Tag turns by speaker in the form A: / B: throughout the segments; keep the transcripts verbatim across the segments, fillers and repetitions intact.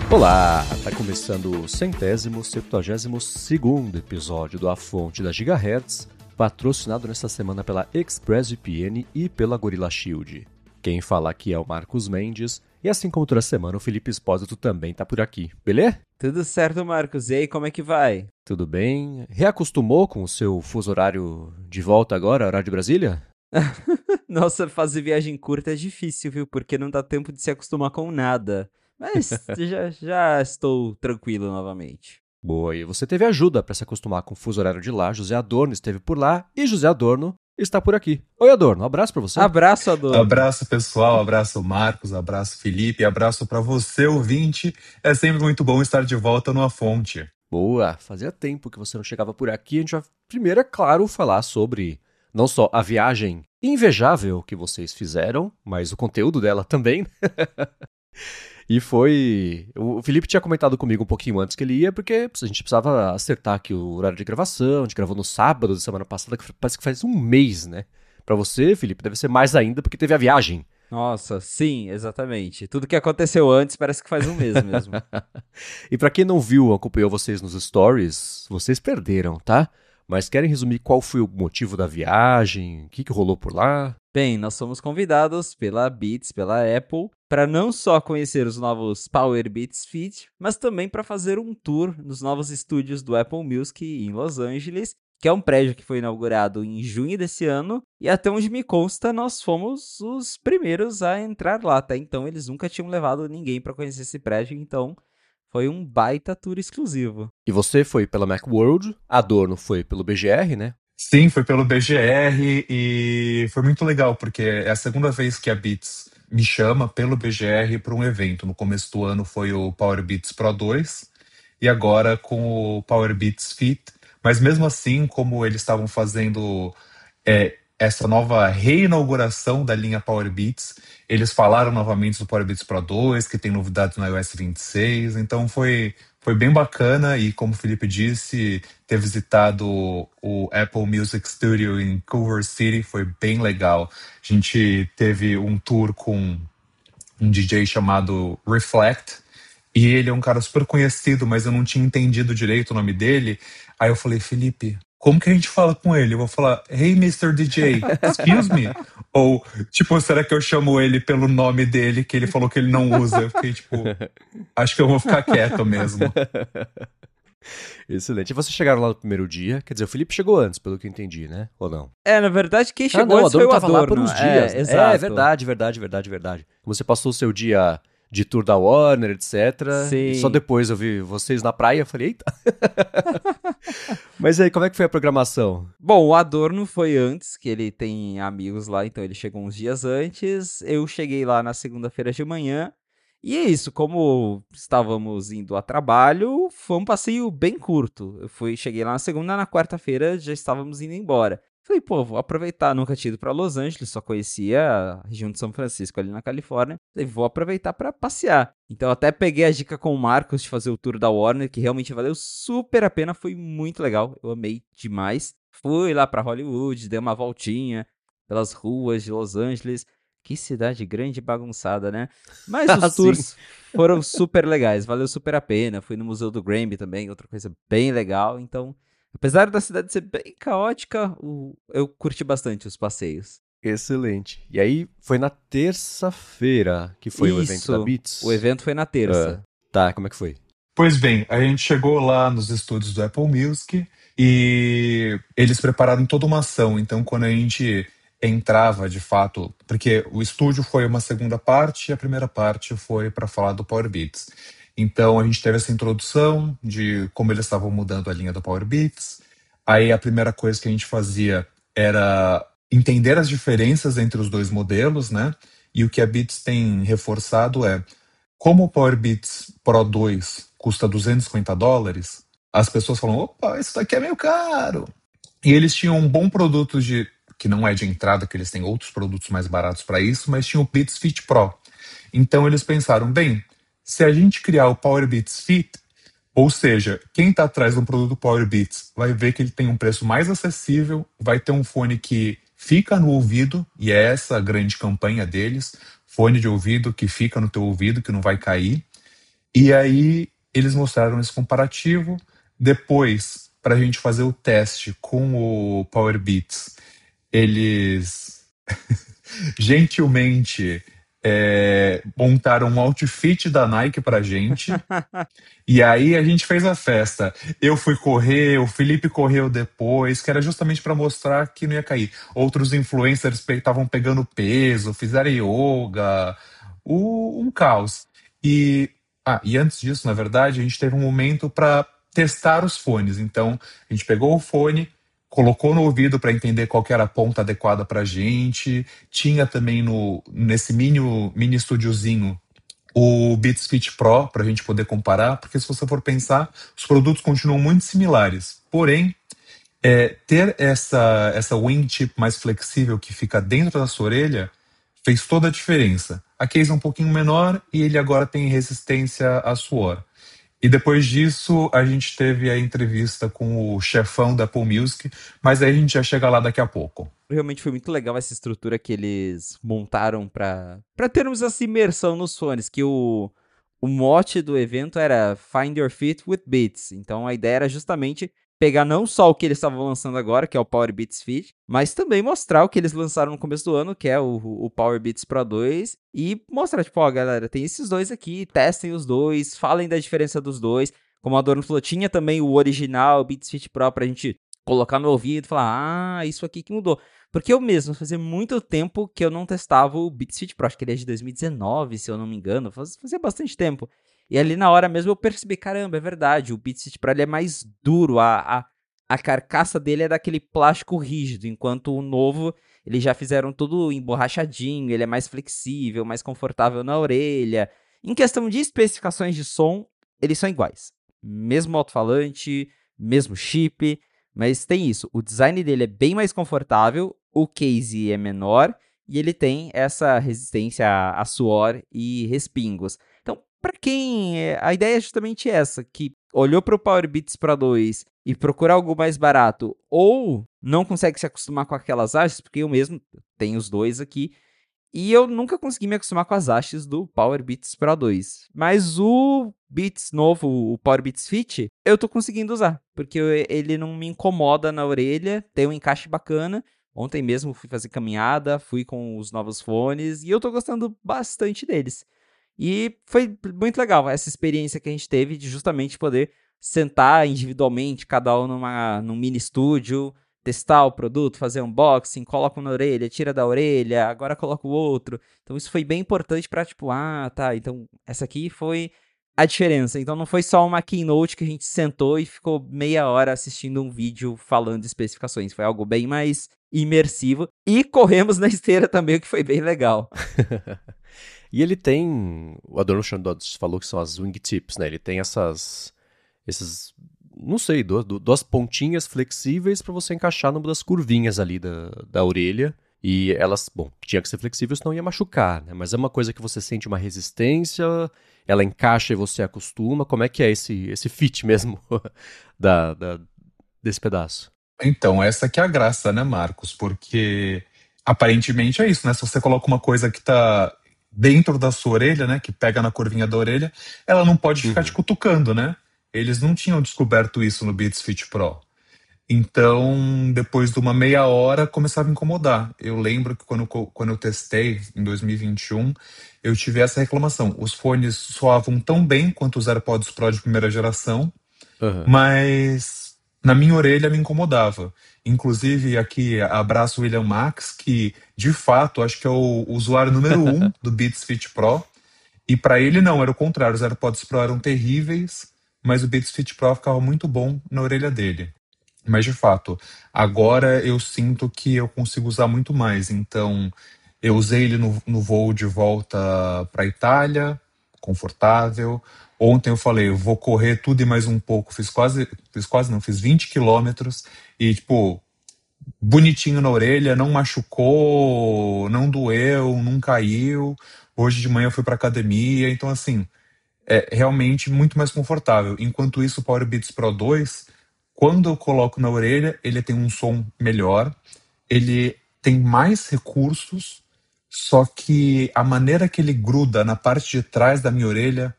A: Olá, tá começando o centésimo, septuagésimo segundo episódio do A Fonte da Gigahertz, patrocinado nesta semana pela ExpressVPN e pela Gorilla Shield. Quem fala aqui é o Marcos Mendes, e assim como toda semana o Felipe Espósito também tá por aqui, beleza?
B: Tudo certo, Marcos. E aí, como é que vai?
A: Tudo bem? Reacostumou com o seu fuso horário de volta agora, horário de Brasília?
B: Nossa, fazer viagem curta é difícil, viu? Porque não dá tempo de se acostumar com nada. Mas já, já estou tranquilo novamente.
A: Boa, e você teve ajuda para se acostumar com o fuso horário de lá. José Adorno esteve por lá e José Adorno está por aqui. Oi, Adorno, um abraço para você.
B: Abraço, Adorno.
C: Abraço, pessoal. Abraço, Marcos. Abraço, Felipe. Abraço para você, ouvinte. É sempre muito bom estar de volta no A Fonte.
A: Boa, fazia tempo que você não chegava por aqui. A gente vai primeiro, é claro, falar sobre não só a viagem invejável que vocês fizeram, mas o conteúdo dela também. E foi... O Felipe tinha comentado comigo um pouquinho antes que ele ia, porque a gente precisava acertar aqui o horário de gravação. A gente gravou no sábado da semana passada, que parece que faz um mês, né? Pra você, Felipe, deve ser mais ainda, porque teve a viagem.
B: Nossa, sim, exatamente. Tudo que aconteceu antes parece que faz um mês mesmo.
A: E pra quem não viu, acompanhou vocês nos stories, vocês perderam, tá? Mas querem resumir qual foi o motivo da viagem? O que, que rolou por lá?
B: Bem, nós fomos convidados pela Beats, pela Apple, para não só conhecer os novos Powerbeats Fit, mas também para fazer um tour nos novos estúdios do Apple Music em Los Angeles, que é um prédio que foi inaugurado em junho desse ano, e até onde me consta, nós fomos os primeiros a entrar lá, tá? Então eles nunca tinham levado ninguém para conhecer esse prédio, então foi um baita tour exclusivo.
A: E você foi pela Macworld, Adorno foi pelo B G R, né?
C: Sim, foi pelo B G R e foi muito legal, porque é a segunda vez que a Beats me chama pelo B G R para um evento. No começo do ano foi o Powerbeats Pro dois e agora com o Powerbeats Fit. Mas mesmo assim, como eles estavam fazendo é, essa nova reinauguração da linha Powerbeats, eles falaram novamente do Powerbeats Pro dois, que tem novidades no iOS vinte e seis, então foi, foi bem bacana. E como o Felipe disse, ter visitado o Apple Music Studio em Culver City foi bem legal. A gente teve um tour com um D J chamado Reflect, e ele é um cara super conhecido, mas eu não tinha entendido direito o nome dele. Aí eu falei, Felipe, como que a gente fala com ele? Eu vou falar, hey, mister D J, excuse me? Ou, tipo, será que eu chamo ele pelo nome dele, que ele falou que ele não usa? Eu fiquei, tipo, acho que eu vou ficar quieto mesmo.
A: Excelente. E vocês chegaram lá no primeiro dia, quer dizer, o Felipe chegou antes, pelo que eu entendi, né? Ou não?
B: É, na verdade, quem chegou
A: ah, não,
B: antes foi o
A: tava
B: Adorno.
A: lá por uns dias.
B: É,
A: né?
B: exato.
A: É, verdade, verdade, verdade, verdade. Você passou o seu dia de tour da Warner, etcétera.
B: Sim.
A: E só depois eu vi vocês na praia, eu falei, eita. Mas aí, como é que foi a programação?
B: Bom, o Adorno foi antes, que ele tem amigos lá, então ele chegou uns dias antes. Eu cheguei lá na segunda-feira de manhã. E é isso, como estávamos indo a trabalho, foi um passeio bem curto. Eu fui, cheguei lá na segunda, na quarta-feira já estávamos indo embora. Falei, pô, vou aproveitar, nunca tinha ido para Los Angeles, só conhecia a região de São Francisco ali na Califórnia. Falei, vou aproveitar para passear. Então até peguei a dica com o Marcos de fazer o tour da Warner, que realmente valeu super a pena, foi muito legal, eu amei demais. Fui lá para Hollywood, dei uma voltinha pelas ruas de Los Angeles. Que cidade grande e bagunçada, né? Mas os tours foram super legais, valeu super a pena. Fui no Museu do Grammy também, outra coisa bem legal. Então, apesar da cidade ser bem caótica, eu curti bastante os passeios.
A: Excelente. E aí, foi na terça-feira que foi
B: Isso,
A: o evento da Beats?
B: O evento foi na terça.
A: Ah, tá, como é que foi?
C: Pois bem, a gente chegou lá nos estúdios do Apple Music e eles prepararam toda uma ação. Então, quando a gente entrava de fato, porque o estúdio foi uma segunda parte e a primeira parte foi para falar do Powerbeats. Então a gente teve essa introdução de como eles estavam mudando a linha do Powerbeats. Aí a primeira coisa que a gente fazia era entender as diferenças entre os dois modelos, né? E o que a Beats tem reforçado é, como o Powerbeats Pro dois custa duzentos e cinquenta dólares, as pessoas falam, opa, isso daqui é meio caro. E eles tinham um bom produto de que não é de entrada, que eles têm outros produtos mais baratos para isso, mas tinha o Beats Fit Pro. Então eles pensaram, bem, se a gente criar o Powerbeats Fit, ou seja, quem está atrás de um produto Powerbeats vai ver que ele tem um preço mais acessível, vai ter um fone que fica no ouvido, e é essa a grande campanha deles, fone de ouvido que fica no teu ouvido, que não vai cair. E aí eles mostraram esse comparativo. Depois, para a gente fazer o teste com o Power Beats, eles gentilmente é, montaram um outfit da Nike pra gente. E aí a gente fez a festa. Eu fui correr, o Felipe correu depois, que era justamente para mostrar que não ia cair. Outros influencers estavam pegando peso, fizeram yoga, o- um caos. E, ah, e antes disso, na verdade, a gente teve um momento para testar os fones. Então, a gente pegou o fone, colocou no ouvido para entender qual que era a ponta adequada para gente. Tinha também no, nesse mini, mini estúdiozinho o Beats Fit Pro para a gente poder comparar, porque se você for pensar, os produtos continuam muito similares. Porém, é, ter essa, essa wingtip mais flexível que fica dentro da sua orelha fez toda a diferença. A case é um pouquinho menor e ele agora tem resistência a suor. E depois disso, a gente teve a entrevista com o chefão da Apple Music, mas aí a gente já chega lá daqui a pouco.
B: Realmente foi muito legal essa estrutura que eles montaram para para termos essa imersão nos fones, que o, o mote do evento era Find Your Fit with Beats. Então a ideia era justamente pegar não só o que eles estavam lançando agora, que é o Power Beats Fit, mas também mostrar o que eles lançaram no começo do ano, que é o, o Power Beats Pro dois, e mostrar, tipo, ó, galera, tem esses dois aqui, testem os dois, falem da diferença dos dois. Como a Adorno falou, tinha também o original, o Beats Fit Pro, pra gente colocar no ouvido e falar, ah, isso aqui que mudou. Porque eu mesmo, fazia muito tempo que eu não testava o Beats Fit Pro, acho que ele é de dois mil e dezenove, se eu não me engano, fazia bastante tempo. E ali na hora mesmo eu percebi, caramba, é verdade, o Beats Fit Pro ele é mais duro, a, a, a carcaça dele é daquele plástico rígido, enquanto o novo, eles já fizeram tudo emborrachadinho, ele é mais flexível, mais confortável na orelha. Em questão de especificações de som, eles são iguais. Mesmo alto-falante, mesmo chip, mas tem isso, o design dele é bem mais confortável, o case é menor e ele tem essa resistência a, a suor e respingos. Então, para quem... A ideia é justamente essa, que olhou para o Power Beats Pro dois e procura algo mais barato, ou não consegue se acostumar com aquelas hastes, porque eu mesmo tenho os dois aqui, e eu nunca consegui me acostumar com as hastes do Power Beats Pro dois. Mas o Beats novo, o Power Beats Fit, eu tô conseguindo usar. Porque eu, ele não me incomoda na orelha, tem um encaixe bacana. Ontem mesmo fui fazer caminhada, fui com os novos fones e eu tô gostando bastante deles. E foi muito legal essa experiência que a gente teve de justamente poder sentar individualmente, cada um numa, num mini estúdio, testar o produto, fazer unboxing, coloca um na orelha, tira da orelha, agora coloca o outro. Então isso foi bem importante pra, tipo, ah, tá, então essa aqui foi a diferença. Então não foi só uma keynote que a gente sentou e ficou meia hora assistindo um vídeo falando de especificações. Foi algo bem mais imersivo. E corremos na esteira também, o que foi bem legal.
A: E ele tem, o Adorno Chandods falou que são as wingtips, né? Ele tem essas, esses, não sei, duas, duas pontinhas flexíveis para você encaixar numa das curvinhas ali da, da orelha. E elas, bom, tinha que ser flexível, senão ia machucar, né? Mas é uma coisa que você sente uma resistência, ela encaixa e você acostuma. Como é que é esse, esse fit mesmo da, da, desse pedaço?
C: Então, essa que é a graça, né, Marcos? Porque aparentemente é isso, né? Se você coloca uma coisa que tá dentro da sua orelha, né, que pega na curvinha da orelha, ela não pode ficar te
A: Uhum.
C: cutucando, né? Eles não tinham descoberto isso no Beats Fit Pro. Então, depois de uma meia hora, começava a incomodar. Eu lembro que quando, eu- quando eu testei, em dois mil e vinte e um, eu tive essa reclamação. Os fones soavam tão bem quanto os AirPods Pro de primeira geração,
A: Aham.
C: mas na minha orelha me incomodava. Inclusive, aqui abraço o William Max, que de fato acho que é o usuário número um do Beats Fit Pro. E para ele não, era o contrário. Os AirPods Pro eram terríveis, mas o Beats Fit Pro ficava muito bom na orelha dele. Mas de fato, agora eu sinto que eu consigo usar muito mais. Então, eu usei ele no, no voo de volta para Itália, confortável. Ontem eu falei, eu vou correr tudo e mais um pouco. Fiz quase, fiz quase não, fiz vinte quilômetros e, tipo, bonitinho na orelha, não machucou, não doeu, não caiu. Hoje de manhã eu fui para academia, então assim, é realmente muito mais confortável. Enquanto isso, o Power Beats Pro dois, quando eu coloco na orelha, ele tem um som melhor, ele tem mais recursos, só que a maneira que ele gruda na parte de trás da minha orelha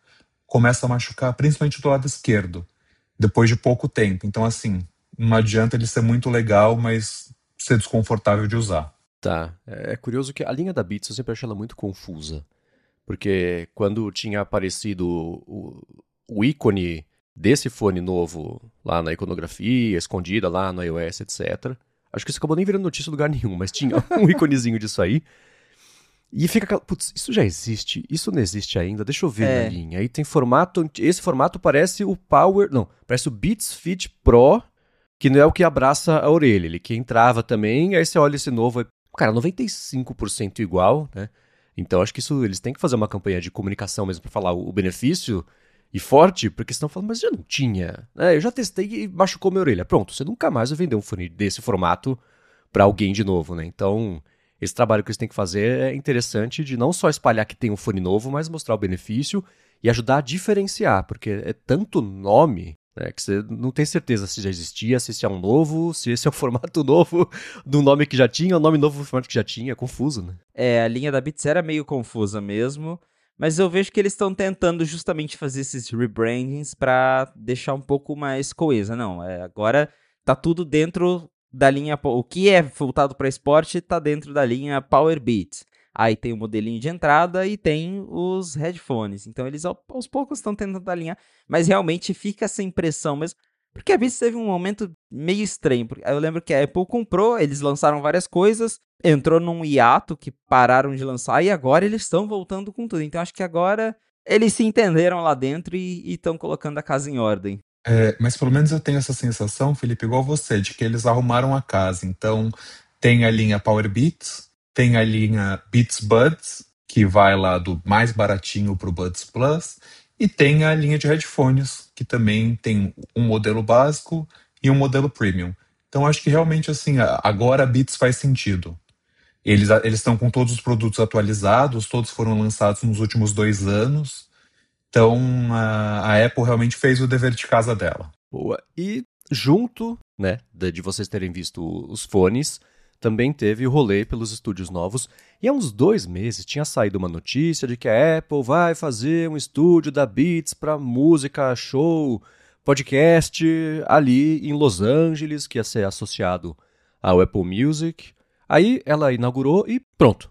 C: começa a machucar principalmente do lado esquerdo, depois de pouco tempo. Então, assim, não adianta ele ser muito legal, mas ser desconfortável de usar.
A: Tá. É é curioso que a linha da Beats eu sempre achei ela muito confusa. Porque quando tinha aparecido o, o ícone desse fone novo lá na iconografia, escondida lá no iOS, etcétera. Acho que isso acabou nem virando notícia em lugar nenhum, mas tinha um iconezinho disso aí. E fica aquela, putz, isso já existe? Isso não existe ainda? Deixa eu ver
B: É.
A: na linha. Aí tem formato, esse formato parece o Power, não, parece o Beats Fit Pro, que não é o que abraça a orelha, ele que entrava também, aí você olha esse novo, cara, noventa e cinco por cento igual, né? Então acho que isso, eles têm que fazer uma campanha de comunicação mesmo pra falar o, o benefício e forte, porque senão falam, mas já não tinha, né? Eu já testei e machucou minha orelha. Pronto, você nunca mais vai vender um fone desse formato pra alguém de novo, né? Então, esse trabalho que eles têm que fazer é interessante de não só espalhar que tem um fone novo, mas mostrar o benefício e ajudar a diferenciar, porque é tanto nome, né, que você não tem certeza se já existia, se esse é um novo, se esse é um formato novo do nome que já tinha, o nome novo do formato que já tinha, é confuso, né?
B: É, a linha da Beats era meio confusa mesmo, mas eu vejo que eles estão tentando justamente fazer esses rebrandings pra deixar um pouco mais coesa. Não, é, agora tá tudo dentro da linha, o que é voltado para esporte tá dentro da linha Power Beats. Aí tem o modelinho de entrada e tem os headphones. Então eles aos poucos estão tentando alinhar, mas realmente fica essa impressão mesmo. Porque a Beats teve um momento meio estranho. Eu lembro que a Apple comprou, eles lançaram várias coisas, entrou num hiato que pararam de lançar e agora eles estão voltando com tudo. Então acho que agora eles se entenderam lá dentro e estão colocando a casa em ordem.
C: É, mas pelo menos eu tenho essa sensação, Felipe, igual você, de que eles arrumaram a casa. Então, tem a linha Power Beats, tem a linha Beats Buds, que vai lá do mais baratinho pro Buds Plus, e tem a linha de headphones, que também tem um modelo básico e um modelo premium. Então, acho que realmente, assim, a- agora a Beats faz sentido. Eles eles estão com todos os produtos atualizados, todos foram lançados nos últimos dois anos. Então, a, a Apple realmente fez o dever de casa dela.
A: Boa. E junto, né, de de vocês terem visto os fones, também teve o rolê pelos estúdios novos. E há uns dois meses tinha saído uma notícia de que a Apple vai fazer um estúdio da Beats para música, show, podcast ali em Los Angeles, que ia ser associado ao Apple Music. Aí ela inaugurou e pronto.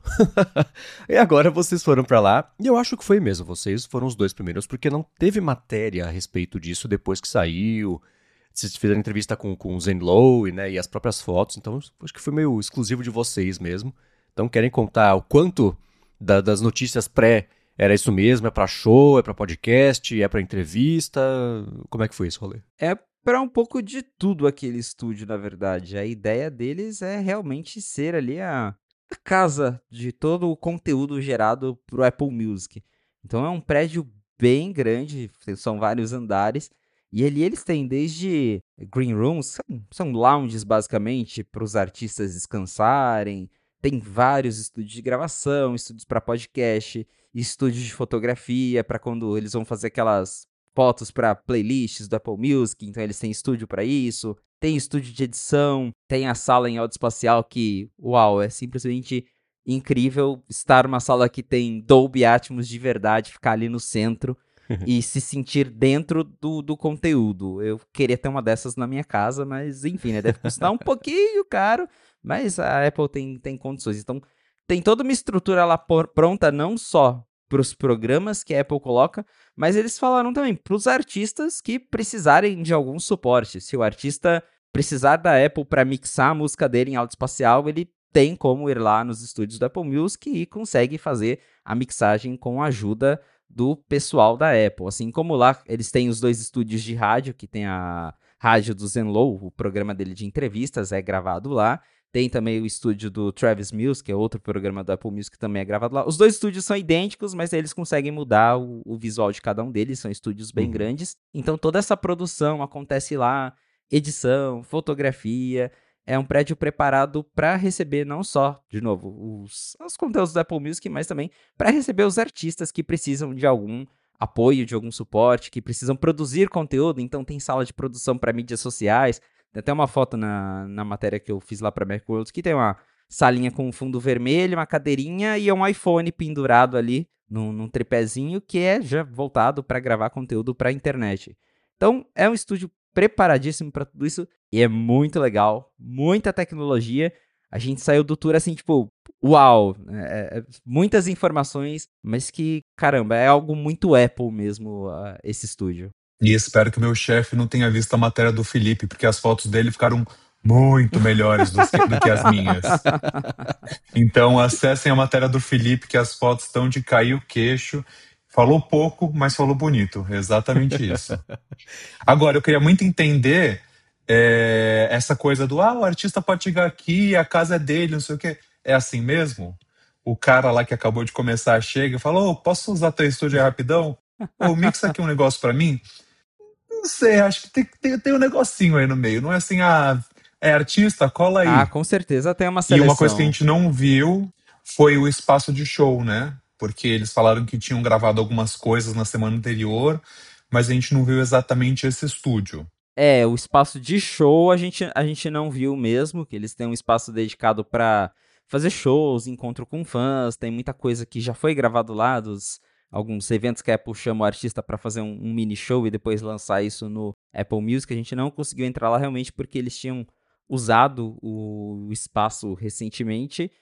A: E agora vocês foram pra lá, e eu acho que foi mesmo, vocês foram os dois primeiros, porque não teve matéria a respeito disso depois que saiu. Vocês fizeram entrevista com, com o Zen Lowe, né, e as próprias fotos, então acho que foi meio exclusivo de vocês mesmo. Então querem contar o quanto da- das notícias pré era isso mesmo, é pra show, é pra podcast, é pra entrevista, como é que foi esse rolê?
B: É para um pouco de tudo aquele estúdio, na verdade. A ideia deles é realmente ser ali a, a casa de todo o conteúdo gerado pro Apple Music. Então é um prédio bem grande, são vários andares. E ali eles têm desde green rooms, são, são lounges basicamente para os artistas descansarem. Tem vários estúdios de gravação, estúdios para podcast, estúdios de fotografia para quando eles vão fazer aquelas fotos para playlists do Apple Music, então eles têm estúdio para isso, tem estúdio de edição, tem a sala em áudio espacial que, uau, é simplesmente incrível estar numa sala que tem Dolby Atmos de verdade, ficar ali no centro e se sentir dentro do, do conteúdo. Eu queria ter uma dessas na minha casa, mas enfim, né, deve custar um pouquinho caro, mas a Apple tem, tem condições. Então, tem toda uma estrutura lá por, pronta, não só para os programas que a Apple coloca, mas eles falaram também para os artistas que precisarem de algum suporte. Se o artista precisar da Apple para mixar a música dele em áudio espacial, ele tem como ir lá nos estúdios da Apple Music e consegue fazer a mixagem com a ajuda do pessoal da Apple. Assim como lá eles têm os dois estúdios de rádio, que tem a rádio do Zen Lowe, o programa dele de entrevistas é gravado lá. Tem também o estúdio do Travis Mills, que é outro programa do Apple Music que também é gravado lá. Os dois estúdios são idênticos, mas eles conseguem mudar o, o visual de cada um deles. São estúdios bem
A: Uhum.
B: grandes. Então toda essa produção acontece lá. Edição, fotografia. É um prédio preparado para receber não só, de novo, os, os conteúdos do Apple Music, mas também para receber os artistas que precisam de algum apoio, de algum suporte, que precisam produzir conteúdo. Então tem sala de produção para mídias sociais. Tem até uma foto na, na matéria que eu fiz lá para Macworld, que tem uma salinha com um fundo vermelho, uma cadeirinha e um iPhone pendurado ali num, num tripézinho que é já voltado para gravar conteúdo para a internet. Então, é um estúdio preparadíssimo para tudo isso e é muito legal, muita tecnologia. A gente saiu do tour assim, tipo, uau, é, é, muitas informações, mas que, caramba, é algo muito Apple mesmo, uh, esse estúdio.
C: E espero que o meu chefe não tenha visto a matéria do Felipe, porque as fotos dele ficaram muito melhores do que, do que as minhas. Então acessem a matéria do Felipe, que as fotos estão de cair o queixo. Falou pouco, mas falou bonito. Exatamente isso. Agora, eu queria muito entender é, essa coisa do ah, o artista pode chegar aqui, a casa é dele, não sei o quê. É assim mesmo? O cara lá que acabou de começar chega e fala, ô, posso usar teu estúdio aí rapidão? Ô, mixa aqui um negócio pra mim. Não sei, acho que tem, tem, tem um negocinho aí no meio. Não é assim, ah, é artista, cola aí.
B: Ah, com certeza tem uma
C: E
B: seleção.
C: uma coisa que a gente não viu foi o espaço de show, né? Porque eles falaram que tinham gravado algumas coisas na semana anterior, mas a gente não viu exatamente esse estúdio.
B: É, o espaço de show a gente, a gente não viu mesmo, que eles têm um espaço dedicado para fazer shows, encontro com fãs, tem muita coisa que já foi gravado lá, dos, alguns eventos que a Apple chama o artista para fazer um, um mini show e depois lançar isso no Apple Music. A gente não conseguiu entrar lá realmente porque eles tinham usado o espaço recentemente,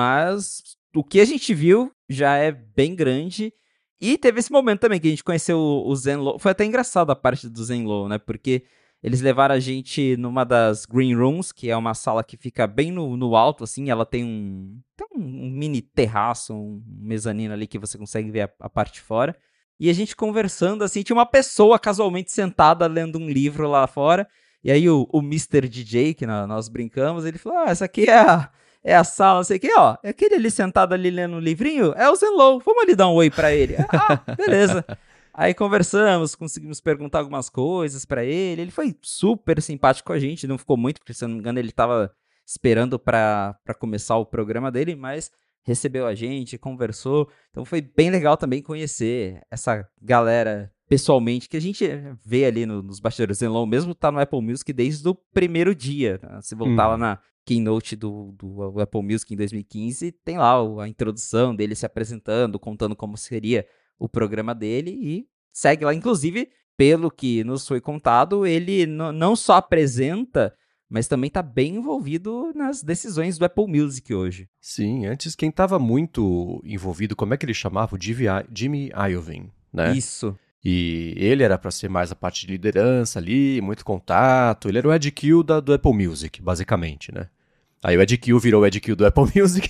B: mas o que a gente viu já é bem grande. E teve esse momento também que a gente conheceu o Zenlow. Foi até engraçado a parte do Zenlow, né? Porque eles levaram a gente numa das Green Rooms, que é uma sala que fica bem no, no alto, assim. Ela tem um, tem um mini terraço, um mezanino ali que você consegue ver a, a parte de fora. E a gente conversando, assim, tinha uma pessoa casualmente sentada lendo um livro lá fora. E aí o, o mister D J, que nós brincamos, ele falou, ah, essa aqui é a... É a sala, não sei o que, ó. É aquele ali sentado ali lendo um livrinho, é o Zenlow. Vamos ali dar um oi pra ele. Ah, beleza. Aí conversamos, conseguimos perguntar algumas coisas pra ele. Ele foi super simpático com a gente, não ficou muito, porque se eu não me engano ele tava esperando pra, pra começar o programa dele, mas recebeu a gente, conversou. Então foi bem legal também conhecer essa galera pessoalmente, que a gente vê ali no, nos bastidores. Zenlow mesmo tá no Apple Music desde o primeiro dia. Né? Se voltar hum. lá na keynote do, do Apple Music em dois mil e quinze, tem lá a introdução dele se apresentando, contando como seria o programa dele e segue lá. Inclusive, pelo que nos foi contado, ele n- não só apresenta, mas também está bem envolvido nas decisões do Apple Music hoje.
A: Sim, antes quem estava muito envolvido, como é que ele chamava? O Jimmy Iovine, né?
B: Isso.
A: E ele era para ser mais a parte de liderança ali, muito contato. Ele era o Ed Q da, do Apple Music, basicamente, né? Aí o Ed Q virou o Ed Q do Apple Music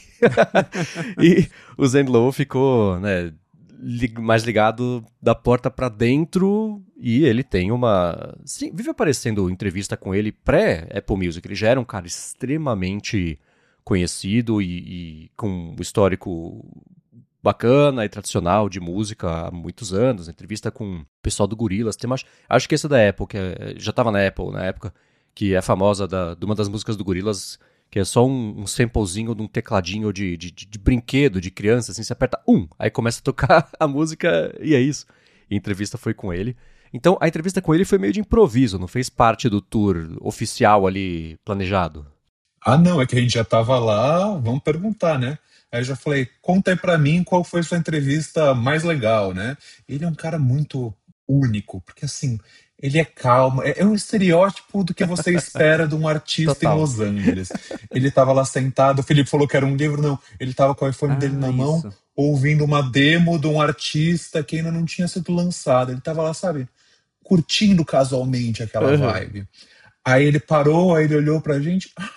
A: e o Zenlow ficou, né, li- mais ligado da porta pra dentro e ele tem uma... Sim, vive aparecendo entrevista com ele pré-Apple Music. Ele já era um cara extremamente conhecido e, e com um histórico bacana e tradicional de música há muitos anos. Entrevista com o pessoal do Gorillaz. Tem mais, acho que esse é da Apple, que é, já estava na Apple na época, que é famosa da, de uma das músicas do Gorillaz, que é só um, um samplezinho de um tecladinho de, de, de, de brinquedo, de criança, assim, você aperta um, aí começa a tocar a música e é isso. E a entrevista foi com ele. Então, a entrevista com ele foi meio de improviso, não fez parte do tour oficial ali planejado.
C: Ah, não, é que a gente já tava lá, vamos perguntar, né? Aí eu já falei, conta aí pra mim qual foi sua entrevista mais legal, né? Ele é um cara muito único, porque assim... Ele é calmo, é, é um estereótipo do que você espera de um artista
B: Total.
C: em Los Angeles. Ele tava lá sentado, o Felipe falou que era um livro, não. Ele tava com o iPhone
B: Ah,
C: dele na mão,
B: isso.
C: ouvindo uma demo de um artista que ainda não tinha sido lançado. Ele tava lá, sabe, curtindo casualmente aquela
A: Uhum.
C: vibe. Aí ele parou, aí ele olhou pra gente... Ah,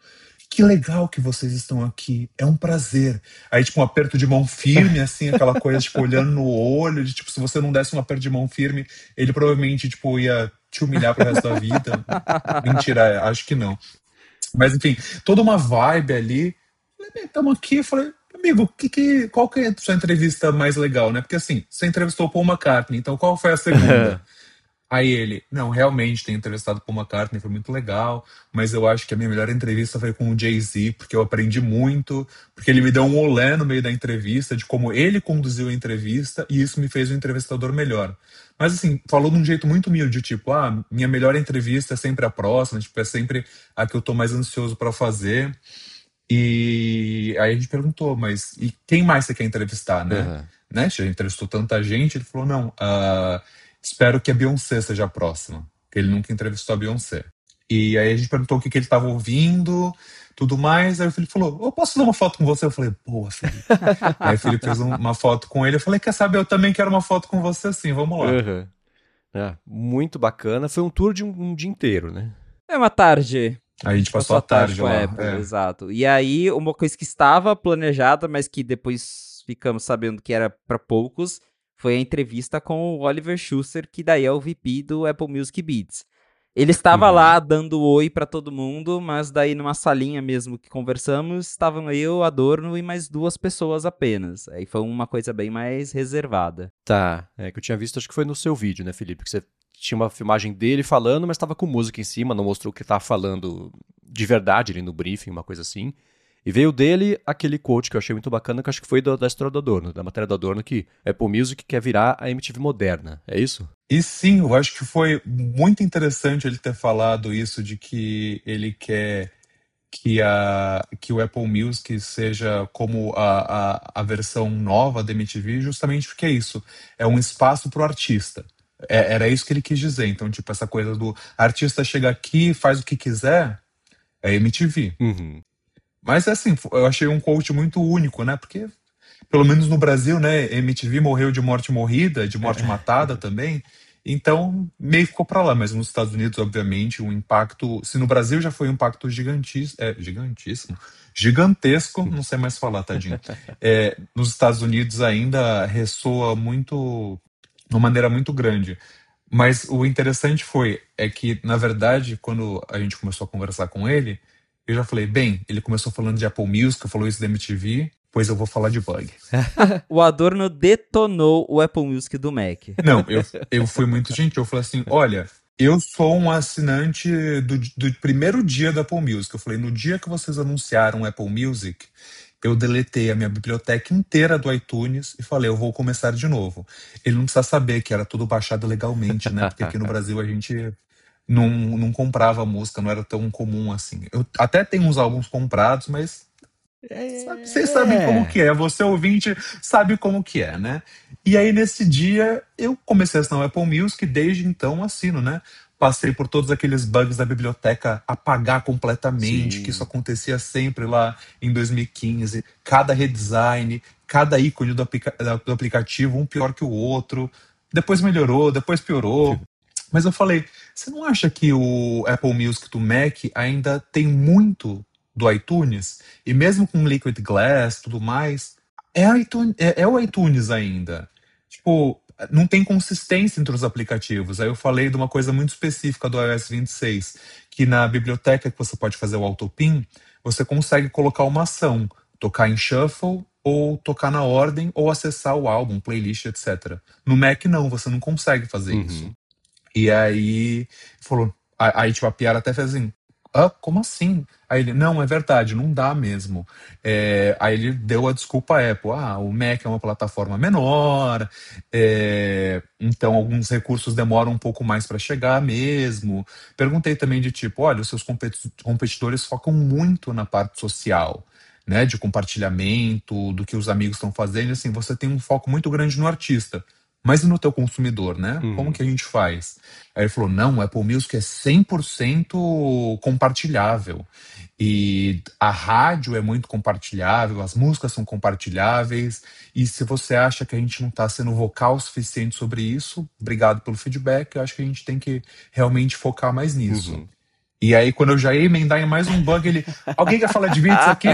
C: que legal que vocês estão aqui, é um prazer. Aí, tipo, um aperto de mão firme, assim, aquela coisa, tipo, olhando no olho, de, tipo, se você não desse um aperto de mão firme, ele provavelmente, tipo, ia te humilhar pro resto da vida. Mentira, acho que não. Mas, enfim, toda uma vibe ali. Falei, estamos aqui, eu falei, amigo, que, que, qual que é a sua entrevista mais legal, né? Porque, assim, você entrevistou o Paul McCartney, então qual foi a segunda? Aí ele, não, realmente tem entrevistado Paul McCartney, foi muito legal, mas eu acho que a minha melhor entrevista foi com o Jay-Z, porque eu aprendi muito, porque ele me deu um olé no meio da entrevista, de como ele conduziu a entrevista, e isso me fez um entrevistador melhor. Mas assim, falou de um jeito muito humilde, tipo, ah, minha melhor entrevista é sempre a próxima, tipo, é sempre a que eu tô mais ansioso pra fazer. E aí a gente perguntou, mas e quem mais você quer entrevistar, né?
A: Uhum.
C: né? Já entrevistou tanta gente. Ele falou, não, uh, espero que a Beyoncé seja a próxima. Que ele nunca entrevistou a Beyoncé. E aí a gente perguntou o que, que ele estava ouvindo, tudo mais. Aí o Felipe falou, eu posso fazer uma foto com você? Eu falei, boa, Felipe. Aí o Felipe fez um, uma foto com ele. Eu falei, quer saber, eu também quero uma foto com você sim, vamos lá.
A: Uhum. Ah, muito bacana. Foi um tour de um, um dia inteiro, né?
B: É uma tarde.
C: Aí a gente passou a tarde,
B: com a
C: lá.
B: Apple,
C: É.
B: exato. E aí, uma coisa que estava planejada, mas que depois ficamos sabendo que era para poucos, foi a entrevista com o Oliver Schuster, que daí é o V P do Apple Music Beats. Ele estava
A: Uhum.
B: lá dando oi para todo mundo, mas daí numa salinha mesmo que conversamos, estavam eu, Adorno e mais duas pessoas apenas. Aí foi uma coisa bem mais reservada.
A: Tá, é que eu tinha visto, acho que foi no seu vídeo, né, Felipe? Que você tinha uma filmagem dele falando, mas estava com música em cima, não mostrou o que estava falando de verdade ali no briefing, uma coisa assim. E veio dele aquele quote que eu achei muito bacana, que eu acho que foi do, da história do Adorno, da matéria do Adorno, que Apple Music quer virar a M T V moderna, é isso?
C: E sim, eu acho que foi muito interessante ele ter falado isso, de que ele quer que, a, que o Apple Music seja como a, a, a versão nova da M T V, justamente porque é isso, é um espaço para o artista. É, era isso que ele quis dizer. Então, tipo, essa coisa do artista chega aqui, faz o que quiser, é M T V.
A: Uhum.
C: Mas, assim, eu achei um quote muito único, né? Porque, pelo menos no Brasil, né, M T V morreu de morte morrida, de morte matada também. Então, meio ficou pra lá. Mas nos Estados Unidos, obviamente, um impacto... Se no Brasil já foi um impacto gigantis, é, gigantíssimo, gigantesco, não sei mais falar, tadinho. É, nos Estados Unidos ainda ressoa muito... de uma maneira muito grande. Mas o interessante foi, é que, na verdade, quando a gente começou a conversar com ele, eu já falei, bem, ele começou falando de Apple Music, falou isso da M T V, pois eu vou falar de bug.
B: O Adorno detonou o Apple Music do Mac.
C: Não, eu, eu fui muito gentil, eu falei assim, olha, eu sou um assinante do, do primeiro dia da Apple Music. Eu falei, no dia que vocês anunciaram o Apple Music, eu deletei a minha biblioteca inteira do iTunes e falei, eu vou começar de novo. Ele não precisa saber que era tudo baixado legalmente, né? Porque aqui no Brasil a gente não, não comprava música, não era tão comum assim. Eu até tenho uns álbuns comprados, mas sabe, vocês sabem como que é. Você ouvinte sabe como que é, né? E aí nesse dia eu comecei a assinar o Apple Music, desde então assino, né? Passei por todos aqueles bugs da biblioteca apagar completamente,
A: Sim.
C: que isso acontecia sempre lá em dois mil e quinze. Cada redesign, cada ícone do, aplica do aplicativo, um pior que o outro. Depois melhorou, depois piorou. Mas eu falei, você não acha que o Apple Music do Mac ainda tem muito do iTunes? E mesmo com Liquid Glass e tudo mais, é, iTunes, é, é o iTunes ainda. Tipo, não tem consistência entre os aplicativos. Aí eu falei de uma coisa muito específica do iOS vinte e seis, que na biblioteca que você pode fazer o autopin, você consegue colocar uma ação, tocar em shuffle, ou tocar na ordem, ou acessar o álbum, playlist, etcétera. No Mac não, você não consegue fazer
A: Uhum.
C: isso. E aí, falou, aí tipo, a Piara até fez assim, ah, como assim? Aí ele, não, é verdade, não dá mesmo. É, aí ele deu a desculpa à Apple, ah, o Mac é uma plataforma menor, é, então alguns recursos demoram um pouco mais para chegar mesmo. Perguntei também de tipo, olha, os seus competi- competidores focam muito na parte social, né, de compartilhamento, do que os amigos estão fazendo, e assim, você tem um foco muito grande no artista. Mas e no teu consumidor, né?
A: Uhum.
C: Como que a gente faz? Aí ele falou, não, o Apple Music é cem por cento compartilhável. E a rádio é muito compartilhável, as músicas são compartilháveis. E se você acha que a gente não está sendo vocal o suficiente sobre isso, obrigado pelo feedback, eu acho que a gente tem que realmente focar mais nisso.
A: Uhum.
C: E aí, quando eu já ia emendar em mais um bug, ele... Alguém quer falar de beats aqui?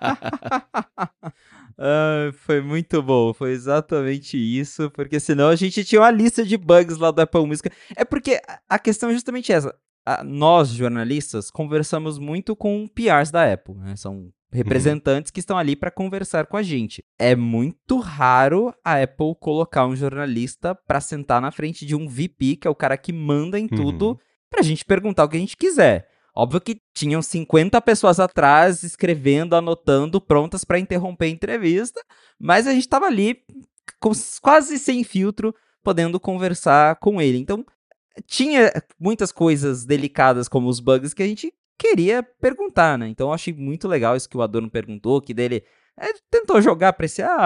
B: Ah, foi muito bom, foi exatamente isso, porque senão a gente tinha uma lista de bugs lá do Apple Music. É porque a questão é justamente essa. A, nós, jornalistas, conversamos muito com P Rs da Apple, né? São representantes uhum. que estão ali para conversar com a gente. É muito raro a Apple colocar um jornalista para sentar na frente de um V P, que é o cara que manda em tudo, uhum. pra gente perguntar o que a gente quiser. Óbvio que tinham cinquenta pessoas atrás, escrevendo, anotando, prontas para interromper a entrevista, mas a gente estava ali, com, quase sem filtro, podendo conversar com ele. Então, tinha muitas coisas delicadas, como os bugs, que a gente queria perguntar, né? Então, eu achei muito legal isso que o Adorno perguntou, que dele é, tentou jogar para esse, ah,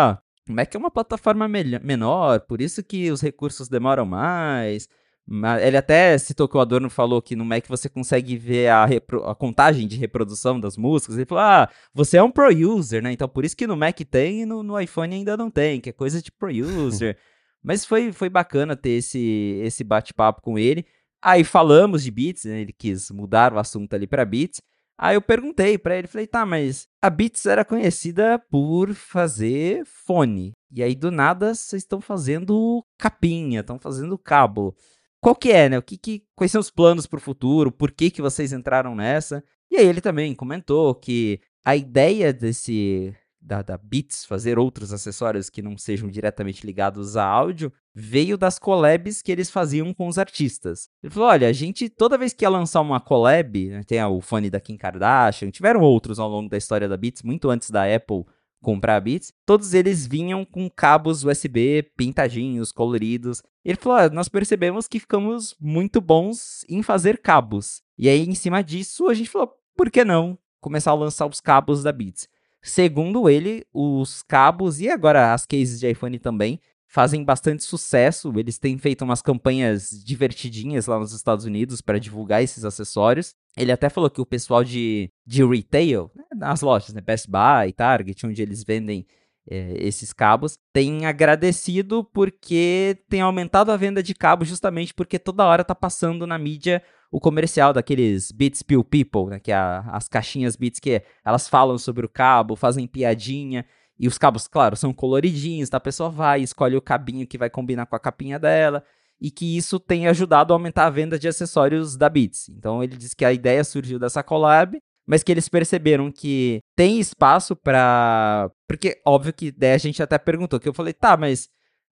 B: o Mac é uma plataforma melhor, menor, por isso que os recursos demoram mais. Ele até citou que o Adorno falou que no Mac você consegue ver a, repro- a contagem de reprodução das músicas. Ele falou, ah, você é um pro user, né? Então por isso que no Mac tem e no, no iPhone ainda não tem, que é coisa de pro user. Mas foi, foi bacana ter esse, esse bate-papo com ele. Aí falamos de Beats, né? Ele quis mudar o assunto ali pra Beats. Aí eu perguntei pra ele, falei, tá, mas a Beats era conhecida por fazer fone. E aí do nada vocês estão fazendo capinha, estão fazendo cabo. Qual que é, né? O que, que, quais são os planos para o futuro? Por que, que vocês entraram nessa? E aí ele também comentou que a ideia desse da, da Beats fazer outros acessórios que não sejam diretamente ligados a áudio veio das collabs que eles faziam com os artistas. Ele falou, olha, a gente toda vez que ia lançar uma collab, né, tem o fone da Kim Kardashian, tiveram outros ao longo da história da Beats, muito antes da Apple comprar a Beats, todos eles vinham com cabos U S B pintadinhos, coloridos. Ele falou, ah, nós percebemos que ficamos muito bons em fazer cabos. E aí, em cima disso, a gente falou, por que não começar a lançar os cabos da Beats? Segundo ele, os cabos e agora as cases de iPhone também fazem bastante sucesso. Eles têm feito umas campanhas divertidinhas lá nos Estados Unidos para divulgar esses acessórios. Ele até falou que o pessoal de, de retail, né, nas lojas, né, Best Buy, Target, onde eles vendem é, esses cabos, tem agradecido porque tem aumentado a venda de cabos justamente porque toda hora tá passando na mídia o comercial daqueles Beats Pill People, né, que é a, as caixinhas Beats que elas falam sobre o cabo, fazem piadinha, e os cabos, claro, são coloridinhos, tá? A pessoa vai, escolhe o cabinho que vai combinar com a capinha dela, e que isso tem ajudado a aumentar a venda de acessórios da Beats. Então ele disse que a ideia surgiu dessa collab, mas que eles perceberam que tem espaço para... Porque, óbvio que daí a gente até perguntou, que eu falei, tá, mas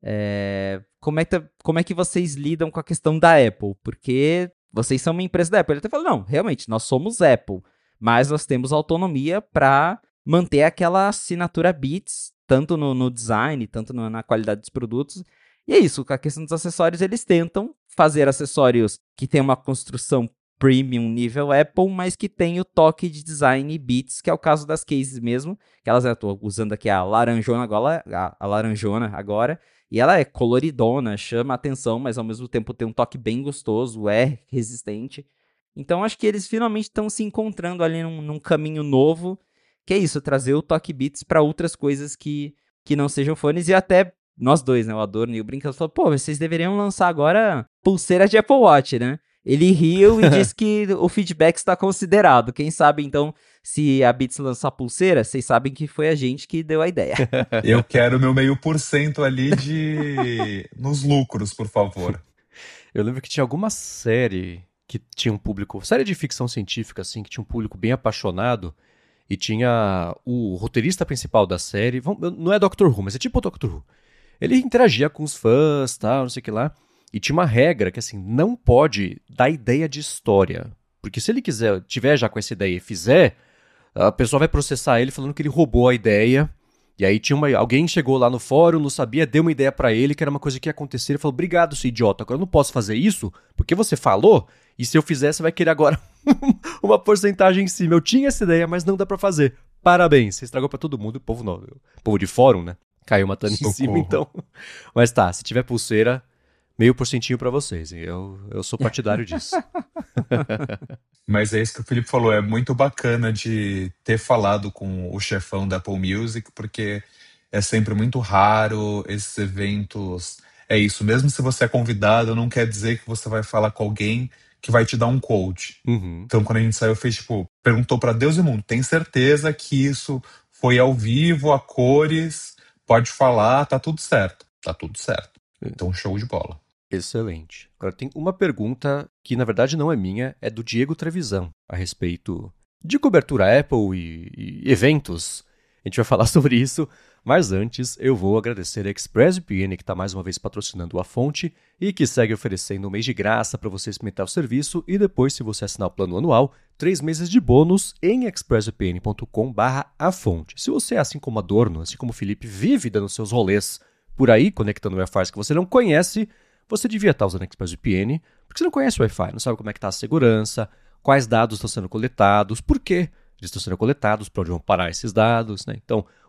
B: é... Como, é que, como é que vocês lidam com a questão da Apple? Porque vocês são uma empresa da Apple. Ele até falou, não, realmente, nós somos Apple, mas nós temos autonomia para manter aquela assinatura Beats, tanto no, no design, tanto no, na qualidade dos produtos. E é isso, com a questão dos acessórios, eles tentam fazer acessórios que tem uma construção premium nível Apple, mas que tem o toque de design Beats, que é o caso das cases mesmo, que elas, eu estou usando aqui a laranjona agora, a, a laranjona agora, e ela é coloridona, chama a atenção, mas ao mesmo tempo tem um toque bem gostoso, é resistente. Então acho que eles finalmente estão se encontrando ali num, num caminho novo, que é isso, trazer o toque Beats para outras coisas que, que não sejam fones, e até nós dois, né, o Adorno e o Brincas, falou, pô, vocês deveriam lançar agora pulseira de Apple Watch, né? Ele riu e disse que o feedback está considerado. Quem sabe, então, se a Beats lançar pulseira, vocês sabem que foi a gente que deu a ideia.
C: Eu quero meu meio por cento ali de... nos lucros, por favor.
A: Eu lembro que tinha alguma série que tinha um público... Série de ficção científica, assim, que tinha um público bem apaixonado. E tinha o roteirista principal da série... Não é Doctor Who, mas é tipo o Doctor Who. Ele interagia com os fãs, tal, não sei o que lá. E tinha uma regra que, assim, não pode dar ideia de história. Porque se ele quiser, tiver já com essa ideia e fizer, a pessoa vai processar ele falando que ele roubou a ideia. E aí tinha uma, alguém chegou lá no fórum, não sabia, deu uma ideia pra ele, que era uma coisa que ia acontecer. Ele falou, obrigado, seu idiota, agora eu não posso fazer isso, porque você falou, e se eu fizer, você vai querer agora uma porcentagem em cima. Eu tinha essa ideia, mas não dá pra fazer. Parabéns, você estragou pra todo mundo, o povo não, o povo de fórum, né? Caiu matando em cima, então. Mas tá, se tiver pulseira... Meio porcentinho pra vocês, eu, eu sou partidário disso.
C: Mas é isso que o Felipe falou, é muito bacana de ter falado com o chefão da Apple Music, porque é sempre muito raro esses eventos. É isso, mesmo se você é convidado, não quer dizer que você vai falar com alguém que vai te dar um coach.
A: Uhum.
C: Então, quando a gente saiu, fez tipo, perguntou pra Deus e o mundo, tem certeza que isso foi ao vivo, a cores, pode falar, tá tudo certo. Tá tudo certo. Então, show de bola.
A: Excelente. Agora tem uma pergunta que na verdade não é minha, é do Diego Trevisan, a respeito de cobertura Apple e, e eventos. A gente vai falar sobre isso, mas antes eu vou agradecer a ExpressVPN, que está mais uma vez patrocinando a fonte e que segue oferecendo um mês de graça para você experimentar o serviço e depois, se você assinar o plano anual, três meses de bônus em expressvpn ponto com barra a fonte. Se você, assim como Adorno, assim como o Felipe, vive dando seus rolês por aí, conectando Wi-Fi que você não conhece, você devia estar usando ExpressVPN, porque você não conhece o Wi-Fi, não sabe como é que está a segurança, quais dados estão sendo coletados, por que eles estão sendo coletados, para onde vão parar esses dados, né? Então,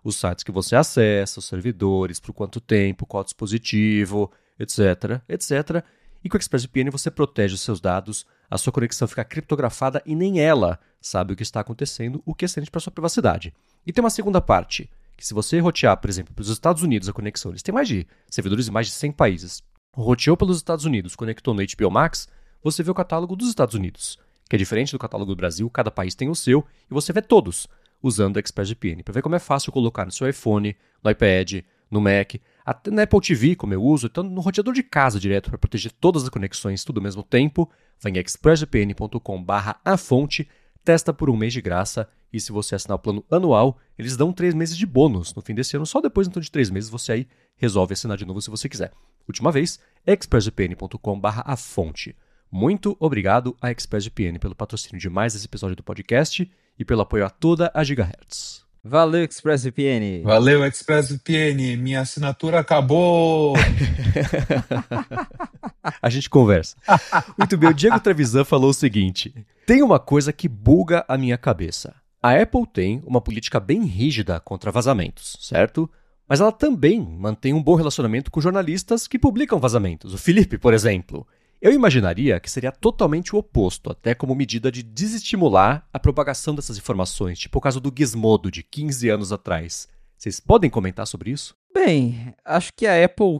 A: os sites que você acessa, os servidores, por quanto tempo, qual dispositivo, etc, etcétera. E com o ExpressVPN você protege os seus dados, a sua conexão fica criptografada e nem ela sabe o que está acontecendo, o que é excelente para sua privacidade. E tem uma segunda parte, que se você rotear, por exemplo, para os Estados Unidos a conexão, eles têm mais de servidores em mais de cem países, roteou pelos Estados Unidos, conectou no H B O Max, você vê o catálogo dos Estados Unidos, que é diferente do catálogo do Brasil, cada país tem o seu, e você vê todos usando o ExpressVPN, para ver como é fácil colocar no seu iPhone, no iPad, no Mac, até na Apple T V, como eu uso, então no roteador de casa direto para proteger todas as conexões tudo ao mesmo tempo, vai em expressvpn ponto com barra a fonte, testa por um mês de graça e se você assinar o plano anual, eles dão três meses de bônus no fim desse ano, só depois então de três meses você aí resolve assinar de novo se você quiser. Última vez, expressvpn ponto com barra a fonte. Muito obrigado a ExpressVPN pelo patrocínio de mais esse episódio do podcast e pelo apoio a toda a Gigahertz.
B: Valeu, ExpressVPN.
C: Valeu, ExpressVPN. Minha assinatura acabou.
A: A gente conversa. Muito bem, o Diego Trevisan falou o seguinte: tem uma coisa que buga a minha cabeça. A Apple tem uma política bem rígida contra vazamentos, certo? Mas ela também mantém um bom relacionamento com jornalistas que publicam vazamentos. O Felipe, por exemplo. Eu imaginaria que seria totalmente o oposto, até como medida de desestimular a propagação dessas informações, tipo o caso do Gizmodo de quinze anos atrás. Vocês podem comentar sobre isso?
B: Bem, acho que a Apple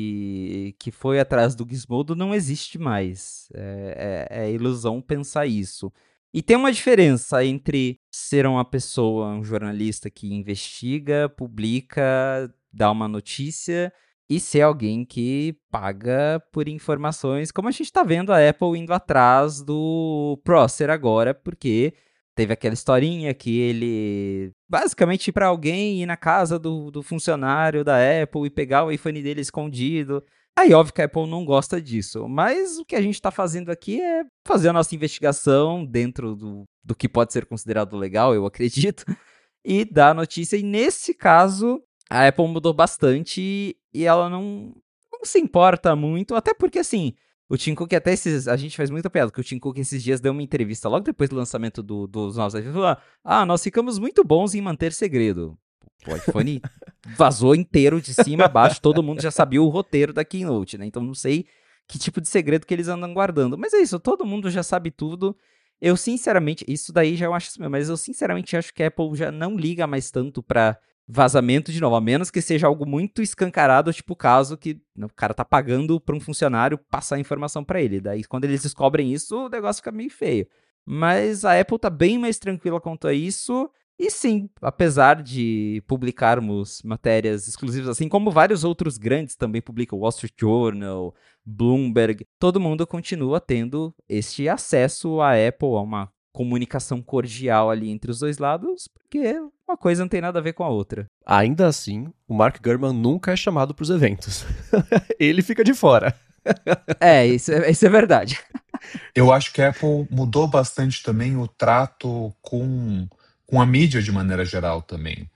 B: que, que foi atrás do Gizmodo não existe mais. É, é, é ilusão pensar isso. E tem uma diferença entre ser uma pessoa, um jornalista que investiga, publica, dá uma notícia, e ser alguém que paga por informações, como a gente está vendo a Apple indo atrás do Prosser agora, porque teve aquela historinha que ele, basicamente, para alguém ir na casa do, do funcionário da Apple e pegar o iPhone dele escondido. Aí, óbvio que a Apple não gosta disso, mas o que a gente está fazendo aqui é fazer a nossa investigação dentro do, do que pode ser considerado legal, eu acredito, e dar a notícia. E nesse caso, a Apple mudou bastante e ela não, não se importa muito, até porque, assim, o Tim Cook até esses... A gente faz muita piada, que o Tim Cook esses dias deu uma entrevista logo depois do lançamento do, dos novos iPhones, falou, ah, nós ficamos muito bons em manter segredo. O iPhone vazou inteiro de cima a baixo, todo mundo já sabia o roteiro da Keynote, né? Então não sei que tipo de segredo que eles andam guardando. Mas é isso, todo mundo já sabe tudo. Eu sinceramente, isso daí já eu acho isso mesmo, mas eu sinceramente acho que a Apple já não liga mais tanto pra vazamento de novo, a menos que seja algo muito escancarado, tipo o caso que o cara tá pagando pra um funcionário passar a informação pra ele. Daí quando eles descobrem isso, o negócio fica meio feio. Mas a Apple tá bem mais tranquila quanto a isso. E sim, apesar de publicarmos matérias exclusivas, assim como vários outros grandes também publicam, Wall Street Journal, Bloomberg, todo mundo continua tendo este acesso à Apple, a uma comunicação cordial ali entre os dois lados, porque uma coisa não tem nada a ver com a outra.
A: Ainda assim, o Mark Gurman nunca é chamado para os eventos. Ele fica de fora.
B: É, isso é, isso é verdade.
C: Eu acho que a Apple mudou bastante também o trato com, com a mídia de maneira geral também.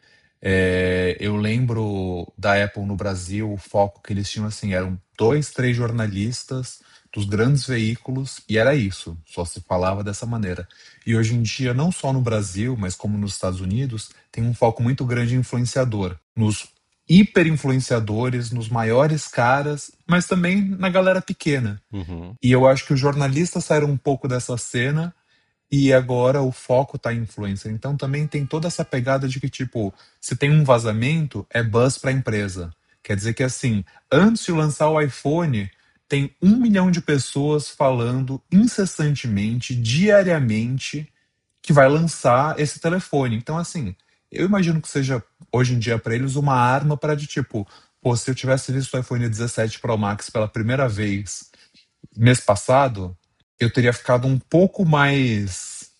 C: É, eu lembro da Apple no Brasil, o foco que eles tinham assim, eram dois, três jornalistas dos grandes veículos, e era isso, só se falava dessa maneira. E hoje em dia, não só no Brasil, mas como nos Estados Unidos, tem um foco muito grande em influenciador, nos hiper-influenciadores, nos maiores caras, mas também na galera pequena.
A: Uhum.
C: E eu acho que os jornalistas saíram um pouco dessa cena e agora o foco tá em influencer. Então também tem toda essa pegada de que, tipo, se tem um vazamento, é buzz pra empresa. Quer dizer que, assim, antes de lançar o iPhone, tem um milhão de pessoas falando incessantemente, diariamente, que vai lançar esse telefone. Então, assim, eu imagino que seja, hoje em dia, pra eles, uma arma para de, tipo, pô, se eu tivesse visto o iPhone dezessete Pro Max pela primeira vez mês passado, eu teria ficado um pouco mais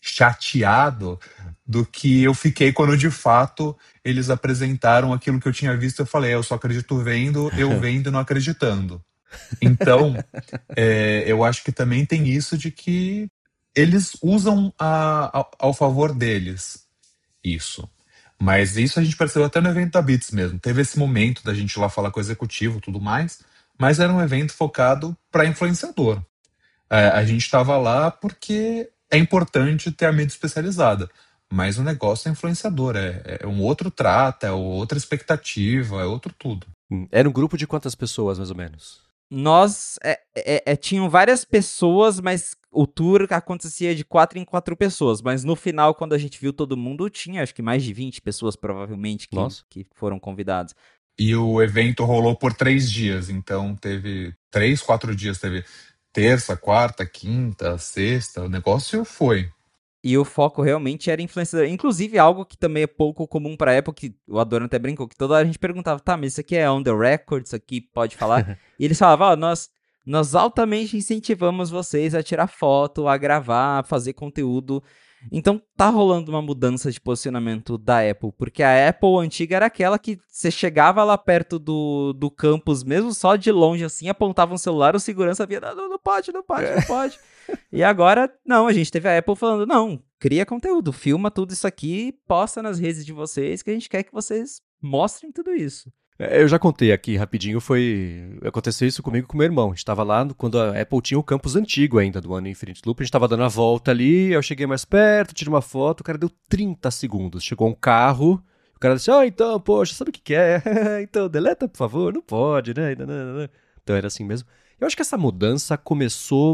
C: chateado do que eu fiquei quando, de fato, eles apresentaram aquilo que eu tinha visto. Eu falei, eu só acredito vendo, eu vendo não acreditando. Então, é, eu acho que também tem isso de que eles usam a, a, ao favor deles isso. Mas isso a gente percebeu até no evento da Beats mesmo. Teve esse momento da gente ir lá falar com o executivo e tudo mais, mas era um evento focado para influenciador. É, a gente estava lá porque é importante ter a mídia especializada. mas o negócio é influenciador, é, é um outro trato, é outra expectativa, é outro tudo.
A: Hum, Era um grupo de quantas pessoas, mais ou menos?
B: Nós é, é, é, tinham várias pessoas, mas o tour acontecia de quatro em quatro pessoas. Mas no final, quando a gente viu todo mundo, tinha acho que mais de vinte pessoas, provavelmente, que,
A: Nossa.
B: que foram convidadas.
C: E o evento rolou por três dias, então teve três, quatro dias, teve terça, quarta, quinta, sexta, o negócio foi.
B: E o foco realmente era influenciador. Inclusive, algo que também é pouco comum pra época, que o Adorno até brincou, que toda hora a gente perguntava, tá, mas isso aqui é on the record, isso aqui pode falar? E eles falavam, ó, nós, nós altamente incentivamos vocês a tirar foto, a gravar, a fazer conteúdo. Então tá rolando uma mudança de posicionamento da Apple, porque a Apple antiga era aquela que você chegava lá perto do, do campus, mesmo só de longe assim, apontava um celular, o segurança via, não, não pode, não pode, não pode. E agora, não, a gente teve a Apple falando, não, cria conteúdo, filma tudo isso aqui, posta nas redes de vocês, que a gente quer que vocês mostrem tudo isso.
A: É, Eu já contei aqui rapidinho, foi. Aconteceu isso comigo e com meu irmão. A gente tava lá no- quando a Apple tinha o campus antigo ainda do ano Infinite Loop. A gente tava dando a volta ali, eu cheguei mais perto, tirei uma foto, o cara deu trinta segundos. Chegou um carro, o cara disse: Ah, então, poxa, sabe o que que é? Então, deleta, por favor. Não pode, né? Não, não, não. Então era assim mesmo. Eu acho que essa mudança começou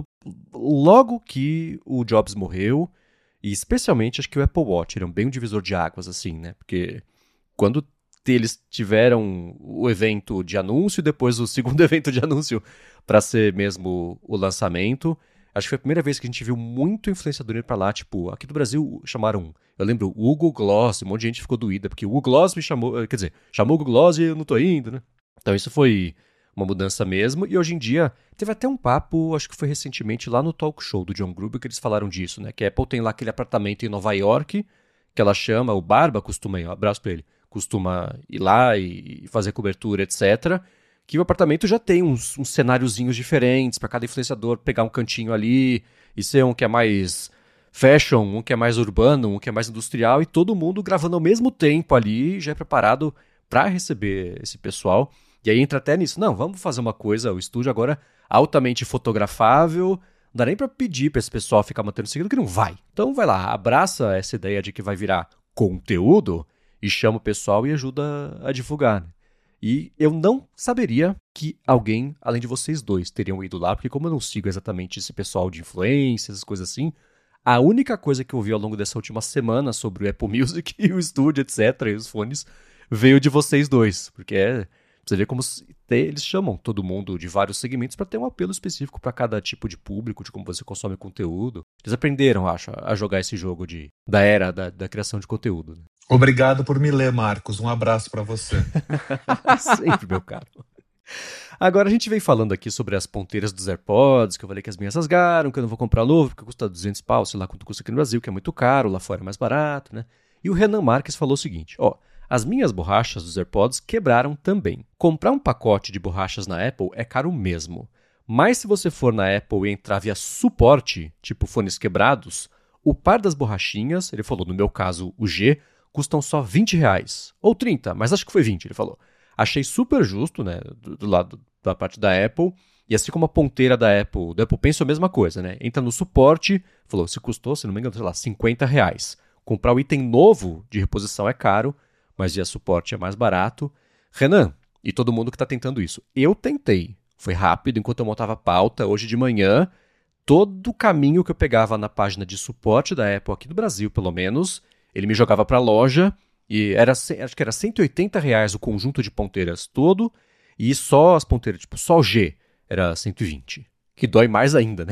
A: logo que o Jobs morreu, e especialmente acho que o Apple Watch era bem um divisor de águas, assim, né? Porque quando eles tiveram o evento de anúncio e depois o segundo evento de anúncio para ser mesmo o lançamento. Acho que foi a primeira vez que a gente viu muito influenciador indo pra lá, tipo, aqui do Brasil chamaram, eu lembro, o Hugo Gloss, um monte de gente ficou doída, porque o Hugo Gloss me chamou, quer dizer, chamou o Hugo Gloss e eu não tô indo, né? Então isso foi uma mudança mesmo, e hoje em dia, teve até um papo, acho que foi recentemente lá no talk show do John Gruber que eles falaram disso, né? Que a Apple tem lá aquele apartamento em Nova York, que ela chama, o Barba costuma ir, um abraço pra ele, costuma ir lá e fazer cobertura, etcétera. Que o apartamento já tem uns, uns cenáriozinhos diferentes para cada influenciador pegar um cantinho ali e ser um que é mais fashion, um que é mais urbano, um que é mais industrial e todo mundo gravando ao mesmo tempo ali, já é preparado para receber esse pessoal. E aí entra até nisso, não, vamos fazer uma coisa, o estúdio agora altamente fotografável, não dá nem para pedir para esse pessoal ficar mantendo segredo que não vai. Então vai lá, abraça essa ideia de que vai virar conteúdo e chama o pessoal e ajuda a divulgar. Né? E eu não saberia que alguém, além de vocês dois, teriam ido lá, porque como eu não sigo exatamente esse pessoal de influência, essas coisas assim, a única coisa que eu vi ao longo dessa última semana sobre o Apple Music e o estúdio, etcétera, e os fones, veio de vocês dois. Porque é, você vê como eles chamam todo mundo de vários segmentos para ter um apelo específico para cada tipo de público, de como você consome conteúdo. Eles aprenderam, acho, a jogar esse jogo de, da era da, da criação de conteúdo. Né?
C: Obrigado por me ler, Marcos. Um abraço para você.
A: Sempre, meu caro. Agora a gente vem falando aqui sobre as ponteiras dos AirPods, que eu falei que as minhas rasgaram, que eu não vou comprar novo, porque custa duzentos pau, sei lá quanto custa aqui no Brasil, que é muito caro, lá fora é mais barato, né? E o Renan Marques falou o seguinte, ó, as minhas borrachas dos AirPods quebraram também. Comprar um pacote de borrachas na Apple é caro mesmo. Mas se você for na Apple e entrar via suporte, tipo fones quebrados, o par das borrachinhas, ele falou no meu caso o G, custam só vinte reais. Ou trinta, mas acho que foi vinte, ele falou. Achei super justo, né, do, do lado da parte da Apple. E assim como a ponteira da Apple, do Apple Pencil é a mesma coisa, né? Entra no suporte, falou, se custou, se não me engano, sei lá, cinquenta reais. Comprar o item novo de reposição é caro, mas via suporte é mais barato. Renan, e todo mundo que está tentando isso, eu tentei. Foi rápido, enquanto eu montava a pauta, hoje de manhã, todo o caminho que eu pegava na página de suporte da Apple, aqui do Brasil pelo menos, ele me jogava para a loja e era, acho que era cento e oitenta reais o conjunto de ponteiras todo e só as ponteiras, tipo, só o G era cento e vinte. Que dói mais ainda, né?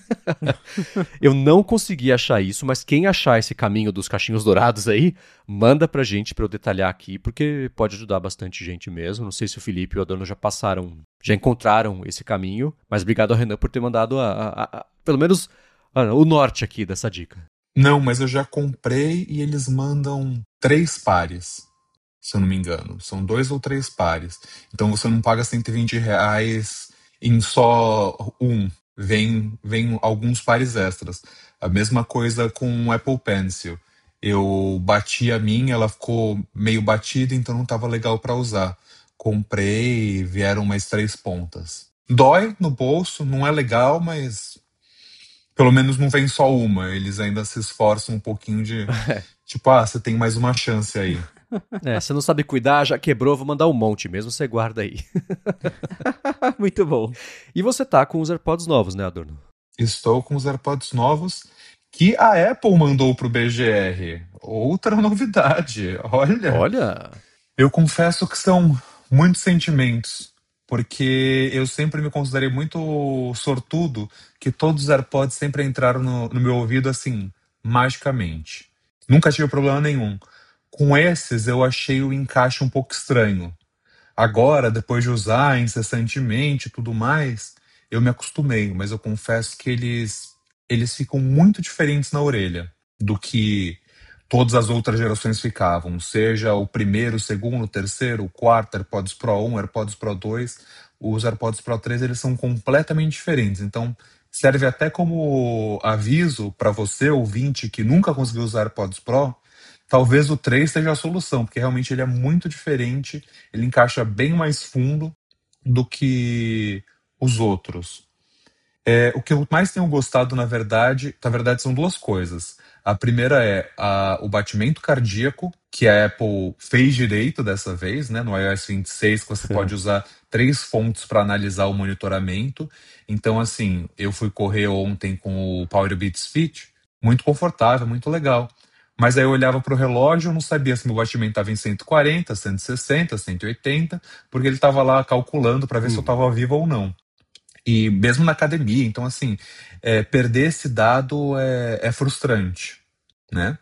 A: Eu não consegui achar isso, mas quem achar esse caminho dos cachinhos dourados aí, manda pra gente pra eu detalhar aqui, porque pode ajudar bastante gente mesmo. Não sei se o Felipe e o Adorno já passaram, já encontraram esse caminho, mas obrigado ao Renan por ter mandado a, a, a, a, pelo menos a, o norte aqui dessa dica.
C: Não, mas eu já comprei e eles mandam três pares, se eu não me engano. São dois ou três pares. Então você não paga cento e vinte reais em só um. Vem, vem alguns pares extras. A mesma coisa com o Apple Pencil. Eu bati a minha, ela ficou meio batida, então não estava legal para usar. Comprei, vieram mais três pontas. Dói no bolso, não é legal, mas pelo menos não vem só uma. Eles ainda se esforçam um pouquinho de, Tipo, ah, você tem mais uma chance aí.
A: É, você não sabe cuidar, já quebrou, vou mandar um monte mesmo, você guarda aí.
B: Muito bom.
A: E você tá com os AirPods novos, né, Adorno?
C: Estou com os AirPods novos que a Apple mandou pro B G R. Outra novidade. Olha,
A: Olha,
C: eu confesso que são muitos sentimentos, porque eu sempre me considerei muito sortudo que todos os AirPods sempre entraram no, no meu ouvido assim, magicamente. Nunca tive problema nenhum. Com esses, eu achei o encaixe um pouco estranho. Agora, depois de usar incessantemente e tudo mais, eu me acostumei, mas eu confesso que eles, eles ficam muito diferentes na orelha do que todas as outras gerações ficavam. Seja o primeiro, o segundo, o terceiro, o quarto, AirPods Pro um, AirPods Pro dois, os AirPods Pro três, eles são completamente diferentes. Então, serve até como aviso para você, ouvinte, que nunca conseguiu usar AirPods Pro. Talvez o três seja a solução, porque realmente ele é muito diferente, ele encaixa bem mais fundo do que os outros. É, o que eu mais tenho gostado, na verdade, na verdade, são duas coisas. A primeira é a- o batimento cardíaco, que a Apple fez direito dessa vez, né? No iOS vinte e seis, que você pode usar três fontes para analisar o monitoramento. Então, assim, eu fui correr ontem com o Powerbeats Fit, muito confortável, muito legal. Mas aí eu olhava para o relógio, eu não sabia se meu batimento estava em cento e quarenta, cento e sessenta, cento e oitenta, porque ele estava lá calculando para ver se eu
A: uhum.
C: estava vivo ou não. E mesmo na academia, então assim, é, perder esse dado é, é frustrante, né?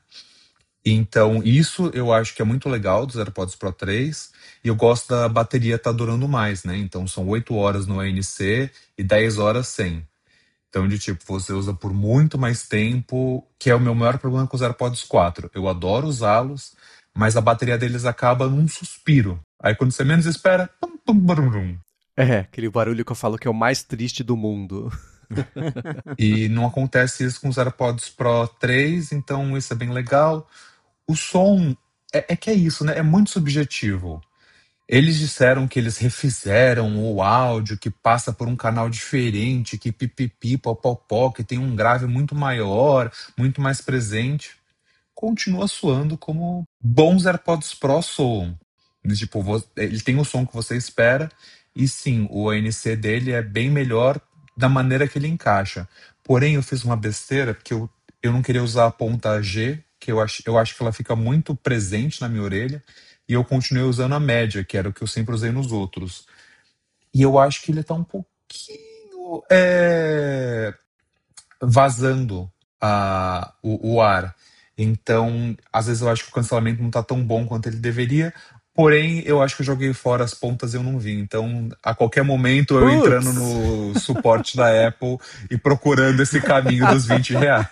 C: Então isso eu acho que é muito legal dos AirPods Pro três, e eu gosto da bateria estar durando mais, né? Então são oito horas no A N C e dez horas sem. Então, de tipo, você usa por muito mais tempo, que é o meu maior problema com os AirPods quatro. Eu adoro usá-los, mas a bateria deles acaba num suspiro. Aí quando você menos espera, pum, pum, brum, brum.
A: É, aquele barulho que eu falo que é o mais triste do mundo.
C: E não acontece isso com os AirPods Pro três, então isso é bem legal. O som, é, é que é isso, né? É muito subjetivo. Eles disseram que eles refizeram o áudio, que passa por um canal diferente, que pipipi, popopó, que tem um grave muito maior, muito mais presente. Continua soando como bons AirPods Pro soam. Tipo, vo- ele tem o som que você espera, e sim, o A N C dele é bem melhor da maneira que ele encaixa. Porém, eu fiz uma besteira, porque eu, eu não queria usar a ponta G, que eu acho, eu acho que ela fica muito presente na minha orelha, e eu continuei usando a média, que era o que eu sempre usei nos outros. E eu acho que ele tá um pouquinho é, vazando a, o, o ar. Então, às vezes eu acho que o cancelamento não tá tão bom quanto ele deveria. Porém, eu acho que eu joguei fora as pontas e eu não vi. Então, a qualquer momento eu entrando
A: Putz!
C: no suporte da Apple e procurando esse caminho dos vinte reais.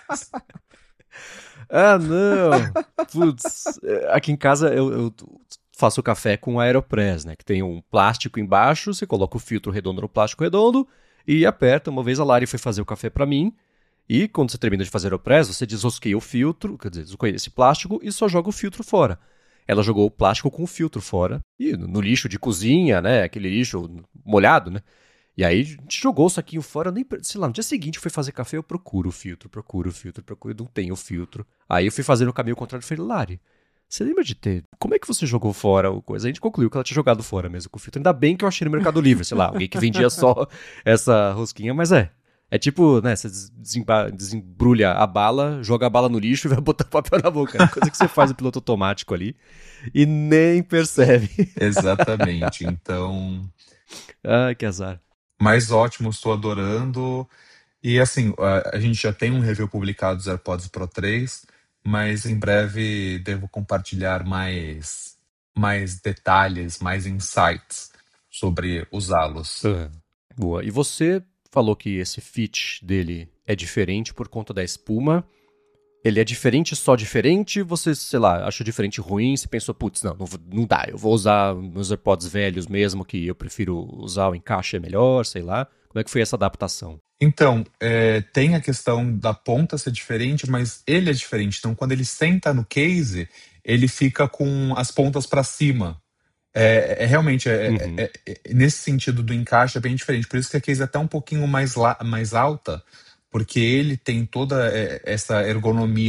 A: Ah, não! Putz, é, aqui em casa eu, eu faço café com Aeropress, né? Que tem um plástico embaixo, você coloca o filtro redondo no plástico redondo e aperta. Uma vez a Lari foi fazer o café pra mim, e quando você termina de fazer Aeropress, você desrosqueia o filtro, quer dizer, desrosqueia esse plástico e só joga o filtro fora. Ela jogou o plástico com o filtro fora, e no, no lixo de cozinha, né? Aquele lixo molhado, né? E aí a gente jogou o saquinho fora, eu nem, sei lá, no dia seguinte eu fui fazer café, eu procuro o filtro, procuro o filtro, procuro, não tem o filtro. Aí eu fui fazer no caminho contrário e falei, Lari, você lembra de ter, como é que você jogou fora o coisa? A gente concluiu que ela tinha jogado fora mesmo com o filtro, ainda bem que eu achei no Mercado Livre, sei lá, alguém que vendia só essa rosquinha, mas é. É tipo, né, você desemba- desembrulha a bala, joga a bala no lixo e vai botar papel na boca. É coisa que você faz no piloto automático ali e nem percebe.
C: Exatamente. Então,
A: Ai, que azar.
C: mais ótimo, estou adorando. E assim, a, a gente já tem um review publicado dos AirPods Pro três, mas em breve devo compartilhar mais, mais detalhes, mais insights sobre usá-los.
A: Ah, boa. E você falou que esse fit dele é diferente por conta da espuma. Ele é diferente, só diferente? Você, sei lá, achou diferente ruim? Você pensou, putz, não, não, vou- não dá, eu vou usar meus AirPods velhos mesmo, que eu prefiro usar o encaixe é melhor, sei lá. Como é que foi essa adaptação?
C: Então, é, tem a questão da ponta ser diferente, mas ele é diferente. Então, quando ele senta no case, ele fica com as pontas para cima. É, é realmente, é, é-
A: Uhum.
C: é- é- nesse sentido do encaixe é bem diferente. Por isso que a case é até um pouquinho mais, la- mais alta, porque ele tem toda é, essa ergonomia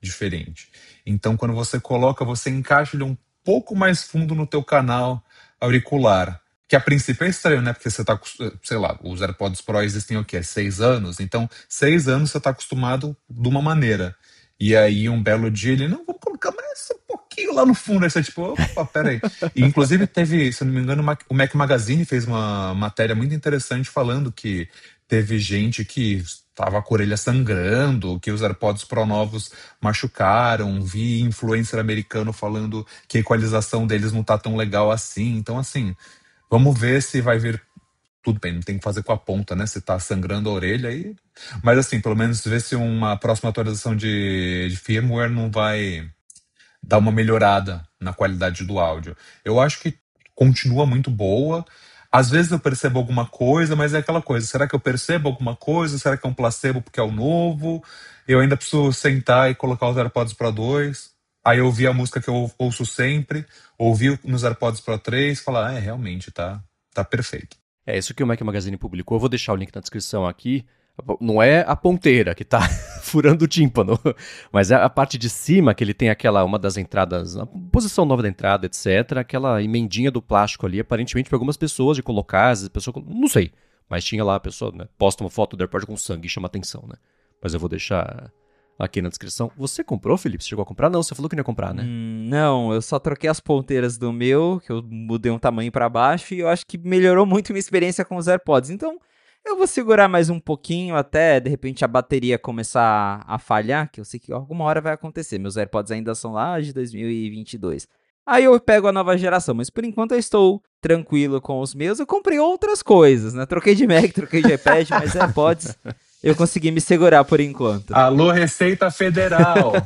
C: diferente. Então, quando você coloca, você encaixa ele um pouco mais fundo no teu canal auricular. Que a princípio é estranho, né? Porque você tá, sei lá, os AirPods Pro existem o quê? Seis anos? Então, seis anos você tá acostumado de uma maneira. E aí, um belo dia, ele, não, vou colocar mais um pouquinho lá no fundo. Aí você, tipo, opa, peraí. E, inclusive, teve, se eu não me engano, o Mac Magazine fez uma matéria muito interessante falando que teve gente que estava com a orelha sangrando, que os AirPods Pro novos machucaram. Vi influencer americano falando que a equalização deles não tá tão legal assim. Então, assim, vamos ver se vai vir. Tudo bem, não tem que fazer com a ponta, né? Se tá sangrando a orelha aí. Mas assim, pelo menos ver se uma próxima atualização de, de firmware não vai dar uma melhorada na qualidade do áudio. Eu acho que continua muito boa. Às vezes eu percebo alguma coisa, mas é aquela coisa. Será que eu percebo alguma coisa? Será que é um placebo porque é o novo? Eu ainda preciso sentar e colocar os AirPods Pro dois. Aí eu ouvi a música que eu ouço sempre, ouvi nos AirPods Pro três, falar, ah, é, realmente, tá, tá perfeito.
A: É isso que o Mac Magazine publicou. Eu vou deixar o link na descrição aqui. Não é a ponteira que tá furando o tímpano, mas é a parte de cima que ele tem aquela, uma das entradas, a posição nova da entrada, etcétera. Aquela emendinha do plástico ali, aparentemente para algumas pessoas de colocar, as pessoas, não sei, mas tinha lá a pessoa, né, posta uma foto do AirPod com sangue e chama atenção, né? Mas eu vou deixar aqui na descrição. Você comprou, Felipe? Você chegou a comprar? Não, você falou que não ia comprar, né?
B: Hum, não, eu só troquei as ponteiras do meu, que eu mudei um tamanho pra baixo, e eu acho que melhorou muito minha experiência com os AirPods. Então, eu vou segurar mais um pouquinho até, de repente, a bateria começar a falhar, que eu sei que alguma hora vai acontecer. Meus AirPods ainda são lá de dois mil e vinte e dois. Aí eu pego a nova geração, mas por enquanto eu estou tranquilo com os meus. Eu comprei outras coisas, né? Troquei de Mac, troquei de iPad, mas AirPods eu consegui me segurar por enquanto.
C: Alô, Receita Federal!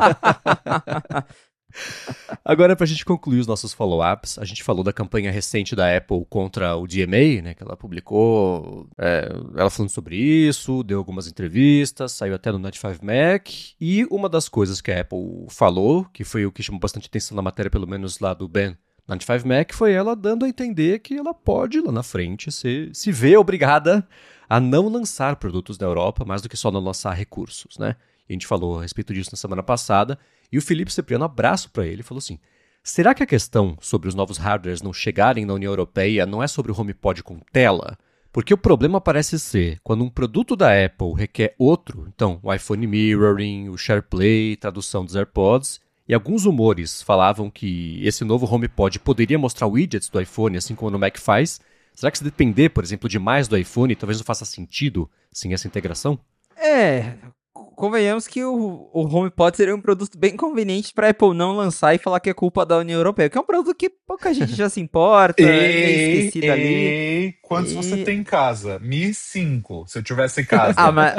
A: Agora, pra gente concluir os nossos follow-ups, a gente falou da campanha recente da Apple contra o D M A, né, que ela publicou, é, ela falando sobre isso, deu algumas entrevistas, saiu até no noventa e cinco Mac, e uma das coisas que a Apple falou, que foi o que chamou bastante atenção na matéria, pelo menos lá do Ben noventa e cinco Mac, foi ela dando a entender que ela pode, lá na frente, se, se ver obrigada a não lançar produtos na Europa, mais do que só não lançar recursos, né? E a gente falou a respeito disso na semana passada, e o Felipe Cipriano, abraço para ele, falou assim, será que a questão sobre os novos hardwares não chegarem na União Europeia não é sobre o HomePod com tela? Porque o problema parece ser, quando um produto da Apple requer outro, então o iPhone Mirroring, o SharePlay, tradução dos AirPods, e alguns rumores falavam que esse novo HomePod poderia mostrar widgets do iPhone, assim como no Mac faz. Será que se depender, por exemplo, demais do iPhone, talvez não faça sentido sem essa integração?
B: É, convenhamos que o, o HomePod seria um produto bem conveniente para a Apple não lançar e falar que é culpa da União Europeia, que é um produto que pouca gente já se importa, é meio esquecido
C: ei,
B: ali.
C: Ei, quantos
B: E-
C: você tem em casa? Mi cinco, se eu tivesse em casa.
B: Ah, mas...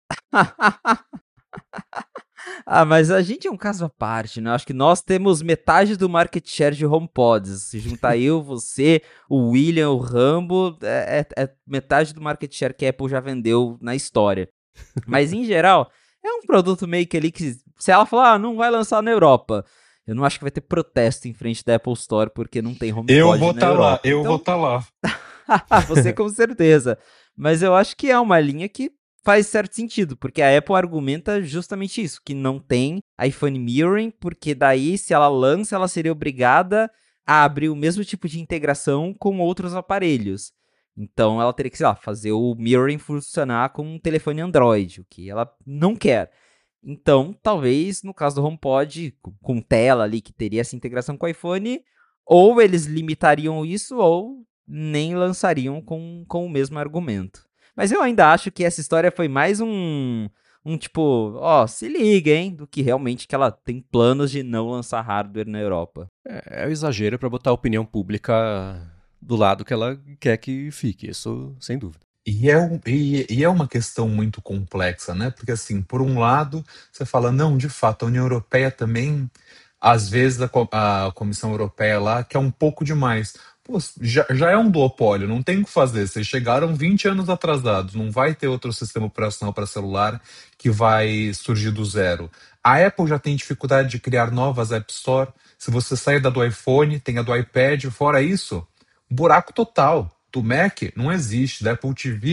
B: ah, mas a gente é um caso à parte, né? Acho que nós temos metade do market share de HomePods. Se juntar eu, você, o William, o Rambo, é, é- é metade do market share que a Apple já vendeu na história. Mas, em geral, é um produto meio que ali que, se ela falar, ah, não vai lançar na Europa, eu não acho que vai ter protesto em frente da Apple Store porque não tem HomePod
C: Eu vou
B: na
C: estar lá,
B: Europa.
C: eu
B: Então,
C: vou estar lá.
B: você com certeza. Mas eu acho que é uma linha que faz certo sentido, porque a Apple argumenta justamente isso, que não tem iPhone Mirroring, porque daí, se ela lança, ela seria obrigada a abrir o mesmo tipo de integração com outros aparelhos. Então, ela teria que, sei lá, fazer o Mirroring funcionar com um telefone Android, o que ela não quer. Então, talvez, no caso do HomePod, com- com tela ali, que teria essa integração com o iPhone, ou eles limitariam isso, ou nem lançariam com, com o mesmo argumento. Mas eu ainda acho que essa história foi mais um, um tipo, ó, se liga, hein, do que realmente que ela tem planos de não lançar hardware na Europa.
A: É, é o exagero para botar a opinião pública do lado que ela quer que fique, isso sem dúvida.
C: E é, um- e, e é uma questão muito complexa, né? Porque, assim, por um lado, você fala, não, de fato, a União Europeia também, às vezes, a, co- a Comissão Europeia lá quer um pouco demais. Pô, já, já é um duopólio, não tem o que fazer. Vocês chegaram vinte anos atrasados, não vai ter outro sistema operacional para celular que vai surgir do zero. A Apple já tem dificuldade de criar novas App Store. Se você sair da do iPhone, tem a do iPad, fora isso, buraco total. Do Mac não existe, da Apple T V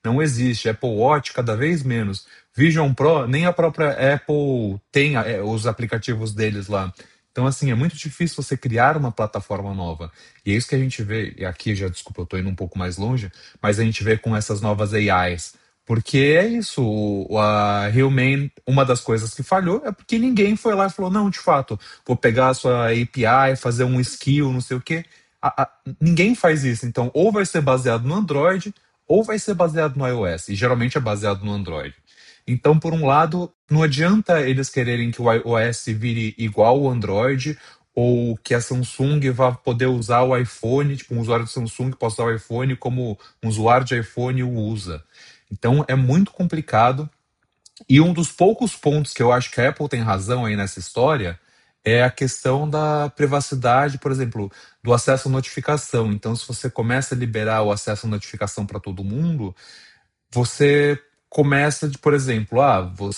C: não existe. Apple Watch, cada vez menos. Vision Pro, nem a própria Apple tem é, os aplicativos deles lá. Então, assim, é muito difícil você criar uma plataforma nova. E é isso que a gente vê, e aqui já, desculpa, eu tô indo um pouco mais longe, mas a gente vê com essas novas A Is. Porque é isso, o- a Humane, uma das coisas que falhou é porque ninguém foi lá e falou, não, de fato, vou pegar a sua A P I, fazer um skill, não sei o quê. A- a- ninguém faz isso. Então, ou vai ser baseado no Android, ou vai ser baseado no iOS. E geralmente é baseado no Android. Então, por um lado, não adianta eles quererem que o iOS vire igual o Android, ou que a Samsung vá poder usar o iPhone, tipo, um usuário de Samsung possa usar o iPhone como um usuário de iPhone o usa. Então, é muito complicado. E um dos poucos pontos que eu acho que a Apple tem razão aí nessa história é a questão da privacidade, por exemplo, do acesso à notificação. Então, se você começa a liberar o acesso à notificação para todo mundo, você começa de, por exemplo, ah,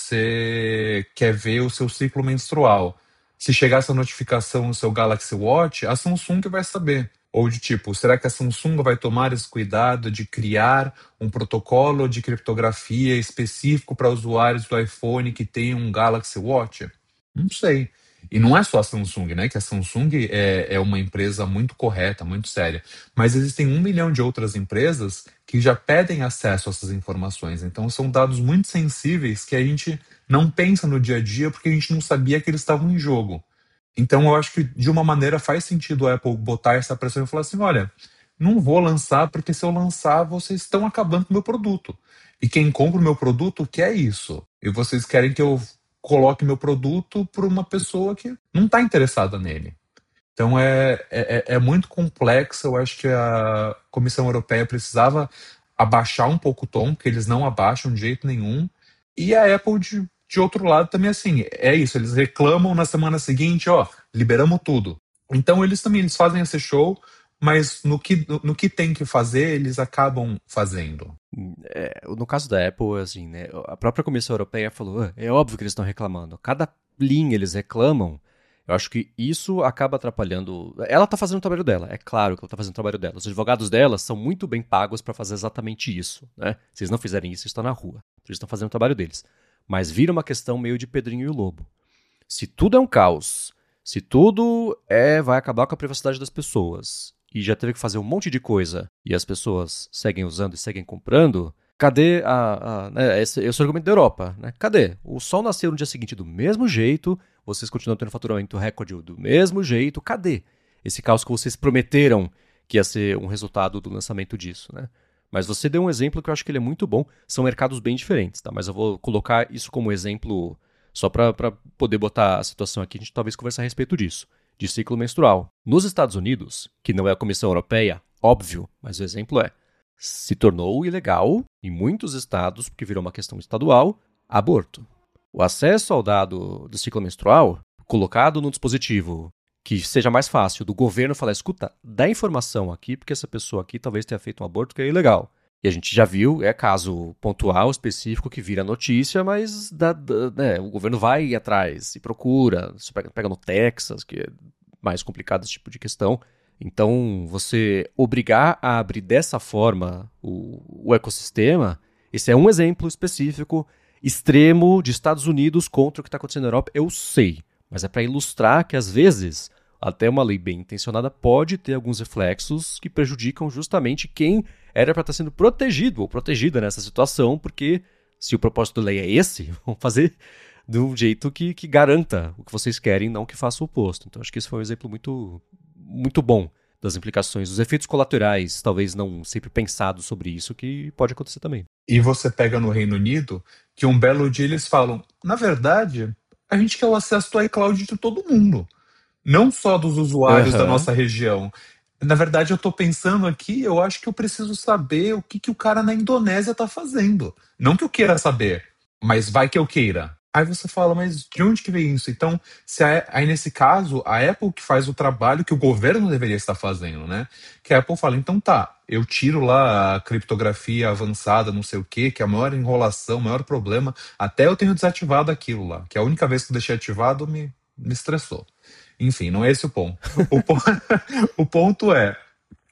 C: você quer ver o seu ciclo menstrual. Se chegar essa notificação no seu Galaxy Watch, a Samsung vai saber. Ou de tipo, será que a Samsung vai tomar esse cuidado de criar um protocolo de criptografia específico para usuários do iPhone que tem um Galaxy Watch? Não sei. E não é só a Samsung, né? Que a Samsung é, é uma empresa muito correta, muito séria. Mas existem um milhão de outras empresas que já pedem acesso a essas informações. Então são dados muito sensíveis que a gente não pensa no dia a dia porque a gente não sabia que eles estavam em jogo. Então eu acho que de uma maneira faz sentido a Apple botar essa pressão e falar assim, olha, não vou lançar porque se eu lançar vocês estão acabando com o meu produto. E quem compra o meu produto quer isso. E vocês querem que eu coloque meu produto para uma pessoa que não está interessada nele. Então é, é, é é muito complexo. Eu acho que a Comissão Europeia precisava abaixar um pouco o tom, porque eles não abaixam de jeito nenhum. E a Apple, de, de outro lado, também assim, é isso, eles reclamam na semana seguinte, ó, liberamos tudo. Então eles também eles fazem esse show, mas no que, no, no que tem que fazer, eles acabam fazendo.
A: É, no caso da Apple, assim, né, a própria Comissão Europeia falou, "Ah, é óbvio que eles estão reclamando. Cada linha eles reclamam, eu acho que isso acaba atrapalhando. Ela tá fazendo o trabalho dela, é claro que ela tá fazendo o trabalho dela. Os advogados dela são muito bem pagos para fazer exatamente isso, né? Se eles não fizerem isso, estão na rua. Eles estão fazendo o trabalho deles. Mas vira uma questão meio de Pedrinho e o Lobo. Se tudo é um caos, se tudo é vai acabar com a privacidade das pessoas e já teve que fazer um monte de coisa e as pessoas seguem usando e seguem comprando, cadê a, a né, esse, esse é o argumento da Europa, né? Cadê? O sol nasceu no dia seguinte do mesmo jeito, vocês continuam tendo faturamento recorde do mesmo jeito, cadê esse caos que vocês prometeram que ia ser um resultado do lançamento disso, né? Mas você deu um exemplo que eu acho que ele é muito bom, são mercados bem diferentes, tá? Mas eu vou colocar isso como exemplo só para poder botar a situação aqui, a gente talvez conversar a respeito disso, de ciclo menstrual. Nos Estados Unidos, que não é a Comissão Europeia, óbvio, mas o exemplo é, se tornou ilegal em muitos estados, porque virou uma questão estadual, aborto. O acesso ao dado do ciclo menstrual, colocado no dispositivo, que seja mais fácil do governo falar, escuta, dá informação aqui, porque essa pessoa aqui talvez tenha feito um aborto que é ilegal. E a gente já viu, é caso pontual, específico, que vira notícia, mas dá, dá, né, o governo vai atrás e procura. Você pega, pega no Texas, que é mais complicado esse tipo de questão. Então, você obrigar a abrir dessa forma o, o ecossistema, esse é um exemplo específico, extremo, de Estados Unidos contra o que está acontecendo na Europa, eu sei. Mas é para ilustrar que, às vezes, até uma lei bem intencionada pode ter alguns reflexos que prejudicam justamente quem era para estar sendo protegido ou protegida nessa situação, porque se o propósito da lei é esse, vamos fazer de um jeito que, que garanta o que vocês querem, não que faça o oposto. Então acho que esse foi um exemplo muito, muito bom das implicações, dos efeitos colaterais, talvez não sempre pensados sobre isso, que pode acontecer também.
C: E você pega no Reino Unido, que um belo dia eles falam, na verdade, a gente quer o acesso do iCloud de todo mundo, não só dos usuários da
A: Aham.
C: nossa região. Na verdade, eu tô pensando aqui, eu acho que eu preciso saber o que, que o cara na Indonésia tá fazendo. Não que eu queira saber, mas vai que eu queira. Aí você fala, mas de onde que vem isso? Então, se a- aí nesse caso, a Apple que faz o trabalho que o governo deveria estar fazendo, né? Que a Apple fala, então tá, eu tiro lá a criptografia avançada, não sei o quê, que é a maior enrolação, o maior problema, até eu tenho desativado aquilo lá, que a única vez que eu deixei ativado me, me estressou. Enfim, não é esse o ponto. O, po- o ponto é,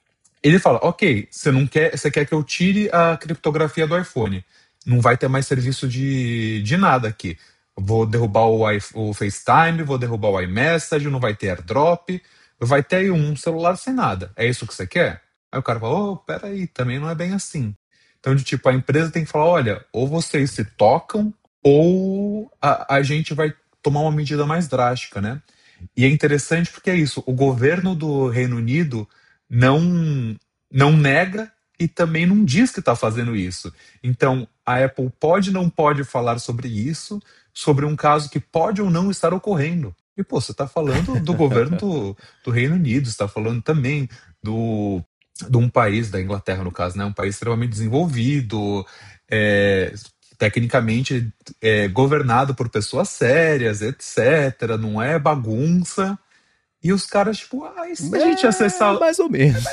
C: Ele fala, ok, você não quer, você quer que eu tire a criptografia do iPhone. Não vai ter mais serviço de, de nada aqui. Vou derrubar o, i- o FaceTime, vou derrubar o iMessage, não vai ter AirDrop, vai ter aí um celular sem nada. É isso que você quer? Aí o cara fala, oh, peraí, também não é bem assim. Então, de tipo, a empresa tem que falar, olha, ou vocês se tocam, ou a, a gente vai tomar uma medida mais drástica, né? E é interessante porque é isso, o governo do Reino Unido não, não nega e também não diz que está fazendo isso. Então, a Apple pode ou não pode falar sobre isso, sobre um caso que pode ou não estar ocorrendo. E, pô, você está falando do governo do, do Reino Unido, você está falando também do, de um país, da Inglaterra, no caso, né? Um país extremamente desenvolvido, é, tecnicamente é, governado por pessoas sérias, etcétera. Não é bagunça. E os caras, tipo, ah, e se a gente
A: É,
C: acessar.
A: mais ou menos.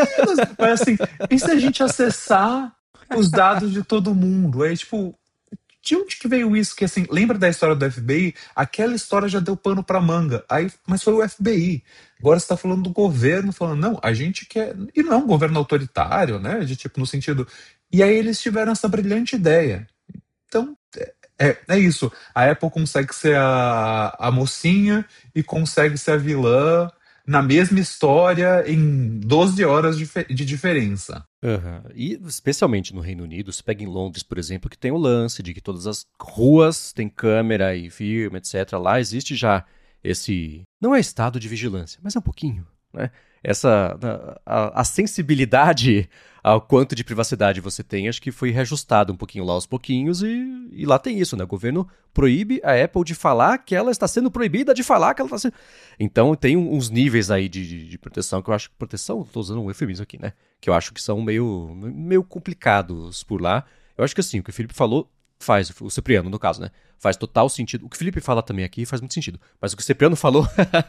C: Mas assim, e se a gente acessar os dados de todo mundo? Aí, tipo, de onde que veio isso? Que assim, lembra da história do F B I? Aquela história já deu pano pra manga. Aí, mas foi o F B I. Agora você tá falando do governo, falando, não, a gente quer. E não é um governo autoritário, né? De tipo, no sentido. E aí eles tiveram essa brilhante ideia. Então, é, é isso. A Apple consegue ser a, a mocinha e consegue ser a vilã na mesma história em doze horas de, fe- de diferença.
A: Aham. E especialmente no Reino Unido, se pega em Londres, por exemplo, que tem o lance de que todas as ruas têm câmera e filme, etcétera. Lá existe já esse. Não é estado de vigilância, mas é um pouquinho, né? Essa. A, a sensibilidade ao quanto de privacidade você tem, acho que foi reajustado um pouquinho lá aos pouquinhos, e, e lá tem isso, né? O governo proíbe a Apple de falar que ela está sendo proibida de falar que ela está sendo. Então tem um- uns níveis aí de, de, de proteção que eu acho que. Proteção? Estou usando um eufemismo aqui, né? Que eu acho que são meio, meio complicados por lá. Eu acho que assim, o que o Felipe falou faz, o Cipriano no caso, né? Faz total sentido. O que o Felipe fala também aqui faz muito sentido. Mas o que o Cipriano falou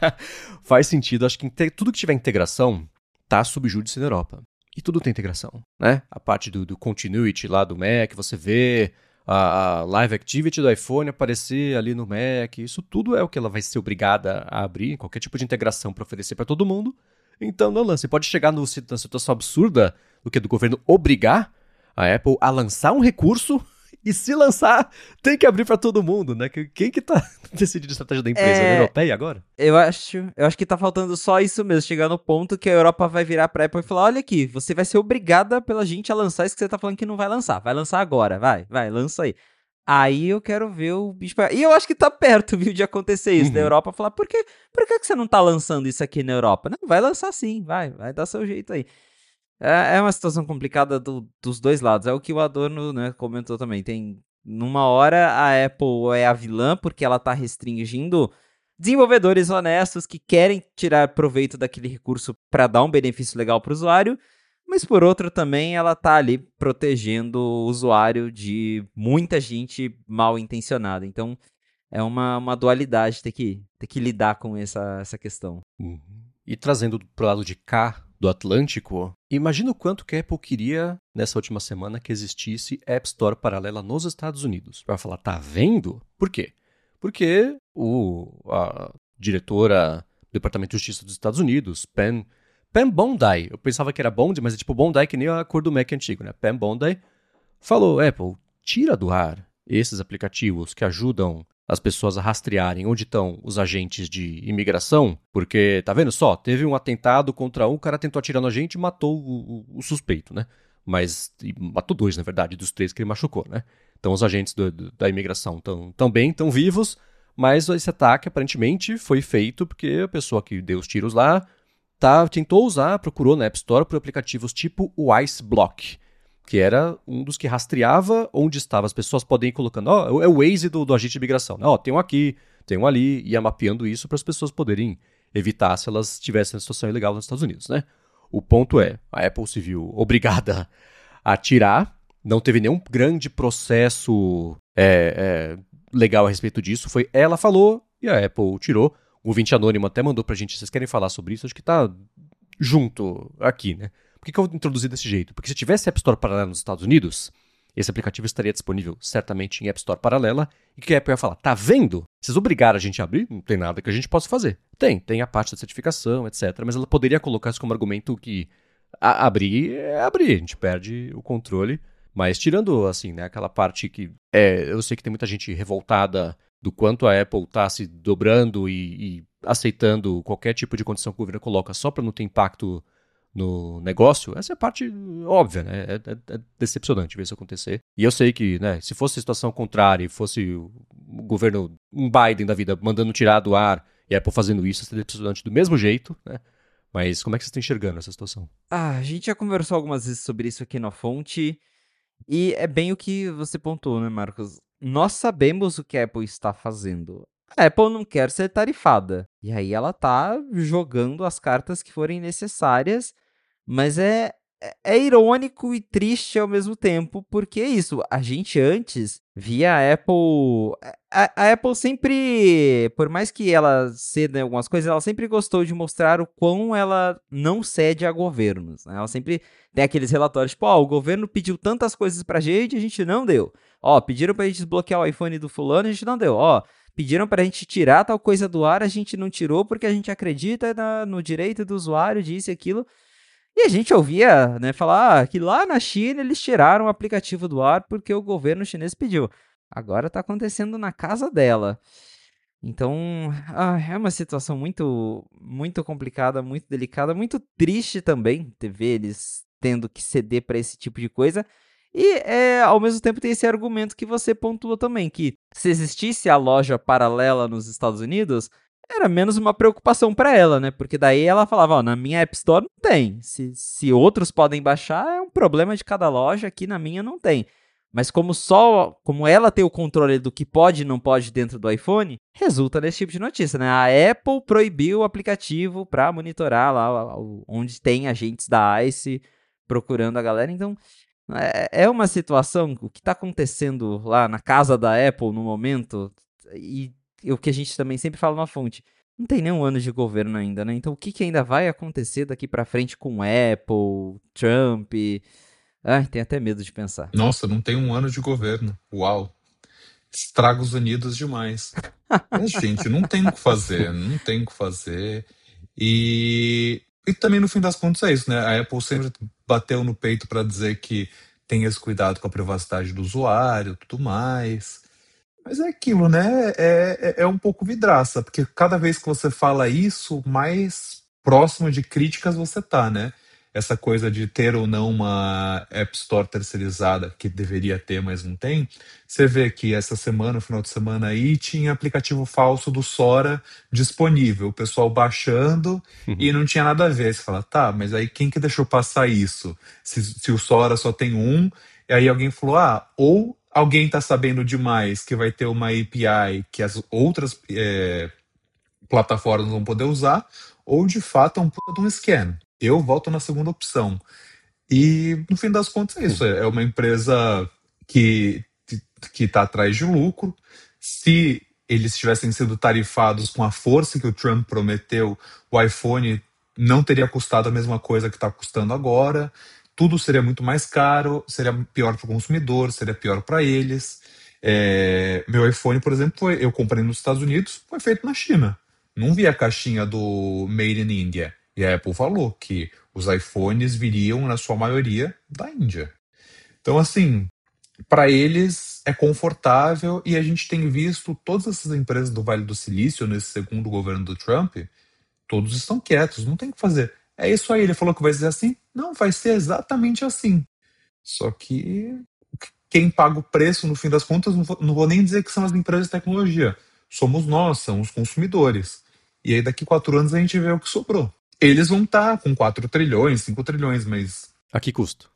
A: faz sentido. Acho que inte- tudo que tiver integração tá sob júdice na Europa. E tudo tem integração, né? A parte do, do continuity lá do Mac, você vê a, a Live Activity do iPhone aparecer ali no Mac. Isso tudo é o que ela vai ser obrigada a abrir, qualquer tipo de integração para oferecer para todo mundo. Então, não lance. Você pode chegar no, na situação absurda do que do governo obrigar a Apple a lançar um recurso e, se lançar, tem que abrir para todo mundo, né? Que- Quem que tá decidindo a estratégia da empresa? A
B: É,
A: europeia agora?
B: eu acho, eu acho que tá faltando só isso mesmo, chegar no ponto que a Europa vai virar pra Apple e falar, olha aqui, você vai ser obrigada pela gente a lançar isso que você tá falando que não vai lançar. Vai lançar agora, vai, vai, lança aí. Aí eu quero ver o bicho pegar. E eu acho que tá perto, viu, de acontecer isso, da
A: Uhum.
B: Europa falar, por que, por que que você não tá lançando isso aqui na Europa? Não, vai lançar sim, vai, vai dar seu jeito aí. É, é uma situação complicada do- dos dois lados. É o que o Adorno, né, comentou também. Tem, numa hora, a Apple é a vilã porque ela tá restringindo desenvolvedores honestos que querem tirar proveito daquele recurso para dar um benefício legal para o usuário, mas por outro também ela tá ali protegendo o usuário de muita gente mal intencionada. Então é uma, uma dualidade ter que, ter que lidar com essa, essa questão.
A: Uhum. E trazendo pro lado de cá do Atlântico, imagina o quanto que a Apple queria, nessa última semana, que existisse App Store paralela nos Estados Unidos. Vai falar, tá vendo? Por quê? Porque o, a diretora do Departamento de Justiça dos Estados Unidos, Pam, Pam Bondi, eu pensava que era Bond, mas é tipo Bondi que nem a cor do Mac antigo, né? Pam Bondi falou, Apple, tira do ar esses aplicativos que ajudam as pessoas a rastrearem onde estão os agentes de imigração, porque, tá vendo só, teve um atentado contra um, o cara tentou atirar na gente e matou o, o- o suspeito, né? Mas, e matou dois, na verdade, dos três que ele machucou, né? Então os agentes do- do- da imigração estão tão bem, estão vivos, mas esse ataque aparentemente foi feito porque a pessoa que deu os tiros lá tá, tentou usar, procurou na App Store por aplicativos tipo o Ice Block, que era um dos que rastreava onde estavam. As pessoas podem ir colocando, ó, é o Waze do, do agente de imigração, né? Ó, tem um aqui, tem um ali, ia mapeando isso para as pessoas poderem evitar se elas estivessem em situação ilegal nos Estados Unidos, né? O ponto é, a Apple se viu obrigada a tirar, não teve nenhum grande processo é, é, legal a respeito disso, foi ela falou e a Apple tirou. O ouvinte anônimo até mandou pra gente, vocês querem falar sobre isso? Acho que tá junto aqui, né? Por que, que eu introduzi desse jeito? Porque se tivesse App Store paralela nos Estados Unidos, esse aplicativo estaria disponível certamente em App Store paralela, e que a Apple ia falar, tá vendo? Vocês obrigaram a gente a abrir? Não tem nada que a gente possa fazer. Tem, tem a parte da certificação, etcétera. Mas ela poderia colocar isso como argumento que a- abrir é abrir, a gente perde o controle. Mas tirando, assim, né, aquela parte que... É, eu sei que tem muita gente revoltada do quanto a Apple tá se dobrando e, e aceitando qualquer tipo de condição que o governo coloca só para não ter impacto no negócio. Essa é a parte óbvia, né? É, é- é decepcionante ver isso acontecer. E eu sei que, né, se fosse a situação contrária e fosse o o governo, um Biden da vida, mandando tirar do ar e a Apple fazendo isso, seria decepcionante do mesmo jeito, né? Mas como é que vocês estão enxergando essa situação?
B: Ah, a gente já conversou algumas vezes sobre isso aqui na fonte, e é bem o que você pontuou, né, Marcos? Nós sabemos o que a Apple está fazendo. A Apple não quer ser tarifada. E aí ela tá jogando as cartas que forem necessárias, mas é, é, é irônico e triste ao mesmo tempo, porque é isso, a gente antes via a Apple. A, a Apple sempre, por mais que ela ceda em algumas coisas, ela sempre gostou de mostrar o quão ela não cede a governos, né? Ela sempre tem aqueles relatórios, tipo, ó, o governo pediu tantas coisas pra gente, a gente não deu. Ó, pediram pra gente desbloquear o iPhone do fulano, a gente não deu. Ó, pediram pra gente tirar tal coisa do ar, a gente não tirou porque a gente acredita na- no direito do usuário, disso e aquilo. E a gente ouvia, né, falar ah, que lá na China eles tiraram o aplicativo do ar porque o governo chinês pediu. Agora tá acontecendo na casa dela. Então, ah, é uma situação muito, muito complicada, muito delicada, muito triste também ter ver eles tendo que ceder para esse tipo de coisa. E é, ao mesmo tempo tem esse argumento que você pontua também, que se existisse a loja paralela nos Estados Unidos, era menos uma preocupação para ela, né? Porque daí ela falava, ó, na minha App Store não tem. Se, se outros podem baixar, é um problema de cada loja, aqui na minha não tem. Mas como só, como ela tem o controle do que pode e não pode dentro do iPhone, resulta nesse tipo de notícia, né? A Apple proibiu o aplicativo para monitorar lá onde tem agentes da ICE procurando a galera. Então, é, é uma situação, o que está acontecendo lá na casa da Apple no momento, e, e o que a gente também sempre fala na fonte, não tem nenhum ano de governo ainda, né? Então, o que, que ainda vai acontecer daqui para frente com Apple, Trump? Ai, tenho até medo de pensar.
C: Nossa, não tem um ano de governo. Uau. Estragos Unidos demais. Mas, gente, não tem o que fazer, não tem o que fazer. E, e também, no fim das contas, é isso, né? A Apple sempre bateu no peito para dizer que tem esse cuidado com a privacidade do usuário e tudo mais. Mas é aquilo, né? É, é, é um pouco vidraça, porque cada vez que você fala isso, mais próximo de críticas você tá, né? Essa coisa de ter ou não uma App Store terceirizada, que deveria ter, mas não tem. Você vê que essa semana, no final de semana aí, tinha aplicativo falso do Sora disponível, o pessoal baixando e não tinha nada a ver. Você fala, tá, mas aí quem que deixou passar isso? Se, se o Sora só tem um, e aí alguém falou, ah, ou alguém está sabendo demais que vai ter uma A P I que as outras é, plataformas vão poder usar, ou de fato é um puta de um scam. Eu volto na segunda opção. E no fim das contas é isso. É uma empresa que que está atrás de lucro. Se eles tivessem sido tarifados com a força que o Trump prometeu, o iPhone não teria custado a mesma coisa que está custando agora. Tudo seria muito mais caro, seria pior para o consumidor, seria pior para eles. É, meu iPhone, por exemplo, foi, eu comprei nos Estados Unidos, foi feito na China. Não vi a caixinha do Made in India. E a Apple falou que os iPhones viriam, na sua maioria, da Índia. Então, assim, para eles é confortável e a gente tem visto todas essas empresas do Vale do Silício, nesse segundo governo do Trump, todos estão quietos, não tem o que fazer. É isso aí, ele falou que vai ser assim? Não, vai ser exatamente assim. Só que quem paga o preço, no fim das contas, não vou, não vou nem dizer que são as empresas de tecnologia. Somos nós, são os consumidores. E aí daqui quatro anos a gente vê o que sobrou. Eles vão estar com quatro trilhões, cinco trilhões, mas...
A: A que custo?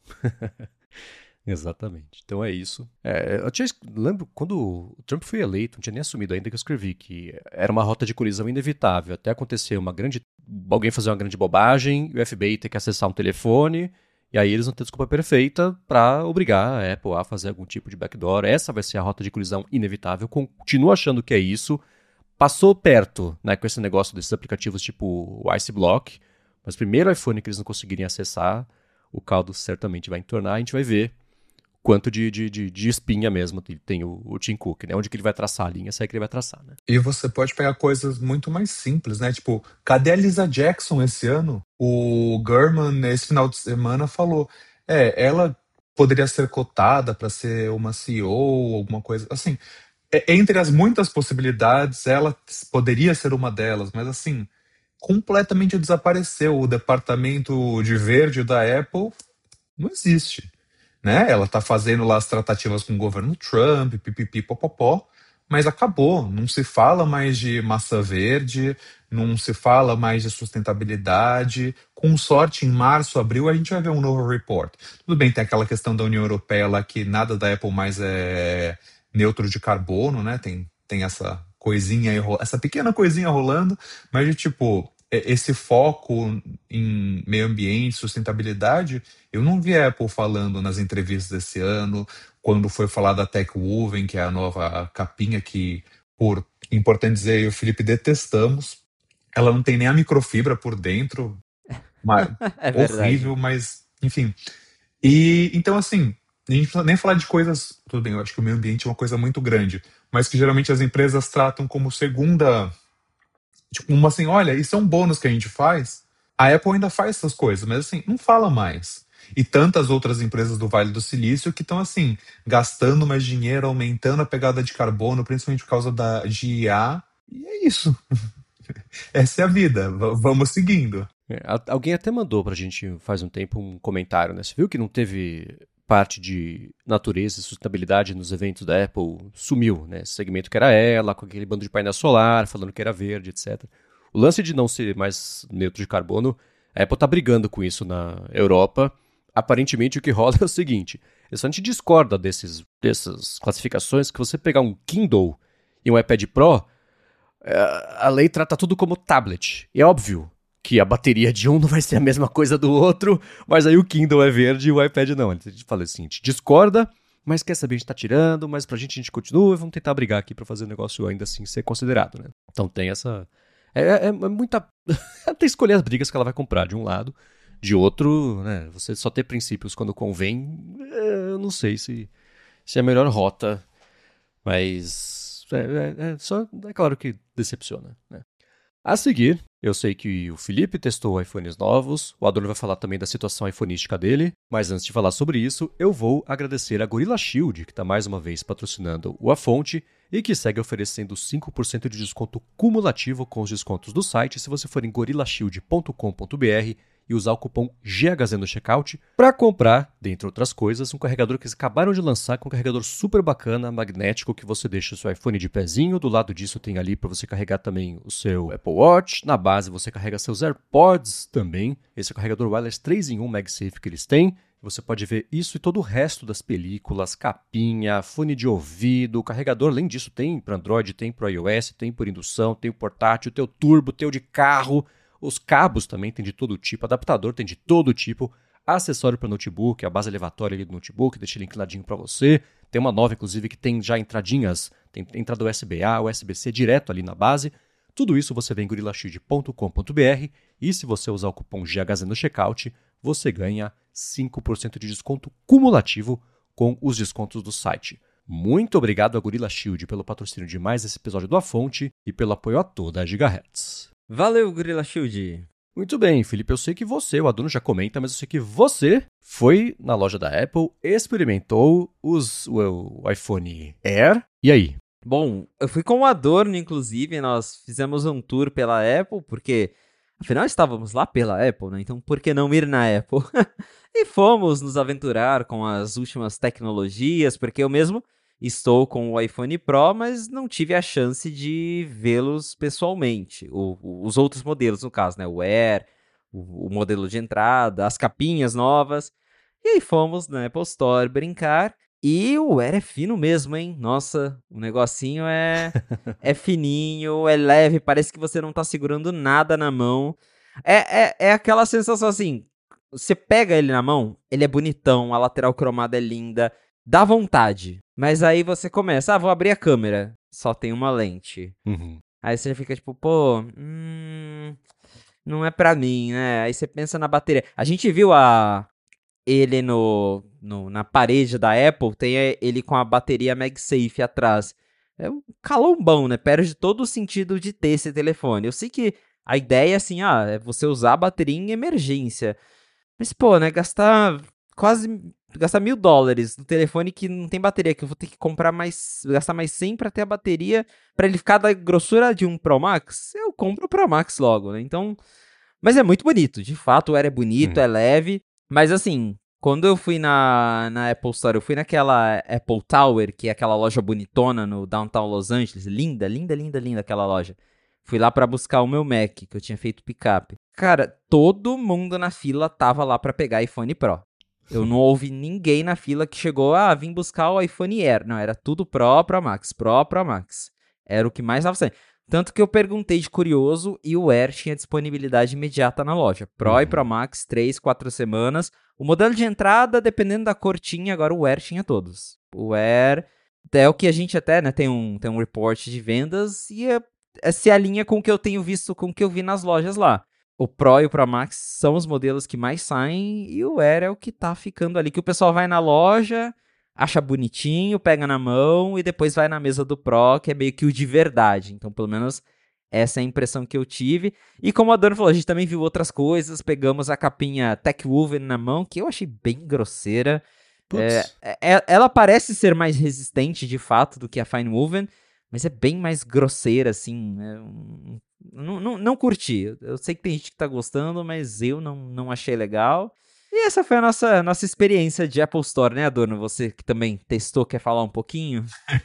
A: Exatamente. Então é isso. É, eu tinha, lembro quando o Trump foi eleito, não tinha nem assumido ainda que eu escrevi que era uma rota de colisão inevitável. Até acontecer uma grande. Alguém fazer uma grande bobagem, o F B I ter que acessar um telefone, e aí eles vão ter desculpa perfeita para obrigar a Apple a fazer algum tipo de backdoor. Essa vai ser a rota de colisão inevitável. Continuo achando que é isso. Passou perto, né, com esse negócio desses aplicativos tipo o IceBlock, mas primeiro iPhone que eles não conseguirem acessar, o caldo certamente vai entornar, a gente vai ver quanto de, de, de, de espinha mesmo tem o, o Tim Cook, né? Onde que ele vai traçar a linha, sai que ele vai traçar, né?
C: E você pode pegar coisas muito mais simples, né? Tipo, cadê a Lisa Jackson esse ano? O Gurman, esse final de semana, falou: é, ela poderia ser cotada para ser uma C E O, alguma coisa assim. É, entre as muitas possibilidades, ela poderia ser uma delas, mas assim, completamente desapareceu. O departamento de verde da Apple não existe, né? Ela tá fazendo lá as tratativas com o governo Trump, pipipi, popopó, mas acabou. Não se fala mais de massa verde, não se fala mais de sustentabilidade. Com sorte, em março, abril, a gente vai ver um novo report. Tudo bem, tem aquela questão da União Europeia lá que nada da Apple mais é neutro de carbono, né? Tem, tem essa coisinha aí, ro- essa pequena coisinha rolando, mas de tipo, e- esse foco em meio ambiente, sustentabilidade, eu não vi a Apple falando nas entrevistas desse ano, quando foi falar da TechWoven, que é a nova capinha que, por importante dizer, eu e o Felipe detestamos. Ela não tem nem a microfibra por dentro, mas,
B: É verdade.
C: horrível, mas enfim. E então, assim, a gente não precisa nem falar de coisas. Tudo bem, eu acho que o meio ambiente é uma coisa muito grande, mas que geralmente as empresas tratam como segunda. Tipo, uma assim, olha, isso é um bônus que a gente faz. A Apple ainda faz essas coisas, mas assim, não fala mais. E tantas outras empresas do Vale do Silício que estão assim, gastando mais dinheiro, aumentando a pegada de carbono, principalmente por causa da de I A. E é isso. Essa é a vida. V- vamos seguindo.
A: É, a- alguém até mandou pra gente faz um tempo um comentário, né? Você viu que não teve parte de natureza e sustentabilidade nos eventos da Apple? Sumiu, né? Esse segmento que era ela, com aquele bando de painel solar, falando que era verde, etcétera. O lance de não ser mais neutro de carbono, a Apple tá brigando com isso na Europa. Aparentemente o que rola é o seguinte: a gente discorda desses, dessas classificações, que você pegar um Kindle e um iPad Pro, é, a lei trata tudo como tablet. E é óbvio que a bateria de um não vai ser a mesma coisa do outro, mas aí o Kindle é verde e o iPad não. A gente fala assim, a gente discorda, mas quer saber, a gente tá tirando, mas pra gente a gente continua e vamos tentar brigar aqui pra fazer o negócio ainda assim ser considerado, né? Então tem essa... É, é, é muita... Ela tem que escolher as brigas que ela vai comprar de um lado, de outro, né? Você só ter princípios quando convém, é, eu não sei se, se é a melhor rota, mas... É, é, é, só, é claro que decepciona, né? A seguir, eu sei que o Felipe testou iPhones novos, o Adorno vai falar também da situação iPhonística dele, mas antes de falar sobre isso, eu vou agradecer a Gorilla Shield, que está mais uma vez patrocinando o A Fonte e que segue oferecendo cinco por cento de desconto cumulativo com os descontos do site se você for em gorilla shield ponto com ponto b r e usar o cupom G H Z no checkout para comprar, dentre outras coisas, um carregador que eles acabaram de lançar, com um carregador super bacana, magnético, que você deixa o seu iPhone de pezinho. Do lado disso tem ali para você carregar também o seu Apple Watch. Na base você carrega seus AirPods também. Esse é o carregador wireless três em um MagSafe que eles têm. Você pode ver isso e todo o resto das películas, capinha, fone de ouvido, carregador. Além disso, tem para Android, tem para iOS, tem por indução, tem o portátil, tem o turbo, tem o de carro. Os cabos também tem de todo tipo, adaptador tem de todo tipo, acessório para notebook, a base elevatória ali do notebook, deixa ele inclinadinho para você. Tem uma nova, inclusive, que tem já entradinhas, tem entrada U S B A, U S B C direto ali na base. Tudo isso você vê em gorilla shield ponto com ponto b r e se você usar o cupom G H Z no checkout, você ganha cinco por cento de desconto cumulativo com os descontos do site. Muito obrigado a Gorilla Shield pelo patrocínio de mais esse episódio do A Fonte e pelo apoio a toda a Gigahertz.
B: Valeu, Gorilla Shield.
A: Muito bem, Felipe, eu sei que você, o Adorno já comenta, mas eu sei que você foi na loja da Apple, experimentou os, o, o iPhone Air, e aí?
B: Bom, eu fui com o Adorno, inclusive, nós fizemos um tour pela Apple, porque, afinal, estávamos lá pela Apple, né? Então, por que não ir na Apple? E fomos nos aventurar com as últimas tecnologias, porque eu mesmo estou com o iPhone Pro, mas não tive a chance de vê-los pessoalmente. O, o, os outros modelos, no caso, né? O Air, o, o modelo de entrada, as capinhas novas. E aí fomos na Apple Store brincar. E o Air é fino mesmo, hein? Nossa, o negocinho é, é fininho, é leve, parece que você não tá segurando nada na mão. É, é, é aquela sensação assim, você pega ele na mão, ele é bonitão, a lateral cromada é linda, dá vontade. Mas aí você começa, ah, vou abrir a câmera, só tem uma lente.
A: Uhum.
B: Aí você fica tipo, pô, hum, não é pra mim, né? Aí você pensa na bateria. A gente viu a... ele no, no, na parede da Apple, tem ele com a bateria MagSafe atrás. É um calombão, né? Perde todo o sentido de ter esse telefone. Eu sei que a ideia, assim, ah, é você usar a bateria em emergência. Mas, pô, né? Gastar quase... Gastar mil dólares no telefone que não tem bateria, que eu vou ter que comprar mais... Gastar mais cem pra ter a bateria, pra ele ficar da grossura de um Pro Max. Eu compro o Pro Max logo, né? Então... Mas é muito bonito. De fato, o Air é bonito,
A: Hum.
B: é leve. Mas, assim... Quando eu fui na, na Apple Store, eu fui naquela Apple Tower, que é aquela loja bonitona no Downtown Los Angeles. Linda, linda, linda, linda aquela loja. Fui lá pra buscar o meu Mac, que eu tinha feito picape. Cara, todo mundo na fila tava lá pra pegar iPhone Pro. Eu não ouvi ninguém na fila que chegou, ah, vim buscar o iPhone Air. Não, era tudo Pro, Pro Max, Pro, Pro Max. Era o que mais tava saindo. Tanto que eu perguntei de curioso e o Air tinha disponibilidade imediata na loja. Pro
A: Uhum.
B: e Pro Max, três, quatro semanas. O modelo de entrada, dependendo da cor, tinha, agora o Air tinha todos. O Air é o que a gente até, né, tem um, tem um report de vendas e é, é, se alinha com o que eu tenho visto, com o que eu vi nas lojas lá. O Pro e o Pro Max são os modelos que mais saem e o Air é o que tá ficando ali, que o pessoal vai na loja, acha bonitinho, pega na mão e depois vai na mesa do Pro, que é meio que o de verdade. Então, pelo menos, essa é a impressão que eu tive. E como a Dona falou, a gente também viu outras coisas. Pegamos a capinha Techwoven na mão, que eu achei bem grosseira. É,
A: Putz.
B: é, ela parece ser mais resistente, de fato, do que a Finewoven, mas é bem mais grosseira, assim. É um, não, não, não curti. Eu sei que tem gente que tá gostando, mas eu não, não achei legal. E essa foi a nossa, nossa experiência de Apple Store, né, Adorno? Você que também testou, quer falar um pouquinho?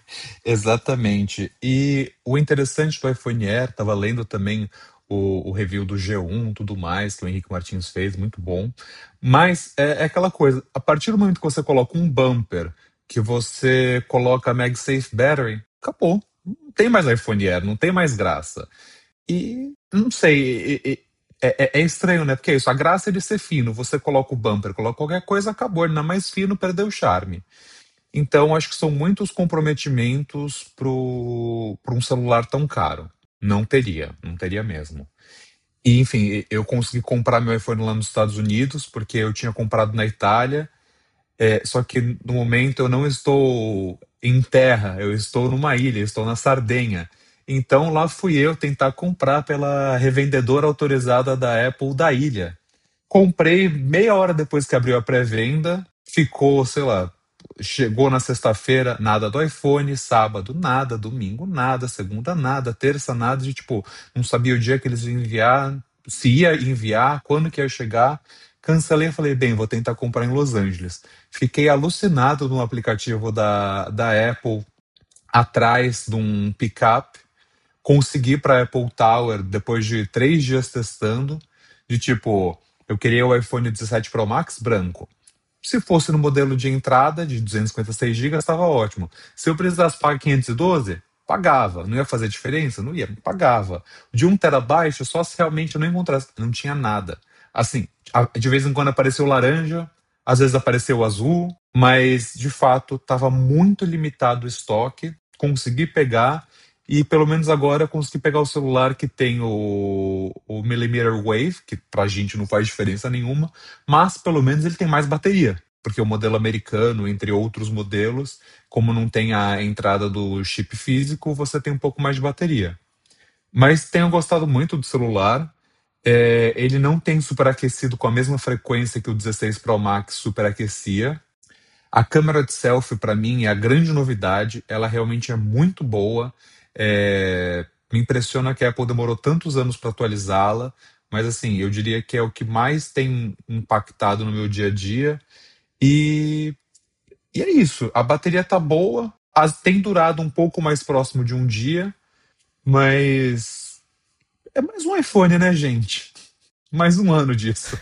C: Exatamente. E o interessante do iPhone Air, estava lendo também o, o review do G um e tudo mais, que o Henrique Martins fez, muito bom. Mas é, é aquela coisa, a partir do momento que você coloca um bumper, que você coloca a MagSafe Battery, acabou. Não tem mais iPhone Air, não tem mais graça. E não sei, e- e- é, é- é estranho, né? Porque é isso, a graça é de ser fino. Você coloca o bumper, coloca qualquer coisa, acabou. Ele não é mais fino, perdeu o charme. Então, acho que são muitos comprometimentos para um celular tão caro. Não teria, não teria mesmo. E, enfim, eu consegui comprar meu iPhone lá nos Estados Unidos, porque eu tinha comprado na Itália, é, só que no momento eu não estou em terra, eu estou numa ilha, estou na Sardenha. Então lá fui eu tentar comprar pela revendedora autorizada da Apple da ilha. Comprei meia hora depois que abriu a pré-venda, ficou, sei lá, chegou na sexta-feira, nada do iPhone, sábado nada, domingo nada, segunda nada, terça nada, de tipo, não sabia o dia que eles iam enviar, se ia enviar, quando que ia chegar. Cancelei e falei, bem, vou tentar comprar em Los Angeles. Fiquei alucinado no aplicativo da, da Apple, atrás de um pickup. Consegui para Apple Tower depois de três dias testando, de tipo, eu queria o iPhone dezessete Pro Max branco. Se fosse no modelo de entrada de duzentos e cinquenta e seis gigas, estava ótimo. Se eu precisasse pagar quinhentos e doze, pagava. Não ia fazer diferença? Não ia, pagava. De um terabyte, só se realmente eu não encontrasse. Não tinha nada. Assim, de vez em quando apareceu laranja, às vezes apareceu azul, mas de fato estava muito limitado o estoque. Consegui pegar e pelo menos agora eu consegui pegar o celular que tem o, o Millimeter Wave, que pra gente não faz diferença nenhuma, mas pelo menos ele tem mais bateria, porque o modelo americano, entre outros modelos, como não tem a entrada do chip físico, você tem um pouco mais de bateria. Mas tenho gostado muito do celular. É, ele não tem superaquecido com a mesma frequência que o dezesseis Pro Max superaquecia. A câmera de selfie, para mim, é a grande novidade. Ela realmente é muito boa. É, me impressiona que a Apple demorou tantos anos para atualizá-la, mas assim, eu diria que é o que mais tem impactado no meu dia a dia. E, e é isso. A bateria tá boa, as- tem durado um pouco mais próximo de um dia, mas é mais um iPhone, né, gente? Mais um ano disso.